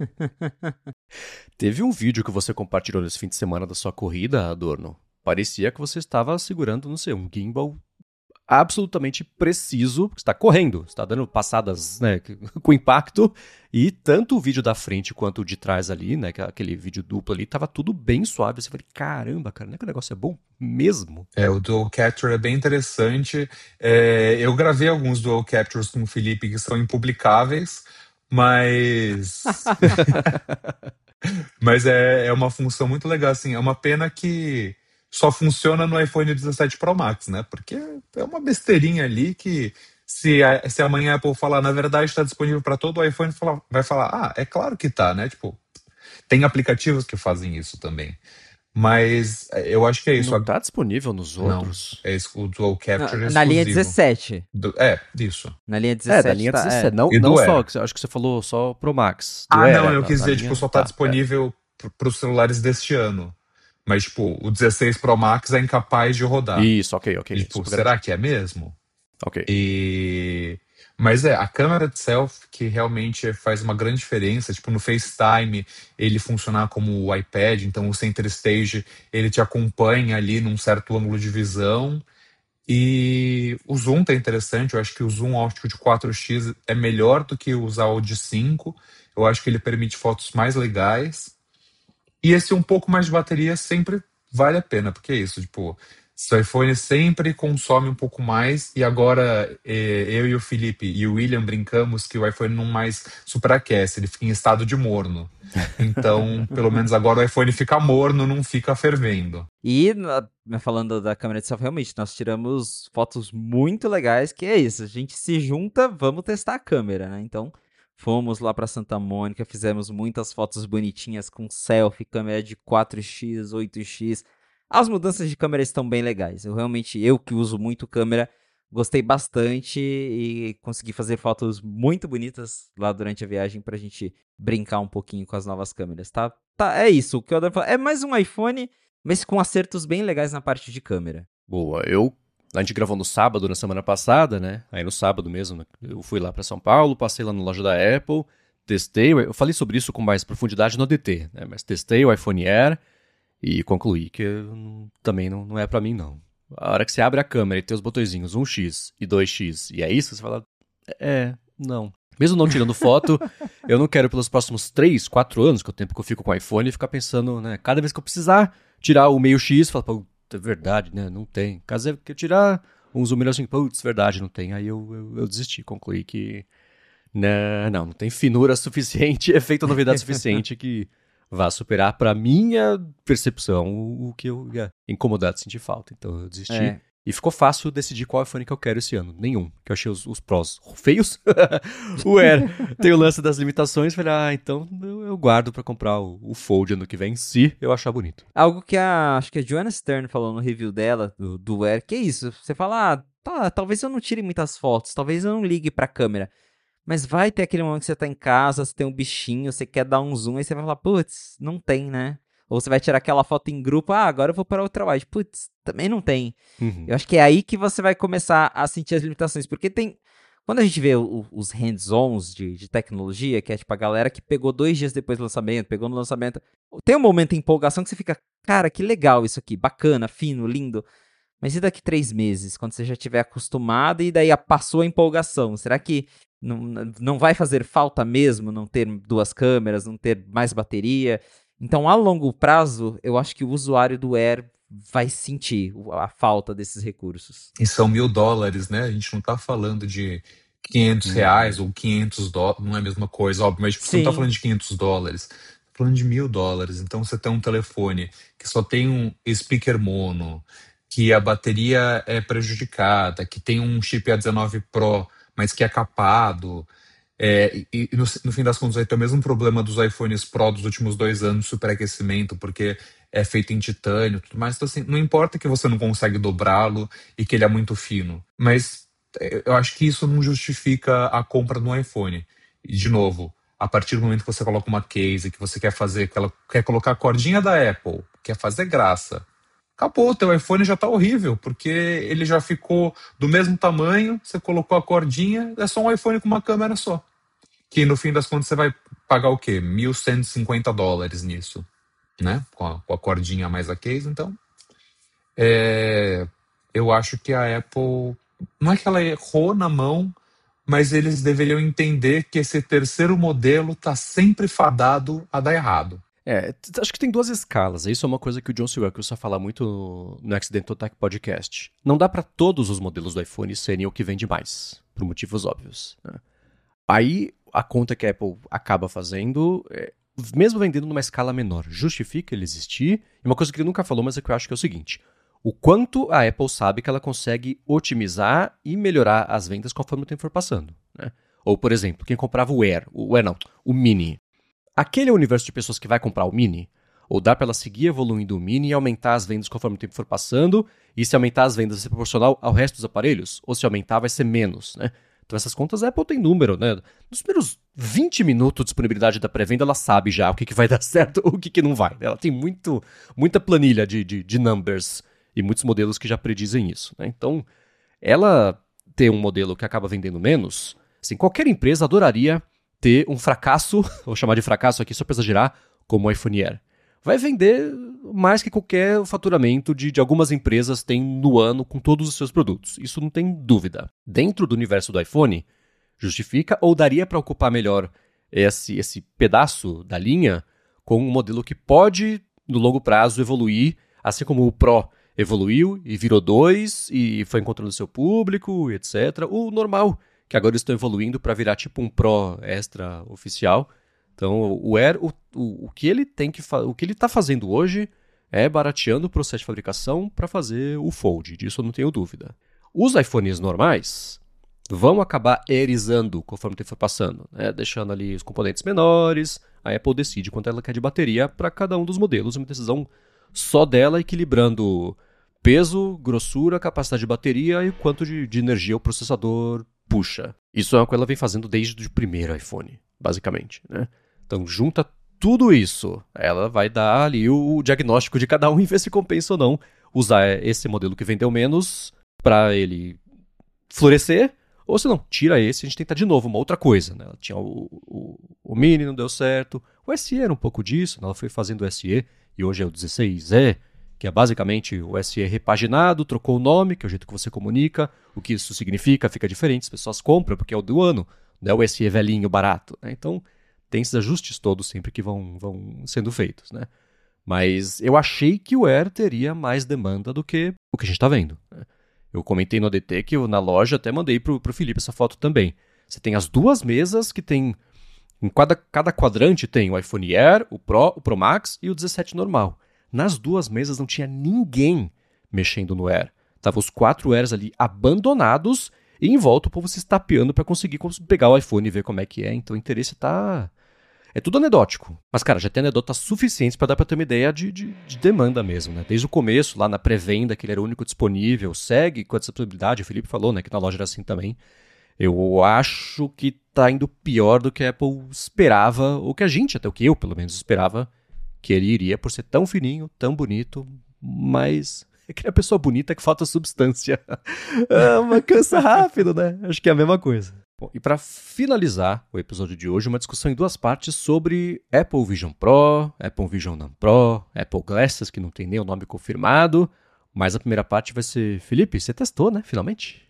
A: Teve um vídeo que você compartilhou nesse fim de semana da sua corrida, Adorno. Parecia que você estava segurando, não sei, um gimbal absolutamente preciso, porque você está correndo, você está dando passadas, né, com impacto, e tanto o vídeo da frente quanto o de trás ali, né, aquele vídeo duplo ali, tava tudo bem suave. Você falei, caramba, cara, não é que o negócio é bom mesmo?
C: É, o Dual Capture é bem interessante. É, eu gravei alguns Dual Captures com o Felipe que são impublicáveis, mas Mas é, é uma função muito legal, assim. É uma pena que só funciona no iPhone dezessete Pro Max, né? Porque é uma besteirinha ali que se, a- se amanhã a Apple falar, na verdade, está disponível para todo o iPhone, fala- vai falar, ah, é claro que tá, né? Tipo, tem aplicativos que fazem isso também. Mas é, eu acho que é isso.
A: Não
C: A-
A: tá disponível nos
C: Não,
A: outros?
C: é, ex- o Dual Capture é
B: Na, na linha
C: exclusivo.
B: dezessete.
C: Do- é, isso.
B: Na linha
A: É, da
B: dezessete
A: linha
B: tá.
A: dezessete.
B: É.
A: Não,
C: E
A: não
C: do
A: só,
C: Air.
A: que você- acho que você falou só Pro Max. Do
C: Ah,
A: Air,
C: não,
A: é,
C: eu
A: da,
C: quis
A: da
C: dizer, tipo,
A: linha.
C: só tá
A: Tá, é.
C: disponível para os celulares deste ano. Mas, tipo, o dezesseis Pro Max é incapaz de rodar.
A: Isso, ok, ok.
C: E,
A: Só
C: tipo,
A: pra
C: será
A: garantir.
C: que é mesmo?
A: Ok.
C: E... Mas é, a câmera itself que realmente faz uma grande diferença. Tipo, no FaceTime, ele funcionar como o iPad, então o Center Stage, ele te acompanha ali num certo ângulo de visão. E o zoom tá interessante, eu acho que o zoom óptico de quatro x é melhor do que usar o de cinco. Eu acho que ele permite fotos mais legais. E esse um pouco mais de bateria sempre vale a pena, porque é isso, tipo, seu iPhone sempre consome um pouco mais, e agora eh, eu e o Felipe e o William brincamos que o iPhone não mais superaquece, ele fica em estado de morno. Então, pelo menos agora o iPhone fica morno, não fica fervendo.
B: E, na- falando da câmera de selfie, realmente, nós tiramos fotos muito legais, que é isso, a gente se junta, vamos testar a câmera, né? Então, fomos lá pra Santa Mônica, fizemos muitas fotos bonitinhas com selfie, câmera de quatro x, oito x. As mudanças de câmera estão bem legais. Eu realmente, eu que uso muito câmera, gostei bastante e consegui fazer fotos muito bonitas lá durante a viagem pra gente brincar um pouquinho com as novas câmeras, tá? Tá, é isso, o que eu devo falar. É mais um iPhone, mas com acertos bem legais na parte de câmera.
A: Boa. Eu. A gente gravou no sábado, na semana passada, né? Aí no sábado mesmo, né, eu fui lá pra São Paulo, passei lá na loja da Apple, testei. Eu falei sobre isso com mais profundidade no A D T, né? Mas testei o iPhone Air e concluí que hum, também não, não é pra mim, não. A hora que você abre a câmera e tem os botõezinhos um x e dois x, e é isso, você fala, é, não. Mesmo não tirando foto, eu não quero pelos próximos três, quatro anos, que é o tempo que eu fico com o iPhone, ficar pensando, né, cada vez que eu precisar tirar o meio X, falar, pô, é verdade, né, não tem. Caso eu tirar um zoom assim, putz, verdade, não tem. Aí eu, eu, eu desisti, concluí que, né, não, não tem finura suficiente, efeito novidade suficiente que vá superar pra minha percepção o, o que eu ia incomodar de sentir falta. Então eu desisti.
B: É.
A: E ficou fácil decidir qual iPhone que eu quero esse ano. Nenhum. Que eu achei os, os prós feios. O Air tem o lance das limitações. Falei, ah, então eu, eu guardo pra comprar o, o Fold ano que vem, se eu achar bonito.
B: Algo que a, acho que a Joanna Stern falou no review dela, do, do Air, que é isso, você fala, ah, tá, talvez eu não tire muitas fotos, talvez eu não ligue pra câmera, mas vai ter aquele momento que você tá em casa, você tem um bichinho, você quer dar um zoom, aí você vai falar, putz, não tem, né? Ou você vai tirar aquela foto em grupo, ah, agora eu vou para o trabalho, putz, também não tem.
A: Uhum.
B: Eu acho que é aí que você vai começar a sentir as limitações, porque tem... Quando a gente vê o- os hands-ons de, de tecnologia, que é tipo a galera que pegou dois dias depois do lançamento, pegou no lançamento, tem um momento de empolgação que você fica, cara, que legal isso aqui, bacana, fino, lindo. Mas e daqui três meses, quando você já estiver acostumado e daí a- passou a empolgação? Será que não, não vai fazer falta mesmo não ter duas câmeras, não ter mais bateria? Então, a longo prazo, eu acho que o usuário do Air vai sentir o- a falta desses recursos.
C: E são mil dólares, né? A gente não tá falando de quinhentos reais ou quinhentos dólares, não é a mesma coisa, óbvio, mas tipo, você não tá
B: Sim.
C: falando de quinhentos dólares, tá falando de mil dólares. Então você tem um telefone que só tem um speaker mono, que a bateria é prejudicada, que tem um chip A dezenove Pro, mas que é capado. É, e e no, no fim das contas vai ter o mesmo problema dos iPhones Pro dos últimos dois anos, superaquecimento, porque é feito em titânio e tudo mais. Então, assim, não importa que você não consegue dobrá-lo e que ele é muito fino, mas é, eu acho que isso não justifica a compra do iPhone. E, de novo, a partir do momento que você coloca uma case, que você quer fazer, que ela quer colocar a cordinha da Apple, quer fazer graça, acabou, o teu iPhone já tá horrível, porque ele já ficou do mesmo tamanho, você colocou a cordinha, é só um iPhone com uma câmera só. Que no fim das contas você vai pagar o quê? mil cento e cinquenta dólares nisso, né? Com a, com a cordinha mais a case, então. É, eu acho que a Apple. Não é que ela errou na mão, mas eles deveriam entender que esse terceiro modelo tá sempre fadado a dar errado.
A: É, t- acho que tem duas escalas. Isso é uma coisa que o John Siracusa fala muito no, no Accidental Tech Podcast. Não dá pra todos os modelos do iPhone serem o que vende mais, por motivos óbvios, né? Aí, a conta que a Apple acaba fazendo é mesmo vendendo numa escala menor, justifica ele existir? E uma coisa que ele nunca falou, mas é que eu acho que é o seguinte: o quanto a Apple sabe que ela consegue otimizar e melhorar as vendas conforme o tempo for passando, né? Ou, por exemplo, quem comprava o Air, o Air não, o Mini. Aquele universo de pessoas que vai comprar o Mini, ou dá para ela seguir evoluindo o Mini e aumentar as vendas conforme o tempo for passando, e se aumentar as vendas vai ser proporcional ao resto dos aparelhos, ou se aumentar vai ser menos, né? Então essas contas a Apple tem número, né? Nos primeiros vinte minutos de disponibilidade da pré-venda, ela sabe já o que, que vai dar certo ou o que, que não vai. Ela tem muito, muita planilha de, de, de numbers e muitos modelos que já predizem isso, né? Então, ela ter um modelo que acaba vendendo menos, assim, qualquer empresa adoraria ter um fracasso, vou chamar de fracasso aqui só para exagerar, como o iPhone Air. Vai vender mais que qualquer faturamento de, de algumas empresas têm no ano com todos os seus produtos. Isso não tem dúvida. Dentro do universo do iPhone, justifica ou daria para ocupar melhor esse, esse pedaço da linha com um modelo que pode, no longo prazo, evoluir, assim como o Pro evoluiu e virou dois e foi encontrando seu público, etcétera. O normal, que agora estão evoluindo para virar tipo um Pro extra oficial. Então, o Air, o, o, o que ele tem que fa- o que ele está fazendo hoje é barateando o processo de fabricação para fazer o Fold, disso eu não tenho dúvida. Os iPhones normais vão acabar airizando conforme o tempo for passando, né? Deixando ali os componentes menores, a Apple decide quanto ela quer de bateria para cada um dos modelos, uma decisão só dela, equilibrando peso, grossura, capacidade de bateria e quanto de, de energia o processador puxa. Isso é uma coisa que ela vem fazendo desde o primeiro iPhone, basicamente, né? Então, junta tudo isso, ela vai dar ali o diagnóstico de cada um e ver se compensa ou não usar esse modelo que vendeu menos para ele florescer, ou se não, tira esse e a gente tenta de novo uma outra coisa, né? Ela tinha o, o, o Mini, não deu certo, o S E era um pouco disso, né? Ela foi fazendo o S E e hoje é o dezesseis E, que é basicamente o S E repaginado, trocou o nome, que é o jeito que você comunica, o que isso significa, fica diferente, as pessoas compram porque é o do ano, não é o S E velhinho, barato, né? Então, tem esses ajustes todos sempre que vão, vão sendo feitos, né? Mas eu achei que o Air teria mais demanda do que o que a gente está vendo, né? Eu comentei no A D T que eu, na loja até mandei pro, pro Felipe essa foto também. Você tem as duas mesas que tem... Em cada, cada quadrante tem o iPhone Air, o Pro, o Pro Max e o dezessete normal. Nas duas mesas não tinha ninguém mexendo no Air. Tava os quatro Airs ali abandonados e em volta o povo se estapeando para conseguir pegar o iPhone e ver como é que é. Então o interesse tá... É tudo anedótico. Mas, cara, já tem anedotas suficientes para dar para ter uma ideia de, de, de demanda mesmo, né? Desde o começo, lá na pré-venda, que ele era o único disponível, segue com essa possibilidade, o Felipe falou, né, que na loja era assim também. Eu acho que tá indo pior do que a Apple esperava, ou que a gente, até o que eu, pelo menos, esperava que ele iria, por ser tão fininho, tão bonito, mas é que é a pessoa bonita que falta substância. Ah, mas cansa rápido, né? Acho que é a mesma coisa. Bom, e para finalizar o episódio de hoje, uma discussão em duas partes sobre Apple Vision Pro, Apple Vision Non Pro, Apple Glasses, que não tem nem o nome confirmado, mas a primeira parte vai ser... Felipe, você testou, né, finalmente?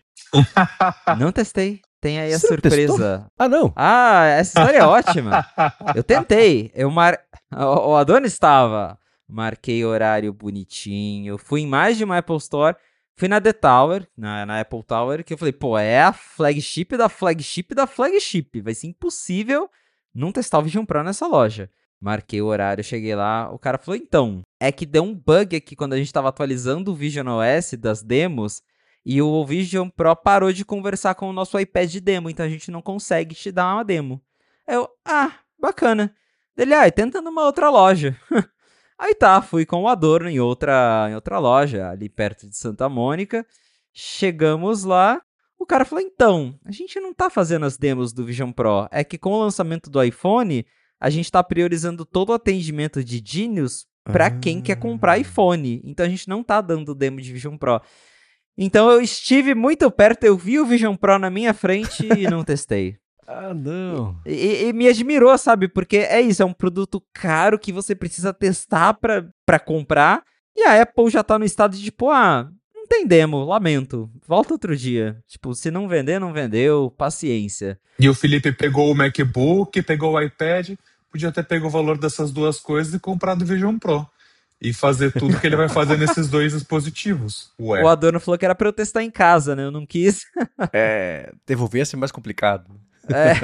B: Não testei. Tem aí a
A: Você
B: surpresa.
A: testou? Ah, não.
B: Ah, essa história é ótima. Eu tentei. Eu mar... O o Adonis estava. Marquei horário bonitinho. Fui em mais de uma Apple Store. Fui na The Tower, na, na Apple Tower, que eu falei, pô, é a flagship da flagship da flagship. Vai ser impossível não testar o Vision Pro nessa loja. Marquei o horário, cheguei lá. O cara falou, então, é que deu um bug aqui quando a gente estava atualizando o Vision O S das demos. E o Vision Pro parou de conversar com o nosso iPad de demo, então a gente não consegue te dar uma demo. Eu, ah, bacana. Ele, ah, tenta numa outra loja. Aí tá, fui com o Adorno em outra, em outra loja, ali perto de Santa Mônica. Chegamos lá, o cara falou, então, a gente não tá fazendo as demos do Vision Pro. É que com o lançamento do iPhone, a gente tá priorizando todo o atendimento de Genius pra ah. quem quer comprar iPhone. Então a gente não tá dando demo de Vision Pro. Então eu estive muito perto, eu vi o Vision Pro na minha frente e não testei.
A: Ah, não.
B: E, e, e me admirou, sabe? Porque é isso, é um produto caro que você precisa testar pra, pra comprar. E a Apple já tá no estado de tipo, ah, não tem demo, lamento. Volta outro dia. Tipo, se não vender, não vendeu, paciência.
C: E o Felipe pegou o MacBook, pegou o iPad, podia ter pego o valor dessas duas coisas e comprado o Vision Pro. E fazer tudo que ele vai fazer nesses dois dispositivos. Ué.
B: O Adorno falou que era pra eu testar em casa, né? Eu não quis.
A: É, devolver ia ser mais complicado.
B: É.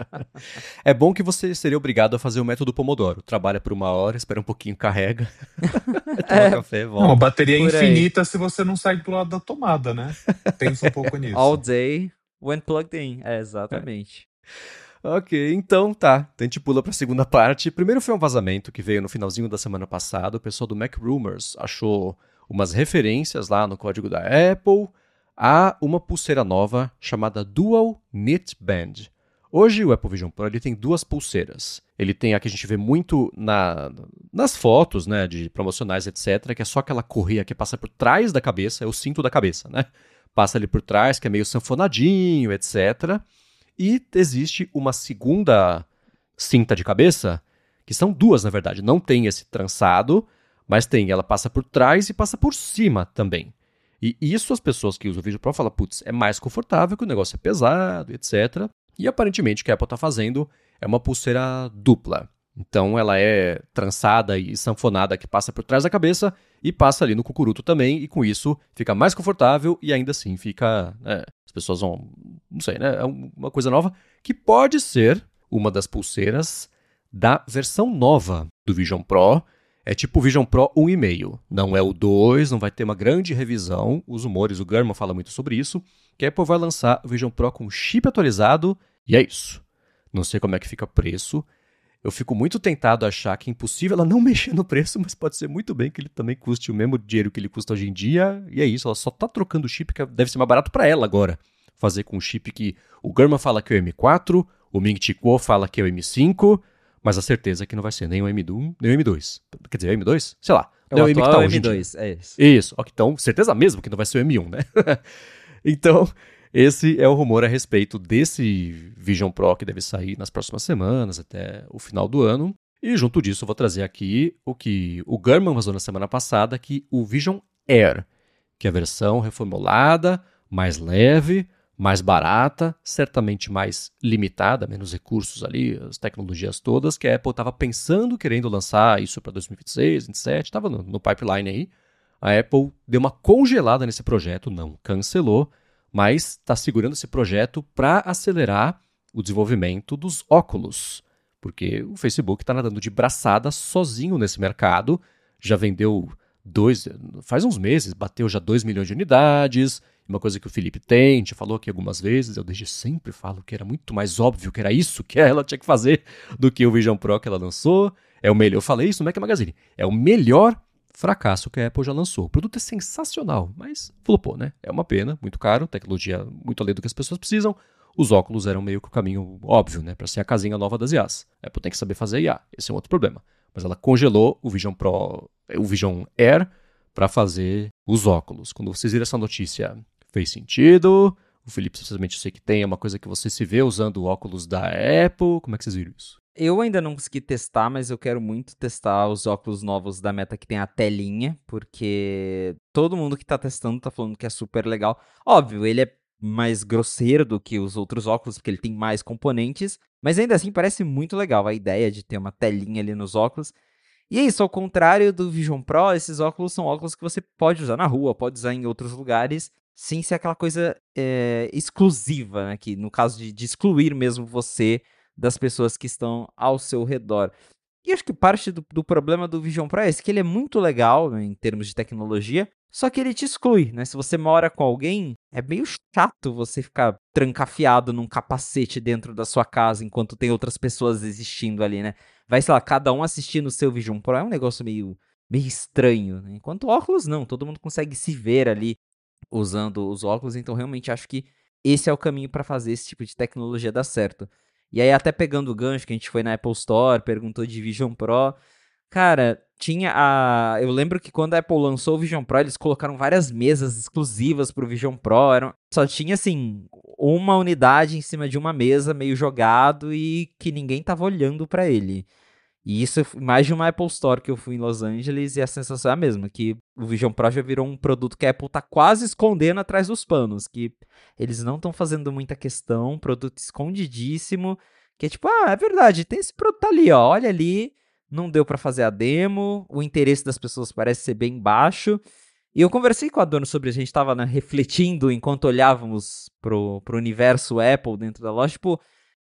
A: É bom que você seria obrigado a fazer o método Pomodoro. Trabalha por uma hora, espera um pouquinho, carrega, toma
B: É,
A: café,
C: Não, a
A: volta.
C: bateria é
B: por aí.
C: infinita se você não sai do lado da tomada, né? Pensa um pouco
B: All
C: nisso.
B: day when plugged in. É, exatamente.
A: Ok, então tá. Então a gente pula pra segunda parte. Primeiro foi um vazamento que veio no finalzinho da semana passada. O pessoal do Mac Rumors achou umas referências lá no código da Apple a uma pulseira nova chamada Dual Knit Band. Hoje o Apple Vision Pro ele tem duas pulseiras. Ele tem a que a gente vê muito na, nas fotos, né, de promocionais, etcétera, que é só aquela correia que passa por trás da cabeça, é o cinto da cabeça, né? Passa ali por trás, que é meio sanfonadinho, etcétera. E existe uma segunda cinta de cabeça, que são duas, na verdade. Não tem esse trançado, mas tem. Ela passa por trás e passa por cima também. E isso as pessoas que usam o Vision Pro falam, putz, é mais confortável, que o negócio é pesado, etcétera. E aparentemente o que a Apple está fazendo é uma pulseira dupla. Então ela é trançada e sanfonada que passa por trás da cabeça e passa ali no cucuruto também, e com isso fica mais confortável e ainda assim fica... Né, as pessoas vão... Não sei, né? É uma coisa nova que pode ser uma das pulseiras da versão nova do Vision Pro. É tipo o Vision Pro um e meio. Não é o dois, não vai ter uma grande revisão. Os rumores, o Gurman fala muito sobre isso, que a Apple vai lançar o Vision Pro com chip atualizado e é isso. Não sei como é que fica o preço. Eu fico muito tentado a achar que é impossível ela não mexer no preço, mas pode ser muito bem que ele também custe o mesmo dinheiro que ele custa hoje em dia. E é isso, ela só tá trocando o chip, que deve ser mais barato para ela agora. Fazer com o chip que o Gurman fala que é o M quatro, o Ming-Chi Kuo fala que é o M cinco, mas a certeza é que não vai ser nem o M um, nem o M dois. Quer dizer, o M dois? Sei lá.
B: É
A: Não
B: o
A: é o M que
B: atual
A: tá
B: M
A: hoje em dia.
B: dois, é isso.
A: Isso, ok, então certeza mesmo que não vai ser o M um, né? Então, esse é o rumor a respeito desse Vision Pro que deve sair nas próximas semanas, até o final do ano. E junto disso eu vou trazer aqui o que o Gurman vazou na semana passada, que o Vision Air, que é a versão reformulada, mais leve, mais barata, certamente mais limitada, menos recursos ali, as tecnologias todas, que a Apple estava pensando, querendo lançar isso para dois mil e vinte e seis, vinte e sete, estava no, no pipeline aí. A Apple deu uma congelada nesse projeto, não cancelou, mas está segurando esse projeto para acelerar o desenvolvimento dos óculos, porque o Facebook está nadando de braçada sozinho nesse mercado, já vendeu dois, faz uns meses, bateu já dois milhões de unidades. Uma coisa que o Felipe tem, a gente falou aqui algumas vezes, eu desde sempre falo que era muito mais óbvio que era isso que ela tinha que fazer do que o Vision Pro que ela lançou. É o melhor, eu falei isso no Mac Magazine, é o melhor fracasso que a Apple já lançou. O produto é sensacional, mas flopou, né? É uma pena, muito caro, tecnologia muito além do que as pessoas precisam. Os óculos eram meio que o caminho óbvio, né? Para ser a casinha nova das I As. A Apple tem que saber fazer I A, esse é um outro problema. Mas ela congelou o Vision Pro, o Vision Air, para fazer os óculos. Quando vocês viram essa notícia, fez sentido? O Felipe, sinceramente, eu sei que tem, é uma coisa que você se vê usando o óculos da Apple. Como é que vocês viram isso?
B: Eu ainda não consegui testar, mas eu quero muito testar os óculos novos da Meta que tem a telinha, porque todo mundo que tá testando tá falando que é super legal. Óbvio, ele é mais grosseiro do que os outros óculos, porque ele tem mais componentes, mas ainda assim parece muito legal a ideia de ter uma telinha ali nos óculos. E é isso, ao contrário do Vision Pro, esses óculos são óculos que você pode usar na rua, pode usar em outros lugares, sem ser aquela coisa é, exclusiva, né? Que no caso de, de excluir mesmo você das pessoas que estão ao seu redor. E acho que parte do, do problema do Vision Pro é esse, que ele é muito legal, né, em termos de tecnologia, só que ele te exclui, né? Se você mora com alguém, é meio chato você ficar trancafiado num capacete dentro da sua casa enquanto tem outras pessoas existindo ali, né? Vai, sei lá, cada um assistindo o seu Vision Pro, é um negócio meio, meio estranho, né? Enquanto óculos não, todo mundo consegue se ver ali usando os óculos, então realmente acho que esse é o caminho para fazer esse tipo de tecnologia dar certo. E aí, até pegando o gancho que a gente foi na Apple Store, perguntou de Vision Pro. Cara, tinha a... Eu lembro que quando a Apple lançou o Vision Pro, eles colocaram várias mesas exclusivas pro Vision Pro. Eram... Só tinha, assim, uma unidade em cima de uma mesa, meio jogado, e que ninguém tava olhando pra ele. E isso, mais de uma Apple Store que eu fui em Los Angeles, e a sensação é a mesma, que o Vision Pro já virou um produto que a Apple tá quase escondendo atrás dos panos, que eles não estão fazendo muita questão, produto escondidíssimo, que é tipo, ah, é verdade, tem esse produto ali, ó, olha ali, não deu pra fazer a demo, o interesse das pessoas parece ser bem baixo, e eu conversei com a dona sobre isso, a gente tava, né, refletindo enquanto olhávamos pro, pro universo Apple dentro da loja, tipo,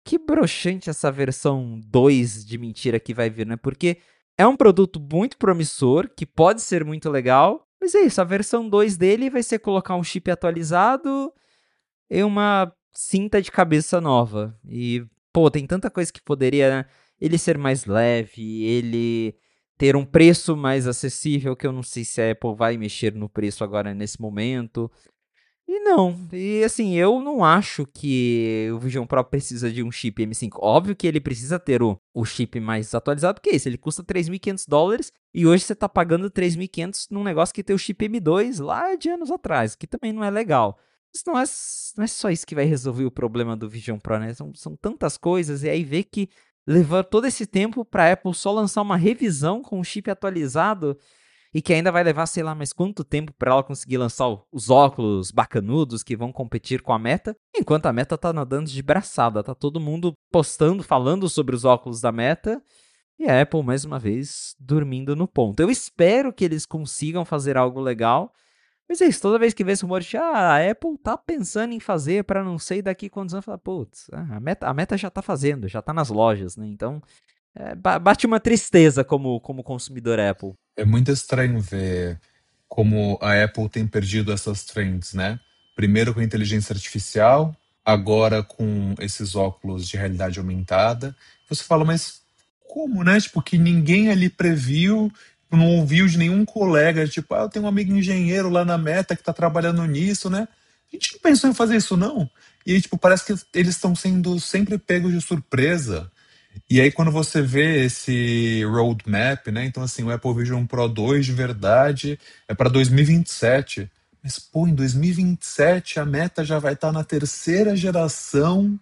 B: que broxante essa versão dois de mentira que vai vir, né? Porque é um produto muito promissor, que pode ser muito legal, mas é isso, a versão dois dele vai ser colocar um chip atualizado e uma cinta de cabeça nova. E, pô, tem tanta coisa que poderia, né? Ele ser mais leve, ele ter um preço mais acessível, que eu não sei se a Apple vai mexer no preço agora nesse momento. E não, e assim, eu não acho que o Vision Pro precisa de um chip M cinco. Óbvio que ele precisa ter o, o chip mais atualizado, porque é isso, ele custa três mil e quinhentos dólares e hoje você tá pagando três mil e quinhentos num negócio que tem o chip M dois lá de anos atrás, que também não é legal. Mas não é, não é só isso que vai resolver o problema do Vision Pro, né? São, são tantas coisas, e aí ver que levou todo esse tempo pra Apple só lançar uma revisão com o chip atualizado e que ainda vai levar, sei lá, mais quanto tempo para ela conseguir lançar os óculos bacanudos que vão competir com a Meta, enquanto a Meta tá nadando de braçada, tá todo mundo postando, falando sobre os óculos da Meta, e a Apple, mais uma vez, dormindo no ponto. Eu espero que eles consigam fazer algo legal, mas é isso, toda vez que vê esse rumor de ah, a Apple tá pensando em fazer para não sei daqui quantos anos, fala, putz, a Meta, a Meta já tá fazendo, já tá nas lojas, né, então é, bate uma tristeza como, como consumidor Apple.
C: É muito estranho ver como a Apple tem perdido essas trends, né? Primeiro com a inteligência artificial, agora com esses óculos de realidade aumentada. Você fala, mas como, né? Tipo, que ninguém ali previu, não ouviu de nenhum colega, tipo, ah, eu tenho um amigo engenheiro lá na Meta que tá trabalhando nisso, né? A gente não pensou em fazer isso, não. E aí, tipo, parece que eles estão sendo sempre pegos de surpresa. E aí, quando você vê esse roadmap, né? Então, assim, o Apple Vision Pro dois de verdade é para dois mil e vinte e sete. Mas, pô, em dois mil e vinte e sete a Meta já vai estar na terceira geração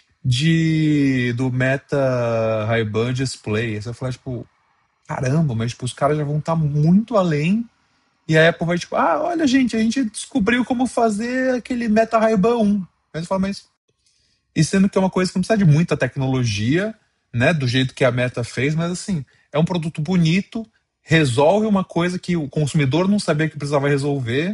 C: de do Meta Ray-Ban Display. Aí você vai falar, tipo, caramba, mas tipo, os caras já vão estar muito além. E a Apple vai, tipo, ah, olha, gente, a gente descobriu como fazer aquele Meta Ray-Ban um. Aí você fala, mas e sendo que é uma coisa que não precisa de muita tecnologia, né, do jeito que a Meta fez, mas assim, é um produto bonito, resolve uma coisa que o consumidor não sabia que precisava resolver,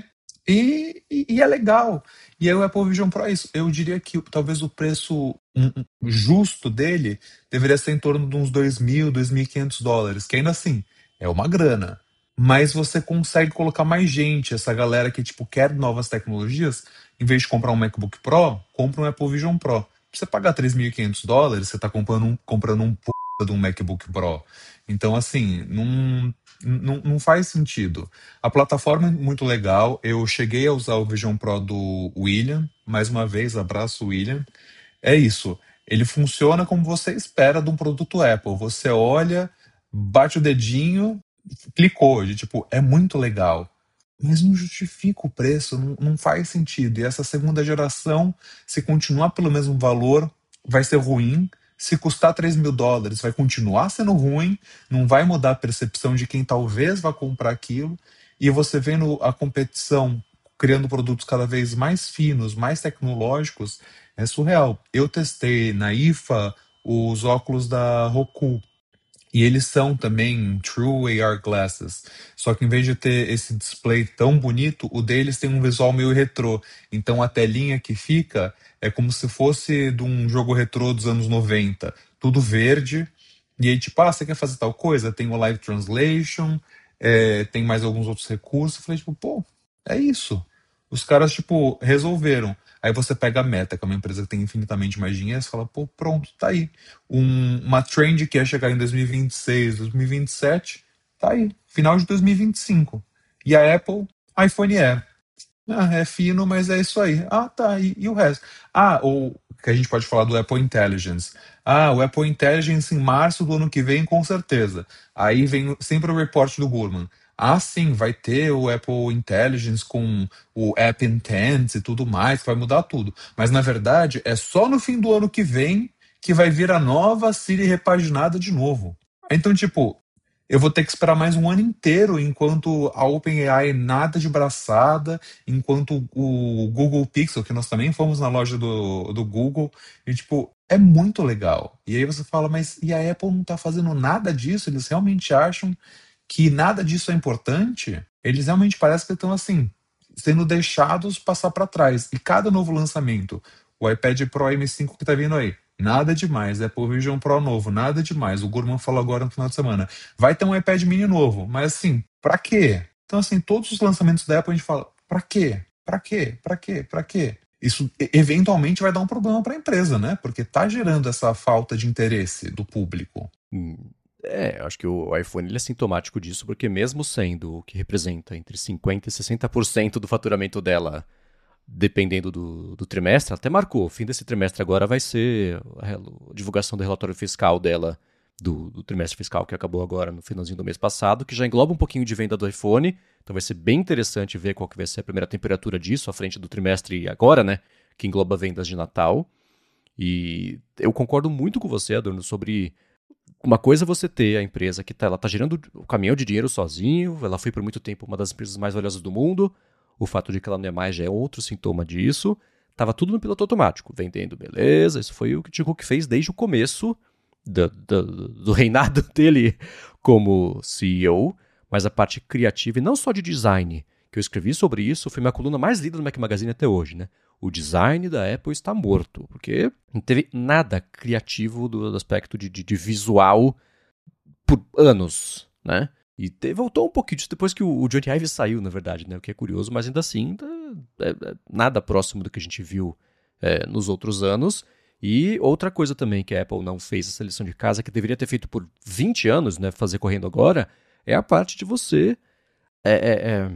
C: e, e, e é legal. E aí o Apple Vision Pro é isso. Eu diria que talvez o preço um, um, justo dele deveria ser em torno de uns dois mil, dois mil e quinhentos dólares, que ainda assim é uma grana. Mas você consegue colocar mais gente, essa galera que tipo quer novas tecnologias, em vez de comprar um MacBook Pro, compra um Apple Vision Pro. Pra você pagar três mil e quinhentos dólares, você tá comprando um, comprando um p de um MacBook Pro. Então, assim, não, não, não faz sentido. A plataforma é muito legal. Eu cheguei a usar o Vision Pro do William. Mais uma vez, abraço, William. É isso. Ele funciona como você espera de um produto Apple. Você olha, bate o dedinho, clicou. De, tipo, é muito legal. Mas não justifica o preço, não, não faz sentido. E essa segunda geração, se continuar pelo mesmo valor, vai ser ruim. Se custar três mil dólares, vai continuar sendo ruim. Não vai mudar a percepção de quem talvez vá comprar aquilo. E você vendo a competição criando produtos cada vez mais finos, mais tecnológicos, é surreal. Eu testei na I F A os óculos da Roku. E eles são também True A R Glasses. Só que em vez de ter esse display tão bonito, o deles tem um visual meio retrô. Então a telinha que fica é como se fosse de um jogo retrô dos anos noventa. Tudo verde. E aí, tipo, ah, você quer fazer tal coisa? Tem o Live Translation, é, tem mais alguns outros recursos. Eu falei, tipo, pô, é isso. Os caras, tipo, resolveram. Aí você pega a Meta, que é uma empresa que tem infinitamente mais dinheiro, você fala, pô, pronto, tá aí. Um, uma trend que ia chegar em dois mil e vinte e seis, dois mil e vinte e sete, tá aí. Final de dois mil e vinte e cinco. E a Apple, iPhone Air. Ah, é fino, mas é isso aí. Ah, tá. E, e o resto? Ah, ou que a gente pode falar do Apple Intelligence. Ah, o Apple Intelligence em março do ano que vem, com certeza. Aí vem sempre o report do Gurman. Ah, sim, vai ter o Apple Intelligence com o App Intent e tudo mais, que vai mudar tudo. Mas, na verdade, é só no fim do ano que vem que vai vir a nova Siri repaginada de novo. Então, tipo, eu vou ter que esperar mais um ano inteiro enquanto a OpenAI nada de braçada, enquanto o Google Pixel, que nós também fomos na loja do, do Google, e, tipo, é muito legal. E aí você fala, mas e a Apple não tá fazendo nada disso? Eles realmente acham que nada disso é importante? Eles realmente parecem que estão assim, sendo deixados passar para trás. E cada novo lançamento, o iPad Pro M cinco que tá vindo aí, Nada demais. Apple Vision Pro novo, nada demais. O Gurman falou agora no final de semana. Vai ter um iPad mini novo, mas assim, pra quê? Então, assim, todos os lançamentos da Apple a gente fala, pra quê? Pra quê? Pra quê? Pra quê? Isso e- eventualmente vai dar um problema pra empresa, né? Porque tá gerando essa falta de interesse do público.
A: Hum, É, eu acho que o iPhone ele é sintomático disso, porque mesmo sendo o que representa entre cinquenta por cento e sessenta por cento do faturamento dela, dependendo do, do trimestre, ela até marcou, o fim desse trimestre agora vai ser a, rel- a divulgação do relatório fiscal dela, do, do trimestre fiscal que acabou agora no finalzinho do mês passado, que já engloba um pouquinho de venda do iPhone, então vai ser bem interessante ver qual que vai ser a primeira temperatura disso, à frente do trimestre agora, né, que engloba vendas de Natal. E eu concordo muito com você, Adorno, sobre uma coisa é você ter a empresa que tá, ela tá gerando o caminhão de dinheiro sozinho, ela foi por muito tempo uma das empresas mais valiosas do mundo, o fato de que ela não é mais já é outro sintoma disso. Tava tudo no piloto automático, vendendo, beleza, isso foi o que o Tim Cook fez desde o começo do, do, do reinado dele como C E O, mas a parte criativa, e não só de design, que eu escrevi sobre isso, foi minha coluna mais lida do Mac Magazine até hoje, né? O design da Apple está morto, porque não teve nada criativo do, do aspecto de, de, de visual por anos, né? E te, voltou um pouquinho disso depois que o, o Johnny Ive saiu, na verdade, né? O que é curioso, mas ainda assim, é, é nada próximo do que a gente viu é, nos outros anos. E outra coisa também que a Apple não fez essa lição de casa, que deveria ter feito por vinte anos, né? Fazer correndo agora, é a parte de você é, é, é,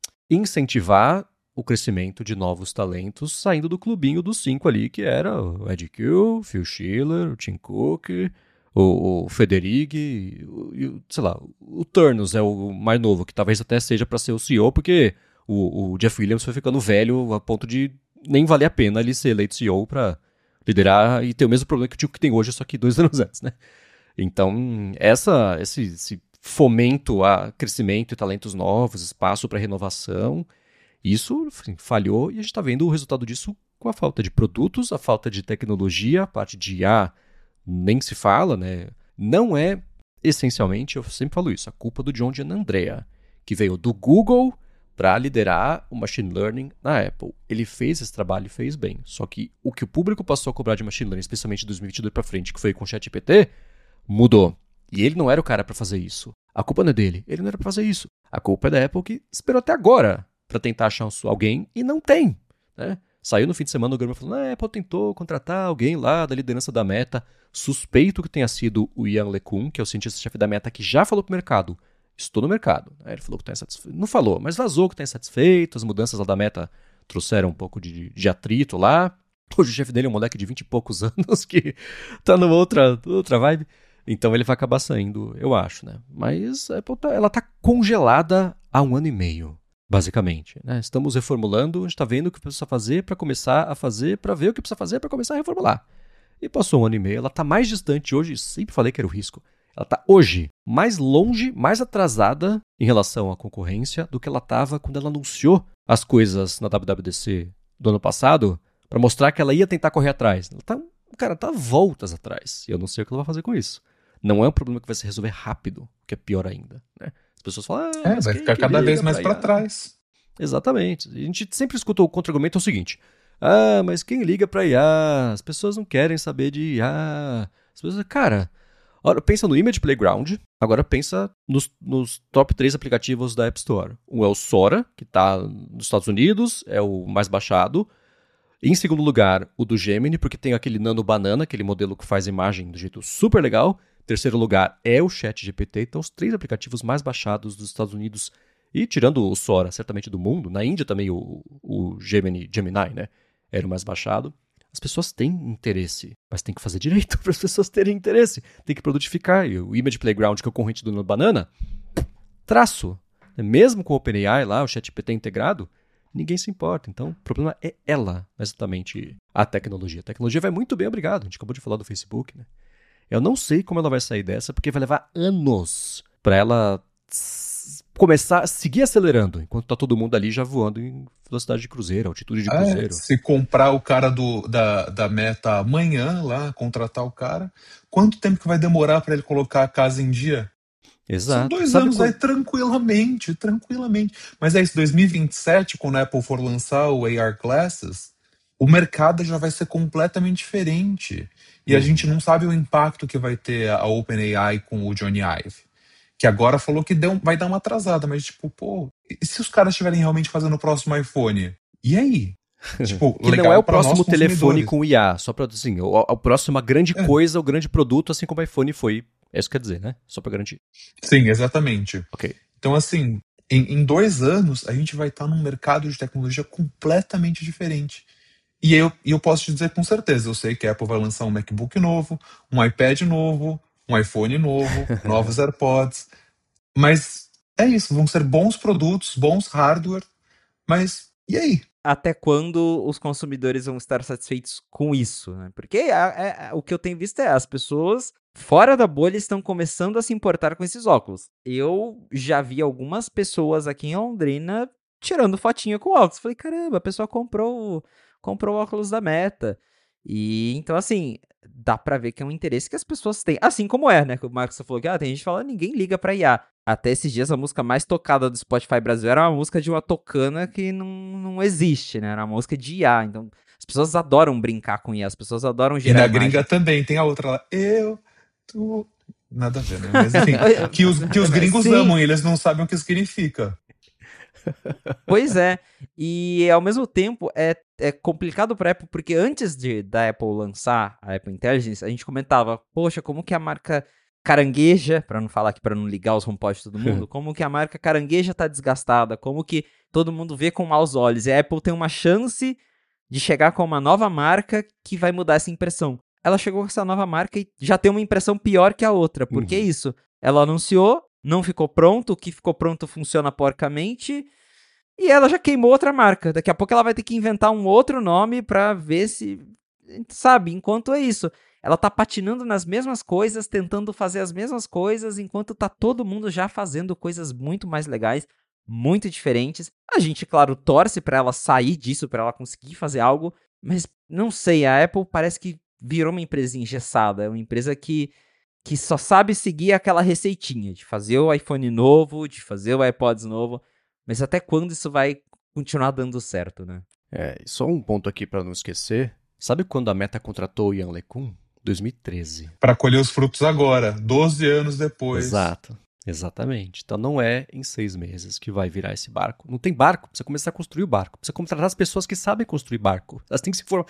A: incentivar o crescimento de novos talentos saindo do clubinho dos cinco ali, que era o Ed Kill, o Phil Schiller, o Tim Cook, o, o Federighi, o, e o, sei lá, o Turnus é o mais novo, que talvez até seja para ser o C E O, porque o, o Jeff Williams foi ficando velho a ponto de nem valer a pena ele ser eleito C E O para liderar e ter o mesmo problema que o Tim Cook tem hoje, só que dois anos antes, né? Então, essa, esse, esse fomento a crescimento e talentos novos, espaço para renovação, isso assim, falhou e a gente está vendo o resultado disso com a falta de produtos, a falta de tecnologia, a parte de I A nem se fala, né? Não é, essencialmente, eu sempre falo isso, a culpa do John Giannandrea, que veio do Google para liderar o machine learning na Apple. Ele fez esse trabalho e fez bem. Só que o que o público passou a cobrar de machine learning, especialmente de dois mil e vinte e dois para frente, que foi com o ChatGPT, mudou. E ele não era o cara para fazer isso. A culpa não é dele. Ele não era para fazer isso. A culpa é da Apple que esperou até agora para tentar achar alguém e não tem, né? Saiu no fim de semana o Gurman falando, ah, a Apple tentou contratar alguém lá da liderança da Meta, suspeito que tenha sido o Ian LeCun, que é o cientista-chefe da Meta, que já falou pro mercado, estou no mercado. Ele falou que está insatisfeito, não falou, mas vazou que está insatisfeito, as mudanças lá da Meta trouxeram um pouco de, de atrito lá. Hoje o chefe dele é um moleque de vinte e poucos anos que tá numa outra, outra vibe. Então ele vai acabar saindo, eu acho, né? Mas a Apple tá, ela tá congelada há um ano e meio. Basicamente, né? Estamos reformulando, a gente está vendo o que precisa fazer para começar a fazer, para ver o que precisa fazer para começar a reformular. E passou um ano e meio, ela está mais distante hoje, sempre falei que era o risco, ela está hoje mais longe, mais atrasada em relação à concorrência do que ela estava quando ela anunciou as coisas na W W D C do ano passado, para mostrar que ela ia tentar correr atrás. Ela tá, cara, tá voltas atrás, e eu não sei o que ela vai fazer com isso. Não é um problema que vai se resolver rápido, o que é pior ainda, né? As pessoas falam, ah,
C: É,
A: mas
C: vai
A: quem
C: ficar
A: que
C: cada
A: liga
C: vez mais
A: pra
C: para
A: I A?
C: trás.
A: Exatamente. A gente sempre escuta o contra-argumento é o seguinte, ah, mas quem liga pra I A? As pessoas não querem saber de I A. As pessoas, cara, olha, pensa no Image Playground, agora pensa nos, nos top três aplicativos da App Store. Um é o Sora, que está nos Estados Unidos, é o mais baixado. Em segundo lugar, o do Gemini, porque tem aquele Nano Banana, aquele modelo que faz imagem do jeito super legal. Terceiro lugar é o ChatGPT, então os três aplicativos mais baixados dos Estados Unidos e tirando o Sora, certamente do mundo, na Índia também o, o Gemini, Gemini, né, era o mais baixado. As pessoas têm interesse, mas tem que fazer direito para as pessoas terem interesse. Tem que produtificar. E o Image Playground, que é o concorrente do Nano Banana, traço. Mesmo com o OpenAI lá, o ChatGPT integrado, ninguém se importa. Então, o problema é ela, exatamente a tecnologia. A tecnologia vai muito bem, obrigado. A gente acabou de falar do Facebook, né? Eu não sei como ela vai sair dessa, porque vai levar anos para ela começar a seguir acelerando, enquanto tá todo mundo ali já voando em velocidade de cruzeiro, altitude de cruzeiro.
C: É, se comprar o cara do, da, da Meta amanhã lá, contratar o cara, quanto tempo que vai demorar para ele colocar a casa em dia?
A: Exato.
C: São dois
A: Sabe
C: anos
A: quando...
C: aí tranquilamente, tranquilamente. Mas é isso, dois mil e vinte e sete, quando a Apple for lançar o A R Glasses, o mercado já vai ser completamente diferente. E a gente não sabe o impacto que vai ter a OpenAI com o Johnny Ive. Que agora falou que deu, vai dar uma atrasada, mas tipo, pô, e se os caras estiverem realmente fazendo o próximo iPhone? E aí? Tipo,
A: que
C: legal
A: não é o
C: pra nós
A: próximo telefone
C: consumidores.
A: com I A, só pra, assim, o, o próximo, a grande
C: É.
A: coisa, o grande produto, assim como o iPhone foi. É isso que quer dizer, né? Só pra garantir.
C: Sim, exatamente.
A: Ok.
C: Então, assim, em, em dois anos, a gente vai estar num mercado de tecnologia completamente diferente. E eu, e eu posso te dizer com certeza, eu sei que a Apple vai lançar um MacBook novo, um iPad novo, um iPhone novo, novos AirPods. Mas é isso, vão ser bons produtos, bons hardware, mas e aí?
B: Até quando os consumidores vão estar satisfeitos com isso, né? Porque a- a- o que eu tenho visto é as pessoas fora da bolha estão começando a se importar com esses óculos. Eu já vi algumas pessoas aqui em Londrina tirando fotinha com óculos. Falei, caramba, a pessoa comprou, comprou o óculos da Meta. E então, assim, dá pra ver que é um interesse que as pessoas têm. Assim como é, né? Que o Marcos falou que ah, tem gente que fala, ninguém liga pra I A. Até esses dias a música mais tocada do Spotify Brasil era uma música de uma tocana que não, não existe, né? Era uma música de I A. Então, as pessoas adoram brincar com I A, as pessoas adoram
C: E
B: gerar
C: na
B: imagem.
C: gringa também, tem a outra lá, eu, tu... Nada a ver, né? Mas enfim, que os, que os gringos
B: Sim.
C: amam e eles não sabem o que significa.
B: Pois é, e ao mesmo tempo é, é complicado para a Apple, porque antes de, da Apple lançar a Apple Intelligence, a gente comentava, poxa, como que a marca carangueja, para não falar aqui, para não ligar os HomePod de todo mundo, como que a marca carangueja tá desgastada, como que todo mundo vê com maus olhos, e a Apple tem uma chance de chegar com uma nova marca que vai mudar essa impressão. Ela chegou com essa nova marca e já tem uma impressão pior que a outra, porque é
A: Uhum.
B: isso, ela anunciou, não ficou pronto, o que ficou pronto funciona porcamente, e ela já queimou outra marca. Daqui a pouco ela vai ter que inventar um outro nome pra ver se... Sabe, enquanto é isso. Ela tá patinando nas mesmas coisas, tentando fazer as mesmas coisas, enquanto tá todo mundo já fazendo coisas muito mais legais, muito diferentes. A gente, claro, torce pra ela sair disso, pra ela conseguir fazer algo, mas não sei, a Apple parece que virou uma empresa engessada. É uma empresa que, que só sabe seguir aquela receitinha de fazer o iPhone novo, de fazer o AirPods novo. Mas até quando isso vai continuar dando certo, né?
A: É, e só um ponto aqui pra não esquecer. Sabe quando a Meta contratou o Ian LeCun? dois mil e treze.
C: Pra colher os frutos agora, doze anos depois.
A: Exato, exatamente. Então não é em seis meses que vai virar esse barco. Não tem barco, precisa começar a construir o barco. Precisa contratar as pessoas que sabem construir barco. Elas têm que se formar.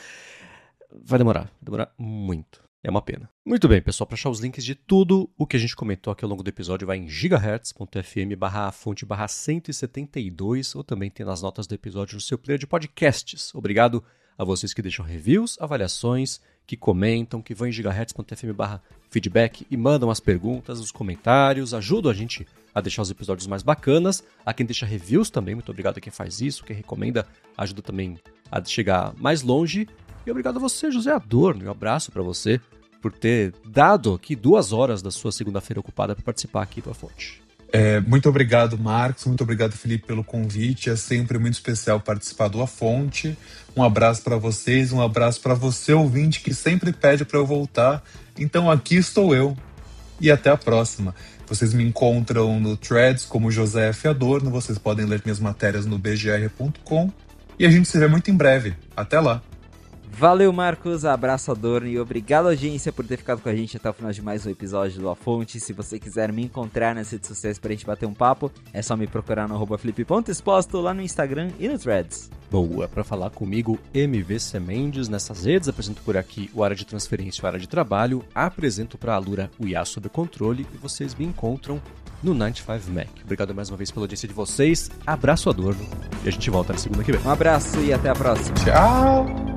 A: Vai demorar, vai demorar muito. É uma pena. Muito bem, pessoal, para achar os links de tudo o que a gente comentou aqui ao longo do episódio, vai em gigahertz.fm barra fonte barra cento e setenta e dois, ou também tem nas notas do episódio no seu player de podcasts. Obrigado a vocês que deixam reviews, avaliações, que comentam, que vão em gigahertz.fm barra feedback e mandam as perguntas, os comentários, ajudam a gente a deixar os episódios mais bacanas. A quem deixa reviews também, muito obrigado a quem faz isso, quem recomenda, ajuda também a chegar mais longe. E obrigado a você, José Adorno, um abraço para você por ter dado aqui duas horas da sua segunda-feira ocupada para participar aqui do A Fonte.
C: É, muito obrigado, Marcos. Muito obrigado, Felipe, pelo convite. É sempre muito especial participar do A Fonte. Um abraço para vocês, um abraço para você, ouvinte, que sempre pede para eu voltar. Então aqui estou eu. E até a próxima. Vocês me encontram no Threads como José F. Adorno. Vocês podem ler minhas matérias no b g r ponto com. E a gente se vê muito em breve. Até lá.
B: Valeu, Marcos, abraço, Adorno, e obrigado, audiência, por ter ficado com a gente até o final de mais um episódio do A Fonte. Se você quiser me encontrar nas redes sociais pra gente bater um papo, é só me procurar no arroba felipe.exposto lá no Instagram e no Threads.
A: Boa, para falar comigo, M V C Mendes, nessas redes, apresento por aqui o Área de Transferência e o Área de Trabalho, apresento para a Alura o I A Sob Controle e vocês me encontram no noventa e cinco Mac. Obrigado mais uma vez pela audiência de vocês, abraço, Adorno, e a gente volta na segunda que vem.
B: Um abraço e até a próxima.
C: Tchau!